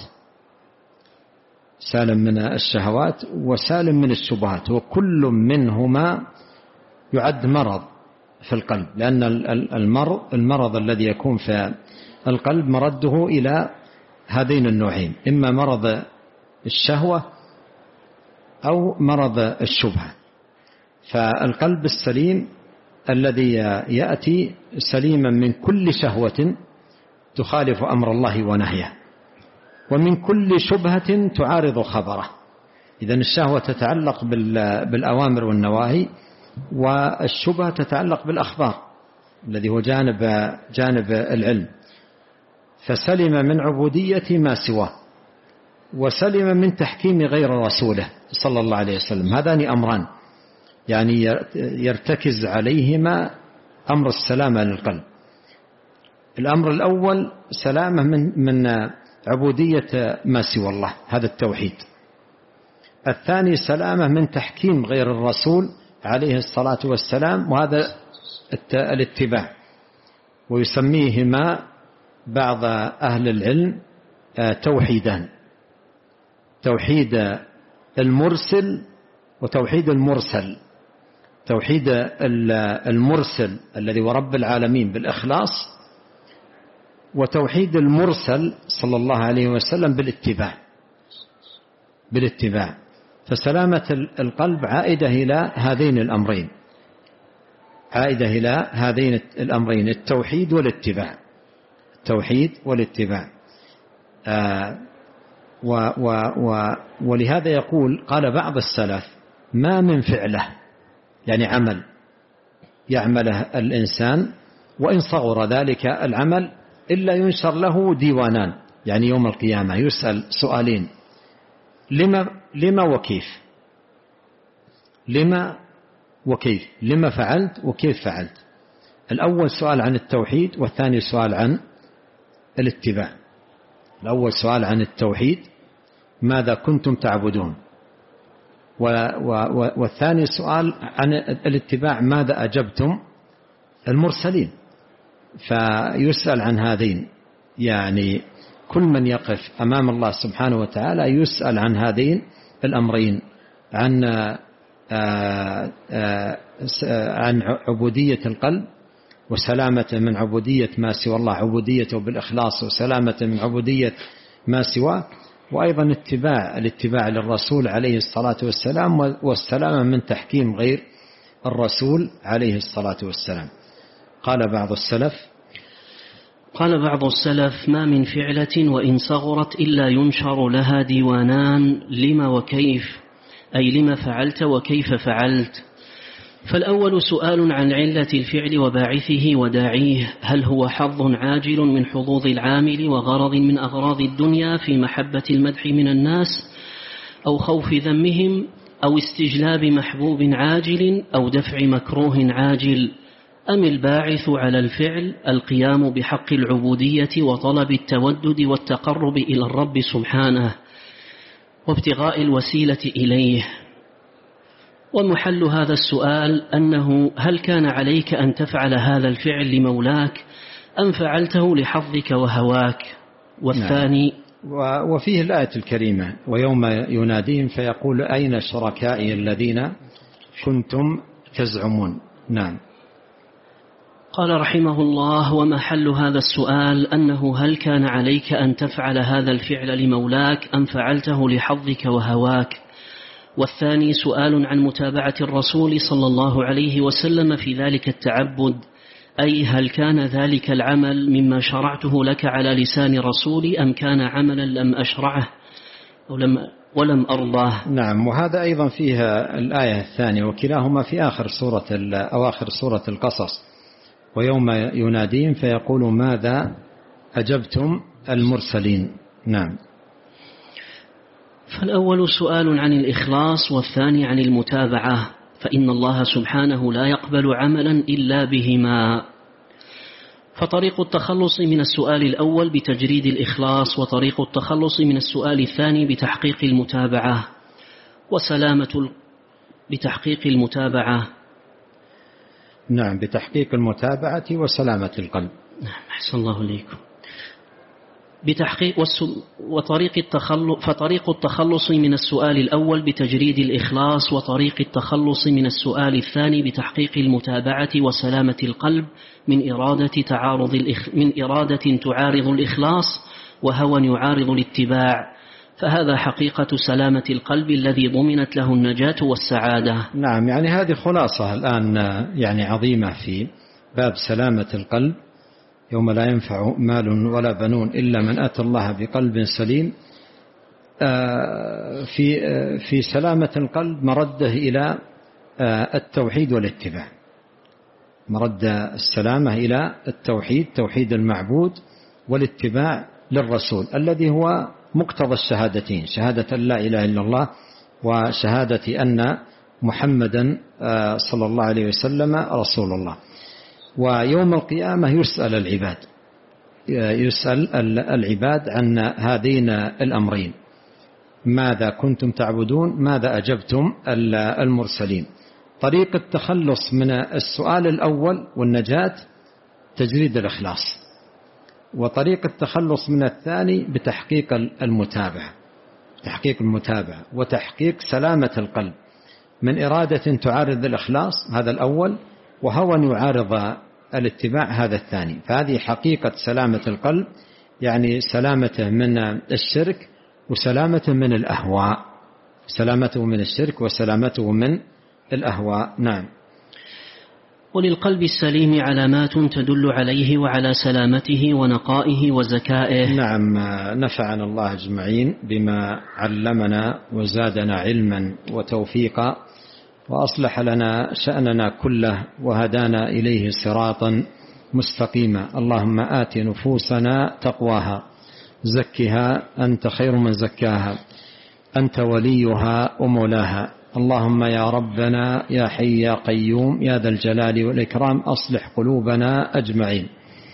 Speaker 2: سالم من الشهوات وسالم من الشبهات، وكل منهما يعد مرض في القلب، لأن المرض, المرض الذي يكون في القلب مرده إلى هذين النوعين، إما مرض الشهوة أو مرض الشبهة. فالقلب السليم الذي يأتي سليما من كل شهوة تخالف أمر الله ونهيه، ومن كل شبهة تعارض خبره. إذن الشهوة تتعلق بالأوامر والنواهي، والشبهة تتعلق بالأخبار الذي هو جانب, جانب العلم. فسلم من عبودية ما سواه، وسلم من تحكيم غير رسوله صلى الله عليه وسلم. هذان أمران يعني يرتكز عليهما أمر السلامة للقلب. الأمر الأول سلامة من, من عبودية ما سوى الله، هذا التوحيد. الثاني سلامة من تحكيم غير الرسول عليه الصلاة والسلام، وهذا الاتباع. ويسميهما بعض أهل العلم توحيدان: توحيد المرسل وتوحيد المرسل. توحيد المرسل الذي هو رب العالمين بالإخلاص، وتوحيد المرسل صلى الله عليه وسلم بالاتباع بالاتباع فسلامة القلب عائدة إلى هذين الأمرين، عائدة إلى هذين الأمرين: التوحيد والاتباع. التوحيد والاتباع. آه و و و ولهذا يقول قال بعض السلف: ما من فعله، يعني عمل يعمله الإنسان وإن صغر ذلك العمل، إلا ينشر له ديوانان، يعني يوم القيامة يسأل سؤالين: لما, لما وكيف لما وكيف لما فعلت وكيف فعلت. الأول سؤال عن التوحيد، والثاني سؤال عن الاتباع. الأول سؤال عن التوحيد: ماذا كنتم تعبدون؟ والثاني سؤال عن الاتباع: ماذا أجبتم المرسلين؟ فيسأل عن هذين، يعني كل من يقف أمام الله سبحانه وتعالى يسأل عن هذين الأمرين: عن عن عبودية القلب وسلامة من عبودية ما سوى الله، عبوديته بالإخلاص وسلامة من عبودية ما سواه، وأيضا اتباع الاتباع للرسول عليه الصلاة والسلام، والسلامة من تحكيم غير الرسول عليه الصلاة والسلام. قال بعض السلف
Speaker 1: قال بعض السلف: ما من فعلة وإن صغرت إلا ينشر لها ديوانان: لما وكيف، أي لما فعلت وكيف فعلت. فالأول سؤال عن علة الفعل وباعثه وداعيه: هل هو حظ عاجل من حظوظ العامل وغرض من أغراض الدنيا في محبة المدح من الناس أو خوف ذمهم، أو استجلاب محبوب عاجل أو دفع مكروه عاجل، أم الباعث على الفعل القيام بحق العبودية وطلب التودد والتقرب إلى الرب سبحانه وابتغاء الوسيلة إليه؟ ومحل هذا السؤال أنه: هل كان عليك أن تفعل هذا الفعل لمولاك أم فعلته لحظك وهواك؟ والثاني
Speaker 2: نعم. وفيه الآية الكريمة: ويوم يناديهم فيقول أين شركائي الذين كنتم تزعمون. نعم.
Speaker 1: قال رحمه الله: ومحل هذا السؤال أنه: هل كان عليك أن تفعل هذا الفعل لمولاك أم فعلته لحظك وهواك؟ والثاني سؤال عن متابعة الرسول صلى الله عليه وسلم في ذلك التعبد، أي هل كان ذلك العمل مما شرعته لك على لسان رسولي أم كان عملا لم أشرعه ولم, ولم أرضاه.
Speaker 2: نعم. وهذا أيضا فيها الآية الثانية، وكلاهما في آخر سورة أواخر سورة القصص: ويوم يناديهم فيقول ماذا أجبتم المرسلين. نعم.
Speaker 1: فالأول سؤال عن الإخلاص، والثاني عن المتابعة، فإن الله سبحانه لا يقبل عملا إلا بهما. فطريق التخلص من السؤال الأول بتجريد الإخلاص، وطريق التخلص من السؤال الثاني بتحقيق المتابعة وسلامة بتحقيق المتابعة.
Speaker 2: نعم، بتحقيق المتابعة وسلامة القلب.
Speaker 1: نعم، أحسن الله إليكم. بتحقيق وطريق التخلص فطريق التخلص من السؤال الأول بتجريد الإخلاص، وطريق التخلص من السؤال الثاني بتحقيق المتابعة وسلامة القلب من إرادة تعارض الإخ... من إرادة تعارض الإخلاص وهوى يعارض الاتباع، فهذا حقيقة سلامة القلب الذي ضمنت له النجاة والسعادة.
Speaker 2: نعم، يعني هذه خلاصة الآن يعني عظيمة في باب سلامة القلب، يوم لا ينفع مال ولا بنون إلا من أتى الله بقلب سليم. في في سلامة القلب مرده إلى التوحيد والاتباع، مرد السلامة إلى التوحيد، توحيد المعبود، والاتباع للرسول الذي هو مقتضى الشهادتين، شهادة لا إله إلا الله وشهادة أن محمدا صلى الله عليه وسلم رسول الله. ويوم القيامة يسأل العباد يسأل العباد عن هذين الأمرين: ماذا كنتم تعبدون، ماذا أجبتم المرسلين. طريق التخلص من السؤال الأول والنجاة تجريد الإخلاص، وطريق التخلص من الثاني بتحقيق المتابعة، تحقيق المتابعة وتحقيق سلامة القلب من إرادة تعارض الإخلاص، هذا الأول، وهوى يعارض الاتباع، هذا الثاني. فهذه حقيقة سلامة القلب، يعني سلامته من الشرك وسلامته من الأهواء، سلامته من الشرك وسلامته من الأهواء. نعم.
Speaker 1: وللقلب السليم علامات تدل عليه وعلى سلامته ونقائه وزكائه.
Speaker 2: نعم. نفعنا الله أجمعين بما علمنا وزادنا علما وتوفيقا، وأصلح لنا شأننا كله وهدانا إليه صراطا مستقيما. اللهم آت نفوسنا تقواها، زكها أنت خير من زكاها، أنت وليها ومولاها. اللهم يا ربنا يا حي يا قيوم يا ذا الجلال والإكرام أصلح قلوبنا أجمعين.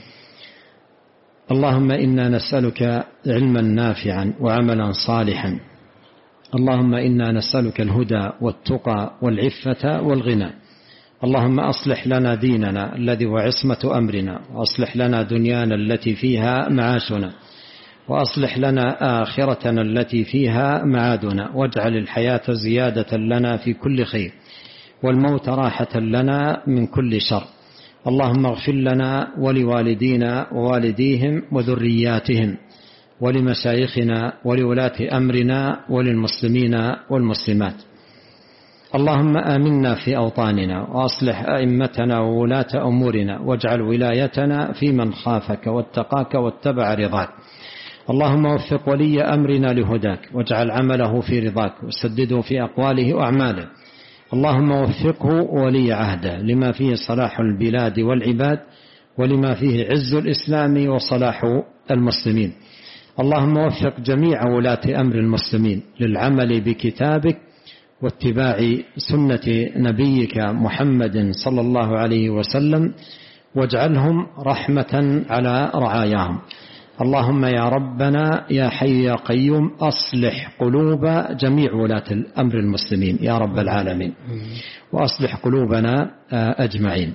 Speaker 2: اللهم إنا نسألك علما نافعا وعملا صالحا. اللهم إنا نسألك الهدى والتقى والعفة والغنى. اللهم أصلح لنا ديننا الذي هو عصمة أمرنا، وأصلح لنا دنيانا التي فيها معاشنا، وأصلح لنا آخرتنا التي فيها معادنا، واجعل الحياة زيادة لنا في كل خير، والموت راحة لنا من كل شر. اللهم اغفر لنا ولوالدينا ووالديهم وذرياتهم ولمشايخنا ولولاة أمرنا وللمسلمين والمسلمات. اللهم آمنا في أوطاننا، وأصلح أئمتنا وولاة أمورنا، واجعل ولايتنا في من خافك واتقاك واتبع رضاك. اللهم وفق ولي أمرنا لهداك، واجعل عمله في رضاك، وسدده في أقواله وأعماله. اللهم وفقه ولي عهده لما فيه صلاح البلاد والعباد، ولما فيه عز الإسلام وصلاح المسلمين. اللهم وفق جميع ولاة أمر المسلمين للعمل بكتابك واتباع سنة نبيك محمد صلى الله عليه وسلم، واجعلهم رحمة على رعاياهم. اللهم يا ربنا يا حي يا قيوم أصلح قلوب جميع ولاة الأمر المسلمين يا رب العالمين، وأصلح قلوبنا أجمعين.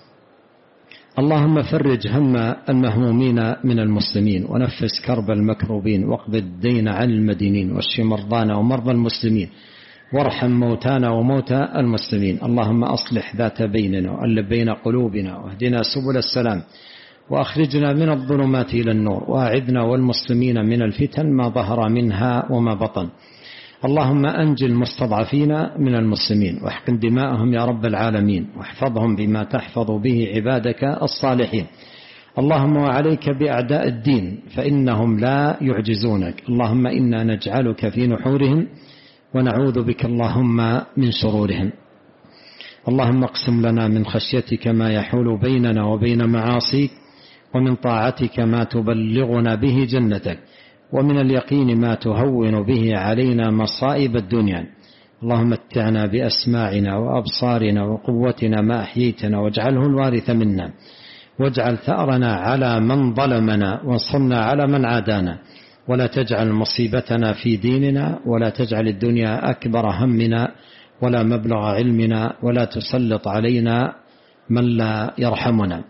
Speaker 2: اللهم فرج هم المهمومين من المسلمين، ونفس كرب المكروبين، واقض الدين عن المدينين، واشف مرضانا ومرضى المسلمين، وارحم موتانا وموتى المسلمين. اللهم أصلح ذات بيننا وألف بين قلوبنا، واهدنا سبل السلام، وأخرجنا من الظلمات إلى النور، وأعذنا والمسلمين من الفتن ما ظهر منها وما بطن. اللهم أنجِ المستضعفين من المسلمين، واحقن دماءهم يا رب العالمين، واحفظهم بما تحفظ به عبادك الصالحين. اللهم وعليك بأعداء الدين فإنهم لا يعجزونك. اللهم إنا نجعلك في نحورهم، ونعوذ بك اللهم من شرورهم. اللهم اقسم لنا من خشيتك ما يحول بيننا وبين معاصيك، ومن طاعتك ما تبلغنا به جنتك، ومن اليقين ما تهون به علينا مصائب الدنيا. اللهم متعنا بأسماعنا وأبصارنا وقوتنا ما أحييتنا، واجعله الوارث منا، واجعل ثأرنا على من ظلمنا، وانصرنا على من عادانا، ولا تجعل مصيبتنا في ديننا، ولا تجعل الدنيا أكبر همنا ولا مبلغ علمنا، ولا تسلط علينا من لا يرحمنا.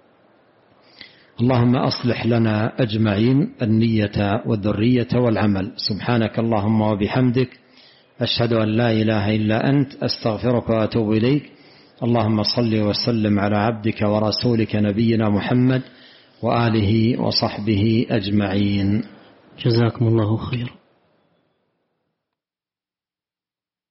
Speaker 2: اللهم أصلح لنا أجمعين النية والذرية والعمل. سبحانك اللهم وبحمدك، أشهد أن لا إله إلا أنت، أستغفرك وأتوب إليك. اللهم صل وسلم على عبدك ورسولك نبينا محمد وآله وصحبه أجمعين.
Speaker 1: جزاكم الله خيرا.